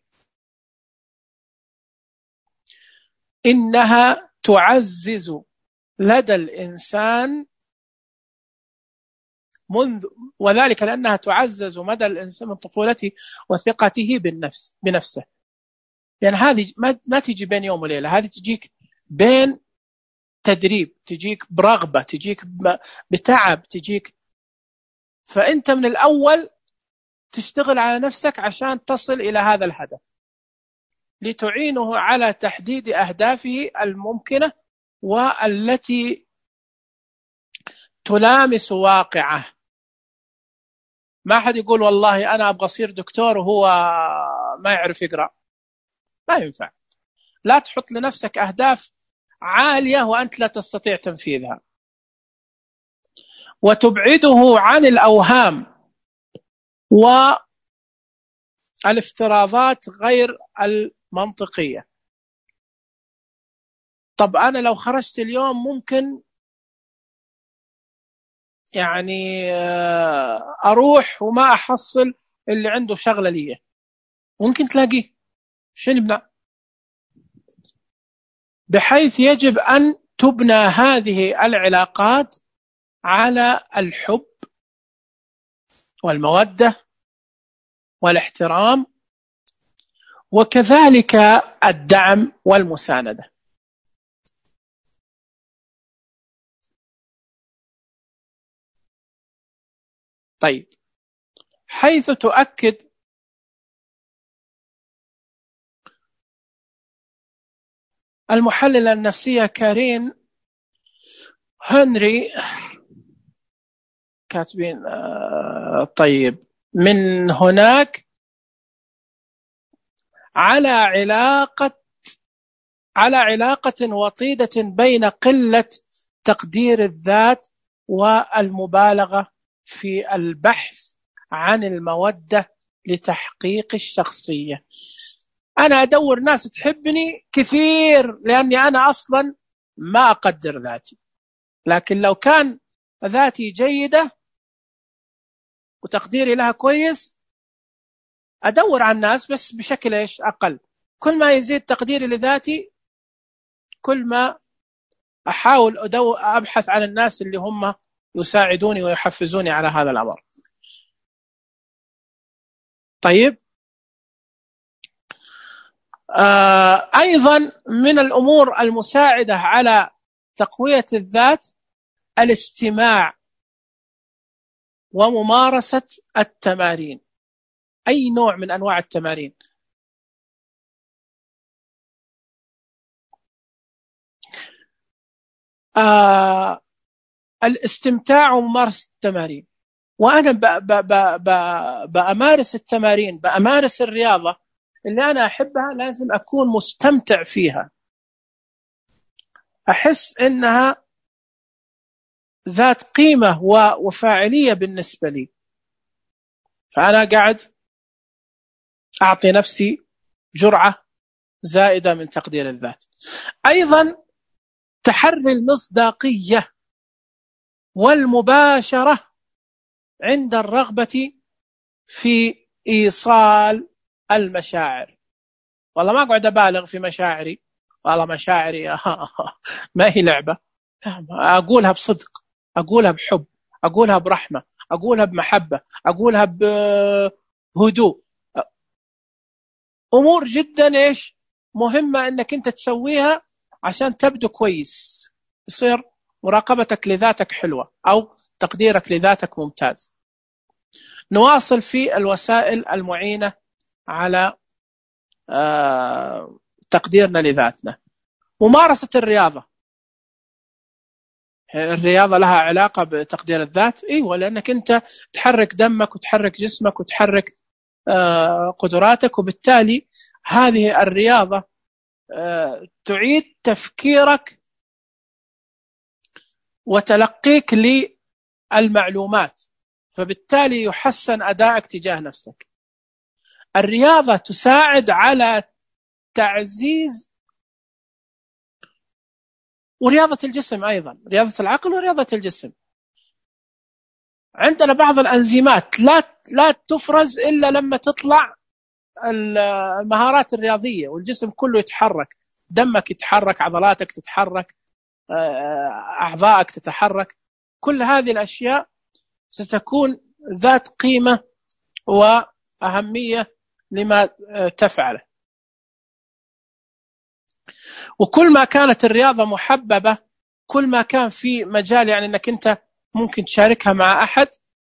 إنها تعزز لدى الإنسان وذلك لأنها تعزز مدى الإنسان من طفولته وثقته بنفسه. يعني هذه ما تجي بين يوم وليلة، هذه تجيك بين تدريب، تجيك برغبة، تجيك بتعب، تجيك. فأنت من الأول تشتغل على نفسك عشان تصل إلى هذا الهدف، لتعينه على تحديد أهدافه الممكنة والتي تلامس واقعه. ما حد يقول والله أنا أبغى أصير دكتور وهو ما يعرف يقرأ، ما ينفع. لا تحط لنفسك أهداف عالية وأنت لا تستطيع تنفيذها، وتبعده عن الأوهام والافتراضات غير المنطقية. طب أنا لو خرجت اليوم ممكن يعني أروح وما أحصل اللي عنده شغلة لي، ممكن تلاقيه، شنو يمنع؟ بحيث يجب أن تبنى هذه العلاقات على الحب والمودة والاحترام، وكذلك الدعم والمساندة. طيب، حيث تؤكد المحللة النفسية كارين هنري كاتبين طيب، من هناك على علاقة وطيدة بين قلة تقدير الذات والمبالغة في البحث عن المودة لتحقيق الشخصية. أنا أدور ناس تحبني كثير لأني أنا أصلا ما أقدر ذاتي، لكن لو كان ذاتي جيدة وتقديري لها كويس أدور على الناس بس بشكل أقل. كل ما يزيد تقديري لذاتي كل ما أحاول أبحث عن الناس اللي هم يساعدوني ويحفزوني على هذا الأمر. طيب، أيضا من الأمور المساعدة على تقوية الذات الاستماع وممارسة التمارين، أي نوع من أنواع التمارين. الاستمتاع وممارسة التمارين. وأنا بأمارس التمارين، بأمارس الرياضة اللي أنا أحبها، لازم أكون مستمتع فيها، أحس إنها ذات قيمة وفاعلية بالنسبة لي، فأنا قاعد أعطي نفسي جرعة زائدة من تقدير الذات. أيضا تحري المصداقية والمباشرة عند الرغبة في إيصال المشاعر. والله ما أقعد أبالغ في مشاعري، والله مشاعري ما هي لعبة، أقولها بصدق، أقولها بحب، أقولها برحمة، أقولها بمحبة، أقولها بهدوء. أمور جدا مهمة أنك أنت تسويها عشان تبدو كويس، يصير مراقبتك لذاتك حلوة أو تقديرك لذاتك ممتاز. نواصل في الوسائل المعينة على تقديرنا لذاتنا. ممارسة الرياضة. الرياضة لها علاقة بتقدير الذات، ايوه، لأنك أنت تحرك دمك وتحرك جسمك وتحرك قدراتك، وبالتالي هذه الرياضة تعيد تفكيرك وتلقيك للمعلومات، فبالتالي يحسن أدائك تجاه نفسك. الرياضة تساعد على تعزيز، ورياضة الجسم أيضا، رياضة العقل ورياضة الجسم. عندنا بعض الأنزيمات لا تفرز إلا لما تطلع المهارات الرياضية والجسم كله يتحرك، دمك يتحرك، عضلاتك تتحرك، أعضائك تتحرك. كل هذه الأشياء ستكون ذات قيمة وأهمية لما تفعله. وكل ما كانت الرياضة محببة، كل ما كان في مجال يعني أنك أنت ممكن تشاركها مع أحد،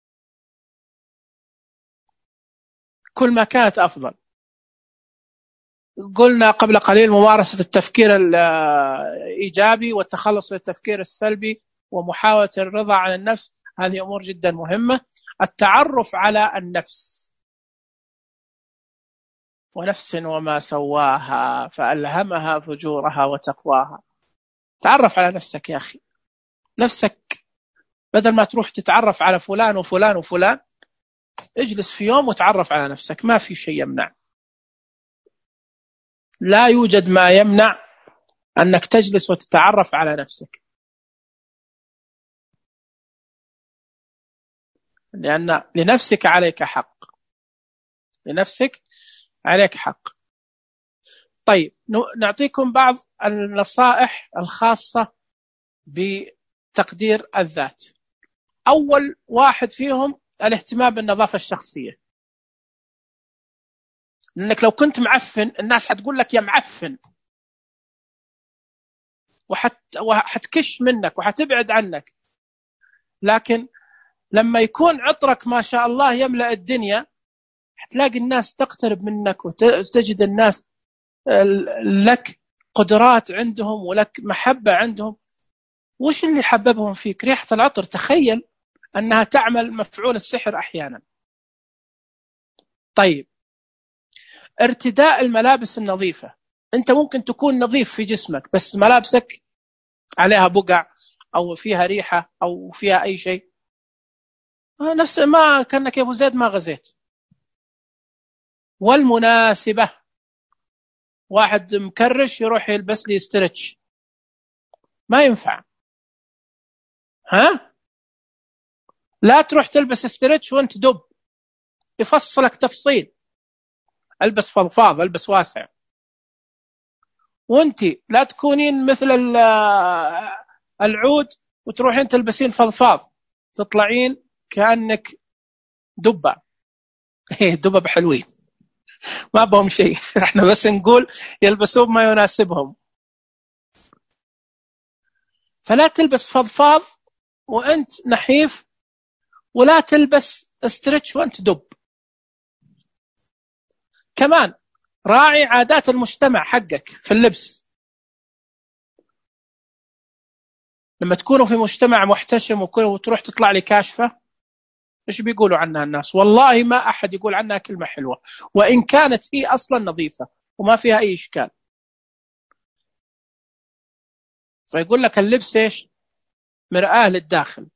كل ما كانت أفضل. قلنا قبل قليل ممارسة التفكير الإيجابي والتخلص من التفكير السلبي ومحاولة الرضا عن النفس، هذه أمور جدا مهمة. التعرف على النفس، ونفس وما سواها فألهمها فجورها وتقواها. تعرف على نفسك يا أخي، نفسك بدل ما تروح تتعرف على فلان وفلان وفلان، اجلس في يوم وتعرف على نفسك. ما في شيء يمنع، لا يوجد ما يمنع أنك تجلس وتتعرف على نفسك، لأن لنفسك عليك حق، لنفسك عليك حق. طيب نعطيكم بعض النصائح الخاصة بتقدير الذات. أول واحد فيهم الاهتمام بالنظافة الشخصية، لأنك لو كنت معفن الناس حتقول لك يا معفن، وحتكش منك وحتبعد عنك. لكن لما يكون عطرك ما شاء الله يملأ الدنيا، حتلاقي الناس تقترب منك، وتجد الناس لك قدرات عندهم ولك محبة عندهم. وش اللي حببهم فيك؟ ريحة العطر. تخيل أنها تعمل مفعول السحر أحيانا. طيب، ارتداء الملابس النظيفة. أنت ممكن تكون نظيف في جسمك بس ملابسك عليها بقع أو فيها ريحة أو فيها أي شيء، نفس ما كأنك يا أبو زيد ما غزيت. والمناسبة، واحد مكرش يروح يلبس لي ستريتش، ما ينفع. ها، لا تروح تلبس ستريتش وانت دب، يفصلك تفصيل. البس فضفاض، البس واسع. وانت لا تكونين مثل العود وتروحين تلبسين فضفاض، تطلعين كأنك دبة. دبة حلوين ما بهم شيء. احنا بس نقول يلبسون ما يناسبهم. فلا تلبس فضفاض وانت نحيف، ولا تلبس استرتش وانت دب. كمان راعي عادات المجتمع حقك في اللبس. لما تكونوا في مجتمع محتشم وتروح تطلع لي كاشفة، ايش بيقولوا عنها الناس؟ والله ما احد يقول عنها كلمة حلوة، وان كانت هي اصلا نظيفة وما فيها اي اشكال. فيقول لك اللبس ايش؟ مرآة للداخل.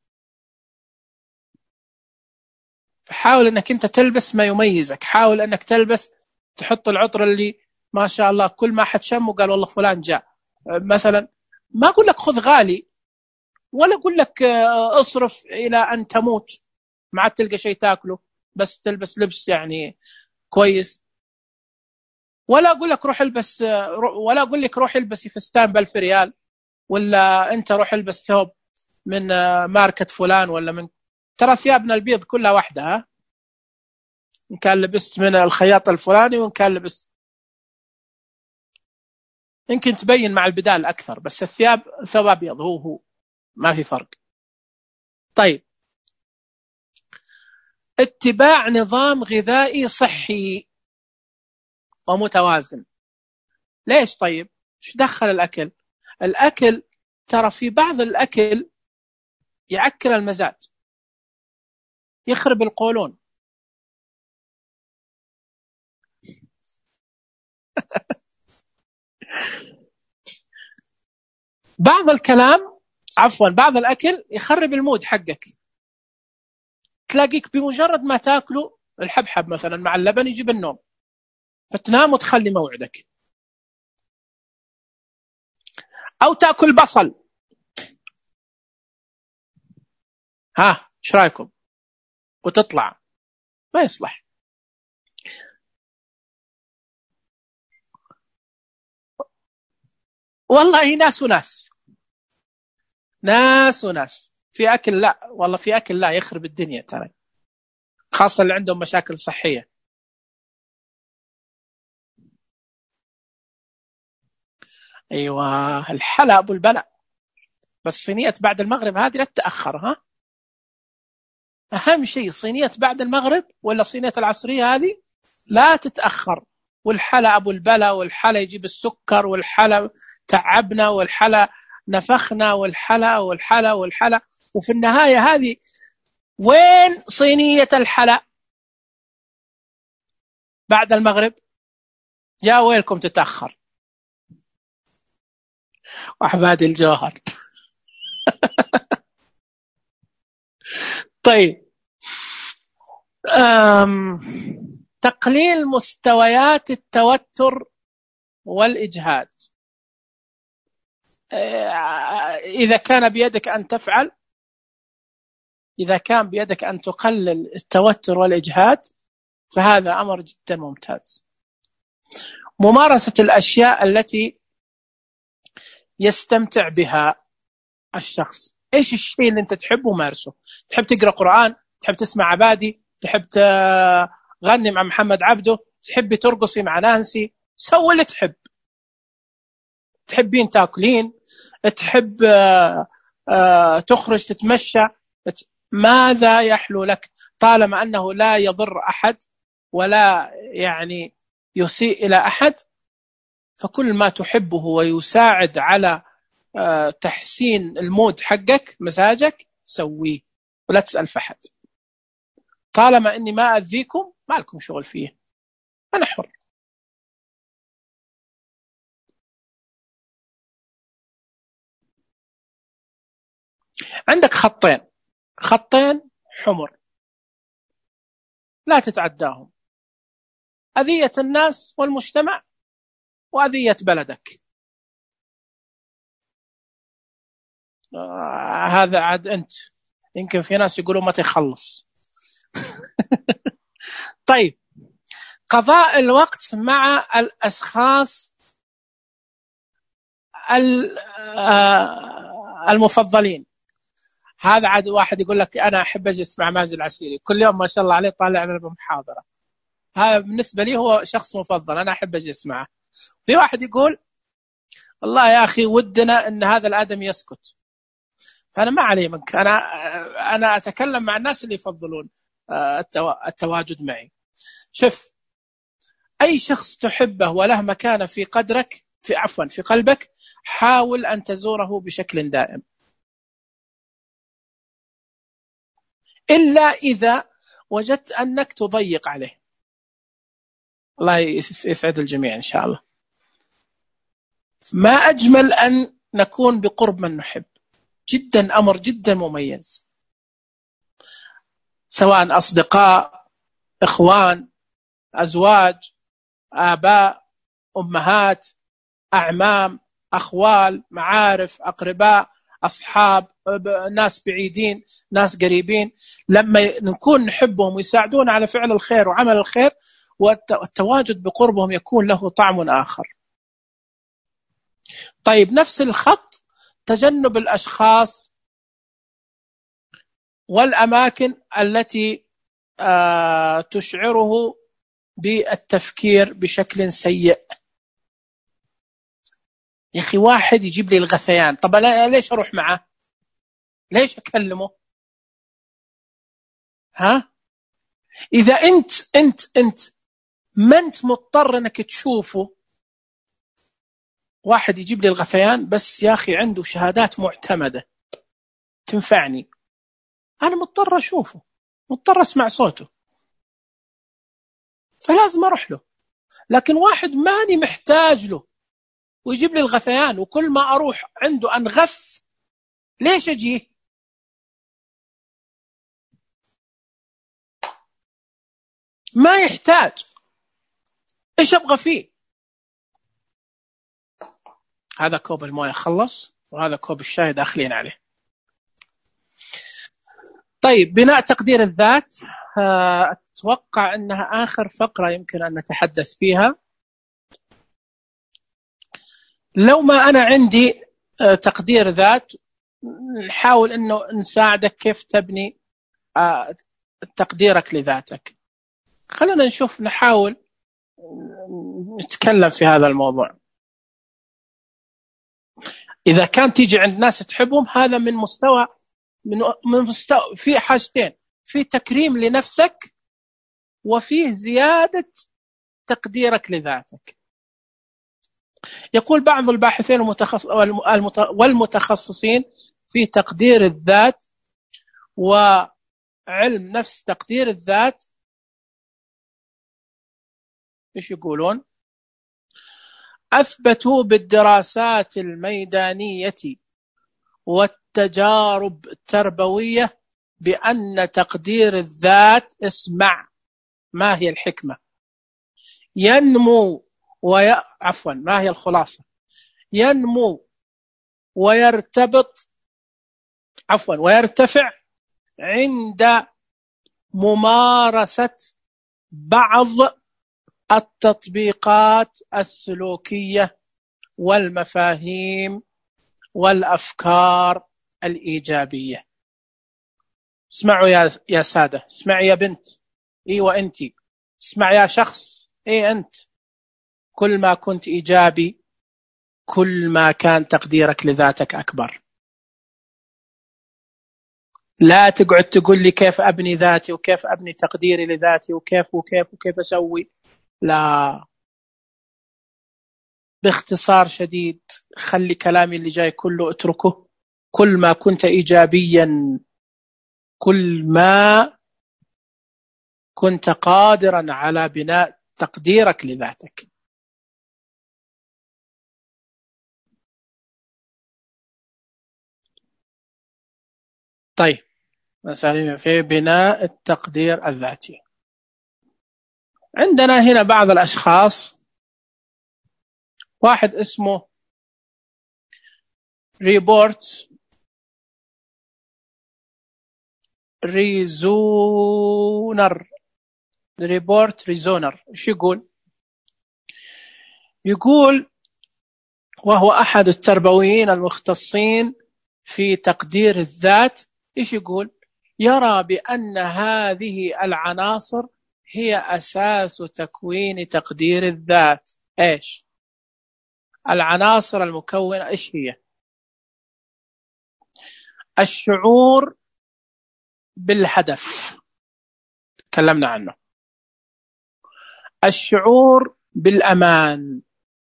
فحاول انك انت تلبس ما يميزك، حاول انك تلبس تحط العطر اللي ما شاء الله كل ما حد شمه قال والله فلان جاء. مثلا ما اقول لك خذ غالي، ولا اقول لك اصرف الى ان تموت ما عاد تلقى شيء تاكله، بس تلبس لبس يعني كويس. ولا اقول لك روح البس، ولا اقول لك روح البسي فستان ب1000 ريال، ولا انت روح البس ثوب من ماركة فلان، ولا من، ترى ثيابنا البيض كلها واحدة. ها، إن كان لبست من الخياط الفلاني وإن كان لبست، يمكن تبين مع البدال أكثر، بس الثياب ثوب أبيض هو ما في فرق. طيب، اتباع نظام غذائي صحي ومتوازن. ليش؟ طيب ايش دخل الأكل؟ الأكل ترى في بعض الأكل يعكر المزاج، يخرب القولون. بعض الكلام، عفوا، بعض الأكل يخرب المود حقك. تلاقيك بمجرد ما تاكله الحبحب مثلا مع اللبن يجيب النوم، فتنام وتخلي موعدك. أو تاكل بصل. ها، ايش رايكم؟ وتطلع، ما يصلح. والله ناس وناس، ناس وناس. في أكل لا، والله في أكل لا يخرب الدنيا ترى، خاصة اللي عندهم مشاكل صحية. أيوة، الحلا أبو البلاء. بس صينية بعد المغرب هذه لا تتأخر، ها، أهم شيء صينية بعد المغرب ولا صينية العصرية هذه لا تتأخر. والحلا أبو البلا، والحلا يجيب السكر، والحلا تعبنا، والحلا نفخنا، والحلا والحلا والحلا. وفي النهاية هذه وين صينية الحلا بعد المغرب؟ يا ويلكم تتأخر. وأحباد الجوهر. طيب، تقليل مستويات التوتر والإجهاد. إذا كان بيدك أن تفعل، إذا كان بيدك أن تقلل التوتر والإجهاد، فهذا أمر جدا ممتاز. ممارسة الأشياء التي يستمتع بها الشخص. إيش الشيء اللي أنت تحبه مارسه؟ تحب تقرأ قرآن، تحب تسمع عبادي، تحب تغني مع محمد عبده، تحبي ترقصي مع نانسي، سوي اللي تحب. تحبين تاكلين، تحب تخرج تتمشى، ماذا يحلو لك، طالما أنه لا يضر أحد ولا يعني يسيء إلى أحد، فكل ما تحبه ويساعد على تحسين المود حقك مزاجك سويه، ولا تسأل فحد. طالما أني ما أذيكم ما لكم شغل فيه، أنا حر. عندك خطين، خطين حمر لا تتعداهم: أذية الناس والمجتمع، وأذية بلدك. هذا عاد أنت، يمكن في ناس يقولوا متى يخلص. طيب، قضاء الوقت مع الأشخاص المفضلين. هذا عاد واحد يقول لك أنا أحب أجلس مع مازن العسيري كل يوم ما شاء الله عليه طالع لنا بمحاضرة، هذا بالنسبة لي هو شخص مفضل، أنا أحب أجلس معه. في واحد يقول والله يا أخي ودنا أن هذا الآدم يسكت. فأنا ما علي منك، أنا أتكلم مع الناس اللي يفضلون التواجد معي. شوف، أي شخص تحبه وله مكانة في قدرك، في قلبك، حاول أن تزوره بشكل دائم، إلا إذا وجدت أنك تضيق عليه. الله يسعد الجميع إن شاء الله. ما أجمل أن نكون بقرب من نحب، جدا أمر جدا مميز، سواء أصدقاء، إخوان، أزواج، آباء، أمهات، أعمام، أخوال، معارف، أقرباء، أصحاب، ناس بعيدين، ناس قريبين. لما نكون نحبهم ويساعدون على فعل الخير وعمل الخير، والتواجد بقربهم يكون له طعم آخر. طيب، نفس الخط تجنب الأشخاص والأماكن التي تشعره بالتفكير بشكل سيء. يا أخي واحد يجيب لي الغثيان، طب ليش أروح معه؟ ليش أكلمه؟ ها؟ إذا أنت ما أنت مضطر أنك تشوفه. واحد يجيب لي الغثيان بس يا أخي عنده شهادات معتمدة تنفعني، أنا مضطر أشوفه، مضطر أسمع صوته، فلازم أروح له. لكن واحد ماني محتاج له ويجيب لي الغثيان، وكل ما أروح عنده أنغث، ليش أجيه؟ ما يحتاج، إيش أبغى فيه؟ هذا كوب المويه خلص، وهذا كوب الشاي داخلين عليه. طيب، بناء تقدير الذات، أتوقع أنها آخر فقرة يمكن أن نتحدث فيها. لو ما أنا عندي تقدير ذات، نحاول أنه نساعدك كيف تبني تقديرك لذاتك. خلينا نشوف، نحاول نتكلم في هذا الموضوع. إذا كان تيجي عند ناس تحبهم، هذا من مستوى في حاجتين: في تكريم لنفسك، وفيه زيادة تقديرك لذاتك. يقول بعض الباحثين والمتخصصين في تقدير الذات وعلم نفس تقدير الذات، إيش يقولون؟ أثبتوا بالدراسات الميدانية والتجارب التربوية بأن تقدير الذات، اسمع ما هي الحكمة، ينمو ما هي الخلاصة؟ ينمو ويرتفع عند ممارسة بعض التطبيقات السلوكية والمفاهيم والأفكار الإيجابية. اسمعوا يا سادة، اسمع يا بنت، وأنتي اسمع يا شخص، أنت. كل ما كنت إيجابي، كل ما كان تقديرك لذاتك أكبر. لا تقعد تقول لي كيف أبني ذاتي وكيف أبني تقديري لذاتي وكيف أسوي. لا، باختصار شديد، خلي كلامي اللي جاي كله اتركه. كل ما كنت إيجابيا، كل ما كنت قادرا على بناء تقديرك لذاتك. طيب، مثلا في بناء التقدير الذاتي، عندنا هنا بعض الأشخاص. واحد اسمه ريبورت ريزونر. ايش يقول؟ يقول، وهو أحد التربويين المختصين في تقدير الذات، ايش يقول؟ يرى بأن هذه العناصر هي أساس تكوين تقدير الذات. ايش العناصر المكونة؟ ايش هي؟ الشعور بالهدف، تكلمنا عنه. الشعور بالأمان،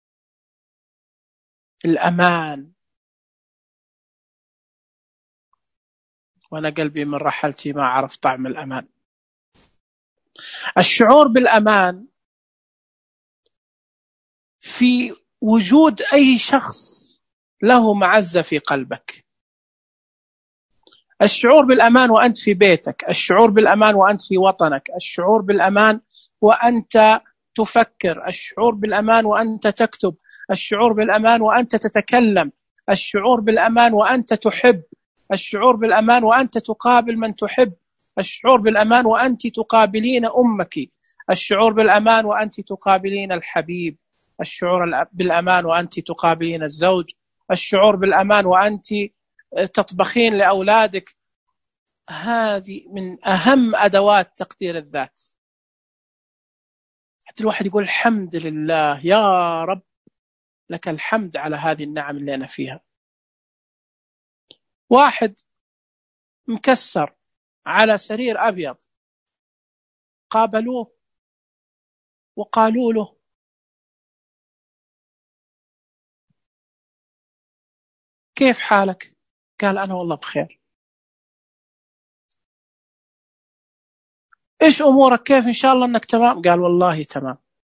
وأنا قلبي من رحلتي ما عرف طعم الأمان. الشعور بالأمان في وجود أي شخص له معزة في قلبك. الشعور بالأمان وأنت في بيتك، الشعور بالأمان وأنت في وطنك، الشعور بالأمان وأنت تفكر، الشعور بالأمان وأنت تكتب، الشعور بالأمان وأنت تتكلم، الشعور بالأمان وأنت تحب، الشعور بالأمان وأنت تقابل من تحب، الشعور بالأمان وأنت تقابلين أمك، الشعور بالأمان وأنت تقابلين الحبيب، الشعور بالأمان وأنت تقابلين الزوج، الشعور بالأمان وأنت تطبخين لأولادك. هذه من أهم أدوات تقدير الذات. حتى الواحد يقول الحمد لله يا رب، لك الحمد على هذه النعم اللي أنا فيها. واحد مكسر على سرير أبيض، قابلوه وقالوا له كيف حالك؟ قال أنا والله بخير. إيش أمورك؟ كيف إن شاء الله أنك تمام؟ قال والله تمام.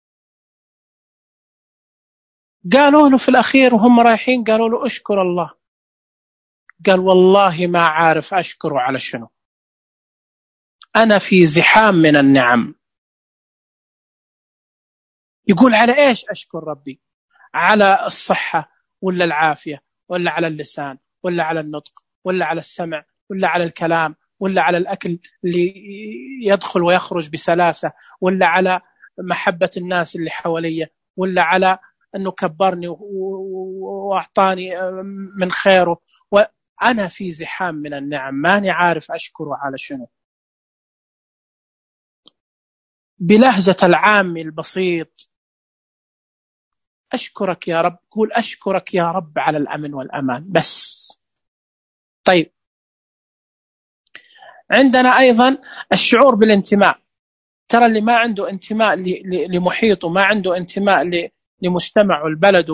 قالوا له في الأخير وهم رايحين، قالوا له أشكر الله. قال والله ما عارف أشكره على شنو، أنا في زحام من النعم. يقول على إيش أشكر ربي؟ على الصحة ولا العافية ولا على اللسان ولا على النطق ولا على السمع ولا على الكلام ولا على الأكل اللي يدخل ويخرج بسلاسة، ولا على محبة الناس اللي حواليا، ولا على أنه كبرني وأعطاني من خيره، وأنا في زحام من النعم ماني عارف أشكره على شنو. بلهجة العام البسيط، أشكرك يا رب، قول أشكرك يا رب على الأمن والأمان بس. طيب، عندنا أيضا الشعور بالانتماء. ترى اللي ما عنده انتماء لمحيطه، ما عنده انتماء لمجتمعه والبلد،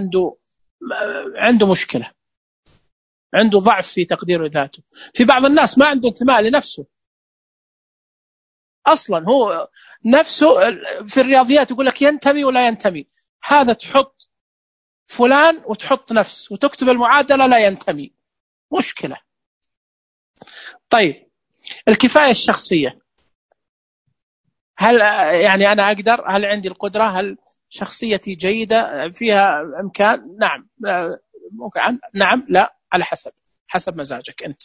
عنده مشكلة، عنده ضعف في تقدير ذاته. في بعض الناس ما عنده انتماء لنفسه أصلا، هو نفسه في الرياضيات يقول لك ينتمي ولا ينتمي. هذا تحط فلان وتحط نفس وتكتب المعادلة لا ينتمي، مشكلة. طيب، الكفاية الشخصية. هل يعني أنا أقدر؟ هل عندي القدرة؟ هل شخصيتي جيدة فيها إمكان؟ نعم. ممكن نعم، لا، على حسب مزاجك أنت.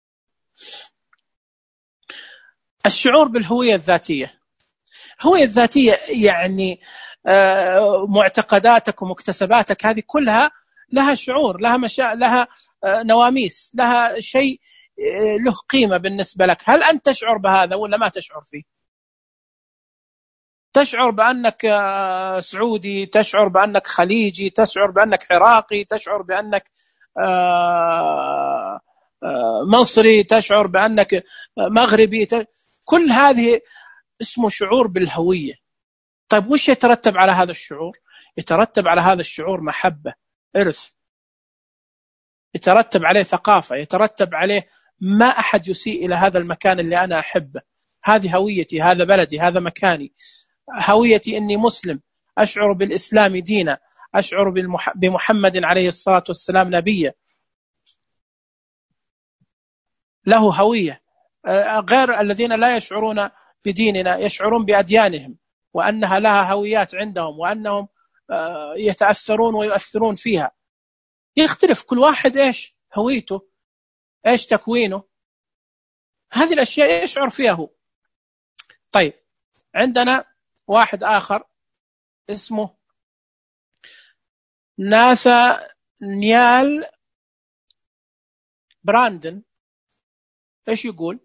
الشعور بالهوية الذاتية. الهوية الذاتية يعني معتقداتك ومكتسباتك هذه كلها لها شعور، لها نواميس، لها شيء له قيمة بالنسبة لك. هل أنت تشعر بهذا ولا ما تشعر فيه؟ تشعر بأنك سعودي، تشعر بأنك خليجي، تشعر بأنك عراقي، تشعر بأنك مصري، تشعر بأنك مغربي، كل هذه اسمه شعور بالهوية. طيب، وش يترتب على هذا الشعور؟ يترتب على هذا الشعور محبة، إرث، يترتب عليه ثقافة، يترتب عليه ما أحد يسيء إلى هذا المكان اللي أنا أحبه. هذه هويتي، هذا بلدي، هذا مكاني. هويتي أني مسلم، أشعر بالإسلام دينا، أشعر بمحمد عليه الصلاة والسلام نبيا، له هوية. غير الذين لا يشعرون بديننا يشعرون بأديانهم وأنها لها هويات عندهم، وأنهم يتأثرون ويؤثرون فيها. يختلف كل واحد إيش هويته، إيش تكوينه، هذه الأشياء يشعر فيها هو. طيب، عندنا واحد آخر اسمه ناثانيال براندن. إيش يقول؟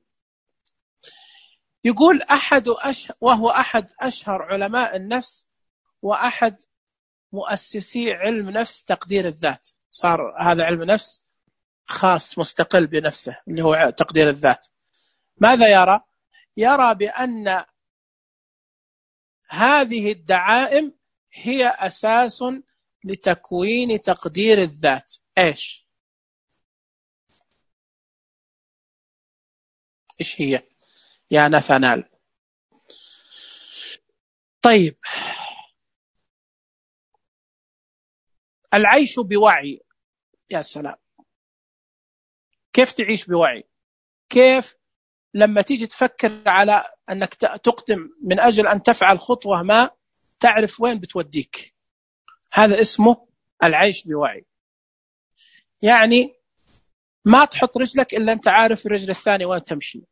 يقول وهو أحد أشهر علماء النفس وأحد مؤسسي علم نفس تقدير الذات. صار هذا علم نفس خاص مستقل بنفسه اللي هو تقدير الذات. ماذا يرى؟ يرى بأن هذه الدعائم هي أساس لتكوين تقدير الذات. إيش هي يا ناثانيال؟ طيب، العيش بوعي. يا سلام، كيف تعيش بوعي؟ كيف لما تيجي تفكر على أنك تقدم من أجل أن تفعل خطوة ما تعرف وين بتوديك؟ هذا اسمه العيش بوعي. يعني ما تحط رجلك إلا أنت عارف الرجل الثاني وين تمشي.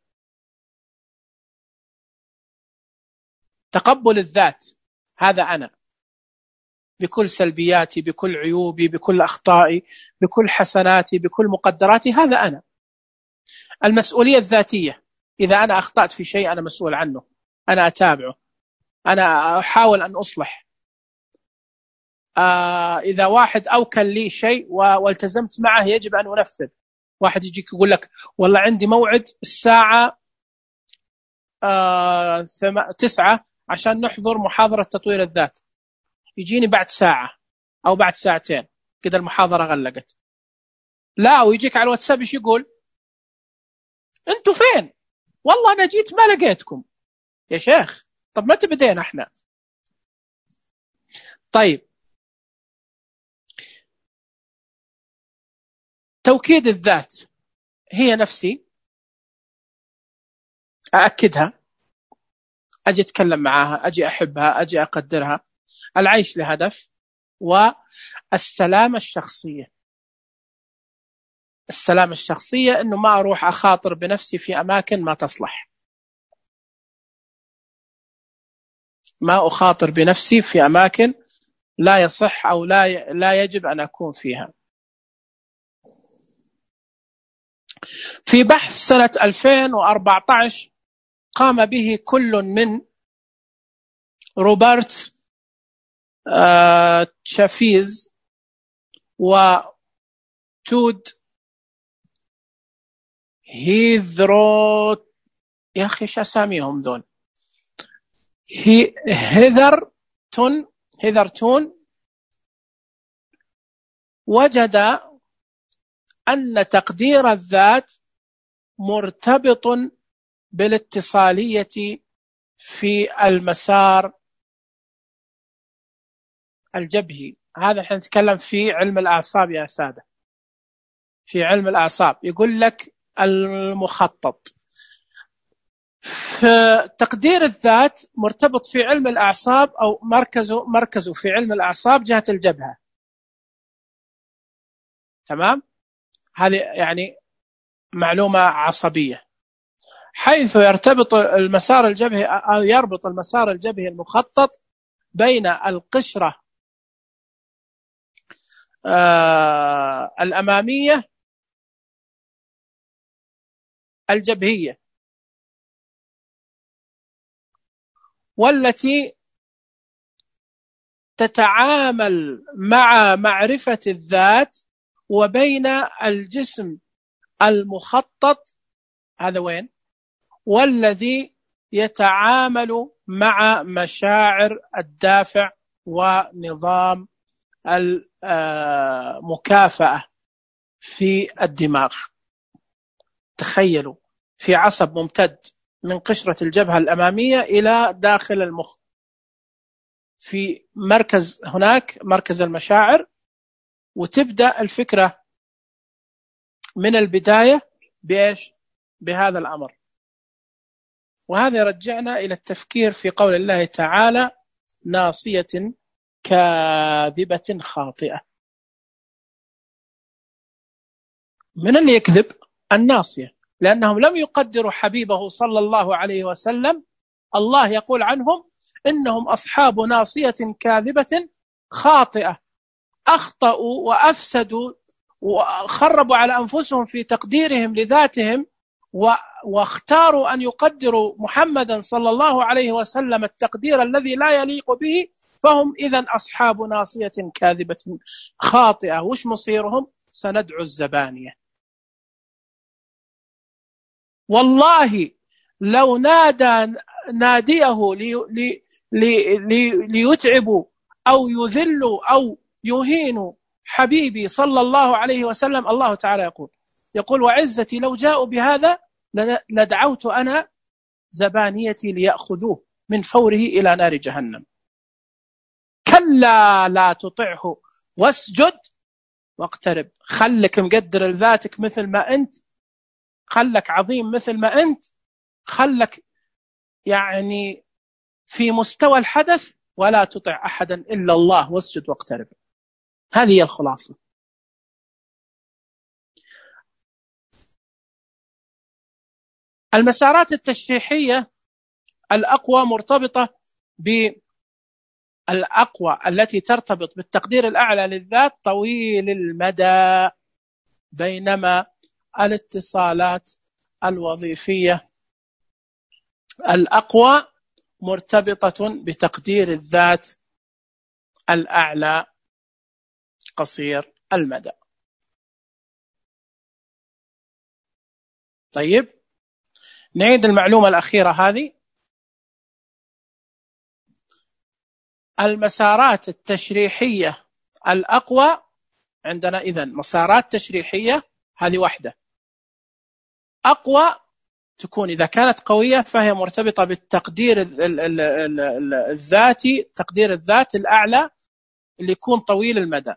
تقبل الذات، هذا أنا بكل سلبياتي، بكل عيوبي، بكل أخطائي، بكل حسناتي، بكل مقدراتي، هذا أنا. المسؤولية الذاتية، إذا أنا أخطأت في شيء أنا مسؤول عنه، أنا أتابعه، أنا أحاول أن أصلح. إذا واحد أوكل لي شيء والتزمت معه يجب أن أنفذ. واحد يجيك يقول لك والله عندي موعد الساعة 9 عشان نحضر محاضرة تطوير الذات، يجيني بعد ساعة أو بعد ساعتين كده المحاضرة غلقت. لا، ويجيك على الواتساب إيش يقول؟ أنتوا فين؟ والله أنا جيت ما لقيتكم. يا شيخ، طب متى بدينا احنا؟ طيب، توكيد الذات هي نفسي أأكدها، أجي أتكلم معها، أجي أحبها، أجي أقدرها. العيش لهدف، والسلامة الشخصية. السلامة الشخصية أنه ما أروح أخاطر بنفسي في أماكن ما تصلح، ما أخاطر بنفسي في أماكن لا يصح أو لا يجب أن أكون فيها. في بحث سنة 2014 قام به كل من روبرت تشافيز وتود هيذرو، يا أخي شو أساميهم ذول، هيذرتون، وجد أن تقدير الذات مرتبط بالاتصالية في المسار الجبهي. هذا احنا نتكلم في علم الأعصاب يا سادة، في علم الأعصاب يقول لك المخطط. فتقدير الذات مرتبط في علم الأعصاب أو مركزه في علم الأعصاب جهة الجبهة. تمام؟ هذه يعني معلومة عصبية، حيث يربط المسار الجبهي المخطط بين القشرة الأمامية الجبهية، والتي تتعامل مع معرفة الذات، وبين الجسم المخطط، هذا وين، والذي يتعامل مع مشاعر الدافع ونظام المكافأة في الدماغ. تخيلوا، في عصب ممتد من قشرة الجبهة الأمامية إلى داخل المخ، في مركز هناك مركز المشاعر، وتبدأ الفكرة من البداية بإيش؟ بهذا الأمر. وهذا يرجعنا إلى التفكير في قول الله تعالى: ناصية كاذبة خاطئة. من اللي يكذب؟ الناصية، لأنهم لم يقدروا حبيبه صلى الله عليه وسلم. الله يقول عنهم: إنهم أصحاب ناصية كاذبة خاطئة، أخطأوا وأفسدوا وخربوا على أنفسهم في تقديرهم لذاتهم، واختاروا أن يقدروا محمدا صلى الله عليه وسلم التقدير الذي لا يليق به، فهم إذن أصحاب ناصية كاذبة خاطئة. وش مصيرهم؟ سندعو الزبانية. والله لو نادى ناديه ليتعبوا أو يذلوا أو يهينوا حبيبي صلى الله عليه وسلم، الله تعالى يقول: وعزتي لو جاءوا بهذا لدعوت أنا زبانيتي ليأخذوه من فوره إلى نار جهنم. كلا لا تطعه واسجد واقترب. خلك مقدر لذاتك مثل ما أنت، خلك عظيم مثل ما أنت، خلك يعني في مستوى الحدث، ولا تطع أحدا إلا الله واسجد واقترب. هذه هي الخلاصة. المسارات التشريحية الأقوى مرتبطة بالأقوى التي ترتبط بالتقدير الأعلى للذات طويل المدى، بينما الاتصالات الوظيفية الأقوى مرتبطة بتقدير الذات الأعلى قصير المدى. طيب، نعيد المعلومة الأخيرة هذه. المسارات التشريحية الأقوى عندنا إذن مسارات تشريحية، هذه واحدة أقوى تكون إذا كانت قوية فهي مرتبطة بالتقدير الذاتي، تقدير الذات الأعلى اللي يكون طويل المدى.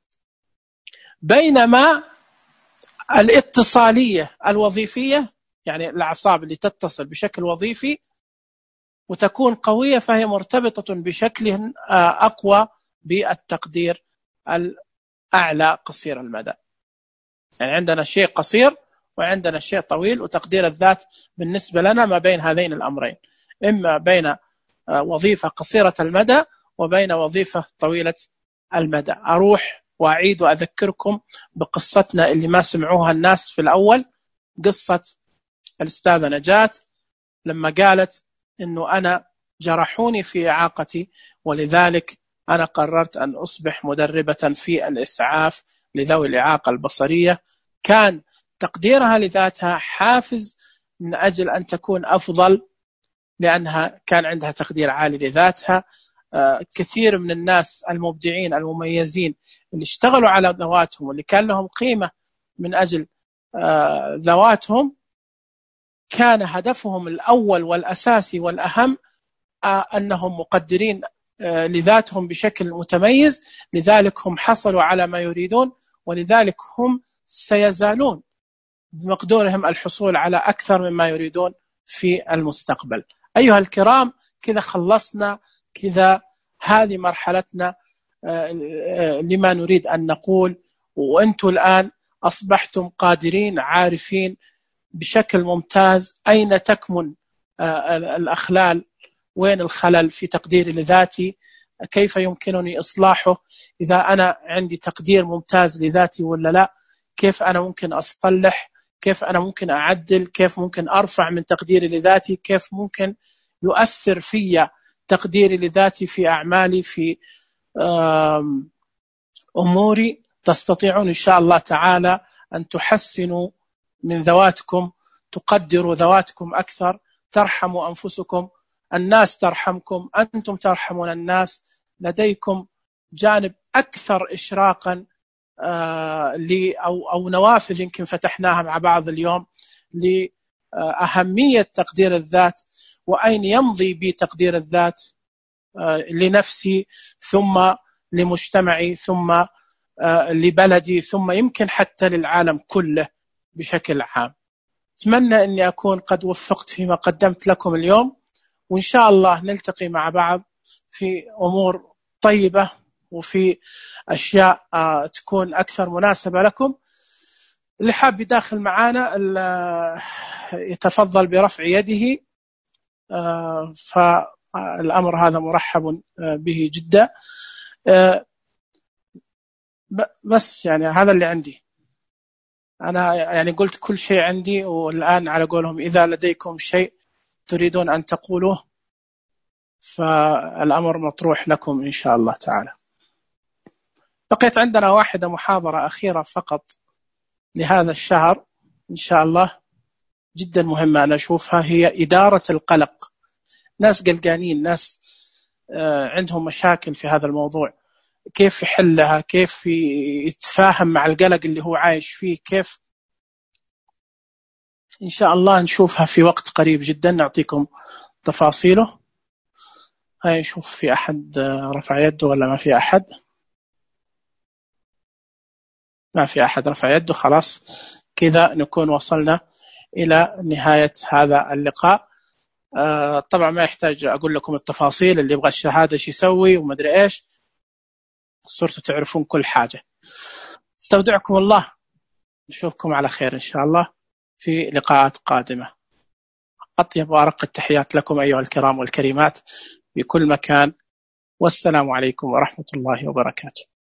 بينما الاتصالية الوظيفية، يعني الأعصاب اللي تتصل بشكل وظيفي وتكون قوية، فهي مرتبطة بشكل أقوى بالتقدير الأعلى قصير المدى. يعني عندنا شيء قصير وعندنا شيء طويل، وتقدير الذات بالنسبة لنا ما بين هذين الأمرين، إما بين وظيفة قصيرة المدى وبين وظيفة طويلة المدى. أروح وأعيد وأذكركم بقصتنا اللي ما سمعوها الناس في الأول، قصة الأستاذة نجاة لما قالت إنه أنا جرحوني في إعاقتي ولذلك أنا قررت أن أصبح مدربة في الإسعاف لذوي الإعاقة البصرية. كان تقديرها لذاتها حافز من أجل أن تكون أفضل، لأنها كان عندها تقدير عالي لذاتها. كثير من الناس المبدعين المميزين اللي اشتغلوا على ذواتهم واللي كان لهم قيمة من أجل ذواتهم، كان هدفهم الأول والأساسي والأهم أنهم مقدرين لذاتهم بشكل متميز، لذلك هم حصلوا على ما يريدون، ولذلك هم سيزالون بمقدورهم الحصول على أكثر مما يريدون في المستقبل. أيها الكرام، كذا خلصنا، كذا هذه مرحلتنا لما نريد أن نقول، وأنتم الآن أصبحتم قادرين عارفين بشكل ممتاز أين تكمن الأخلال، وين الخلل في تقديري لذاتي، كيف يمكنني إصلاحه، إذا أنا عندي تقدير ممتاز لذاتي ولا لا، كيف أنا ممكن أصلح، كيف أنا ممكن أعدل، كيف ممكن أرفع من تقديري لذاتي، كيف ممكن يؤثر في تقديري لذاتي في أعمالي، في أموري. تستطيعون إن شاء الله تعالى أن تحسنوا من ذواتكم، تقدروا ذواتكم أكثر، ترحموا أنفسكم، الناس ترحمكم، أنتم ترحمون الناس، لديكم جانب أكثر إشراقا أو نوافذ يمكن فتحناها مع بعض اليوم لأهمية تقدير الذات، وأين يمضي بتقدير الذات لنفسي، ثم لمجتمعي، ثم لبلدي، ثم يمكن حتى للعالم كله بشكل عام. أتمنى أني أكون قد وفقت فيما قدمت لكم اليوم، وإن شاء الله نلتقي مع بعض في أمور طيبة وفي أشياء تكون أكثر مناسبة لكم. اللي حاب يداخل معنا يتفضل برفع يده، فالأمر هذا مرحب به جدا. بس يعني هذا اللي عندي أنا، يعني قلت كل شيء عندي، والآن على قولهم إذا لديكم شيء تريدون أن تقولوه فالأمر مطروح لكم إن شاء الله تعالى. بقيت عندنا واحدة محاضرة أخيرة فقط لهذا الشهر إن شاء الله، جدا مهمة أنا أشوفها، هي إدارة القلق. ناس قلقانين، ناس عندهم مشاكل في هذا الموضوع، كيف يحلها، كيف يتفاهم مع القلق اللي هو عايش فيه، كيف إن شاء الله نشوفها في وقت قريب جدا، نعطيكم تفاصيله. هاي نشوف في أحد رفع يده ولا ما في أحد؟ ما في أحد رفع يده. خلاص كذا نكون وصلنا إلى نهاية هذا اللقاء. طبعا ما يحتاج أقول لكم التفاصيل، اللي يبغى الشهادة شو يسوي وما أدري إيش، صرتوا تعرفون كل حاجة. استودعكم الله، نشوفكم على خير إن شاء الله في لقاءات قادمة. أطيب وأرق التحيات لكم أيها الكرام والكريمات في كل مكان، والسلام عليكم ورحمة الله وبركاته.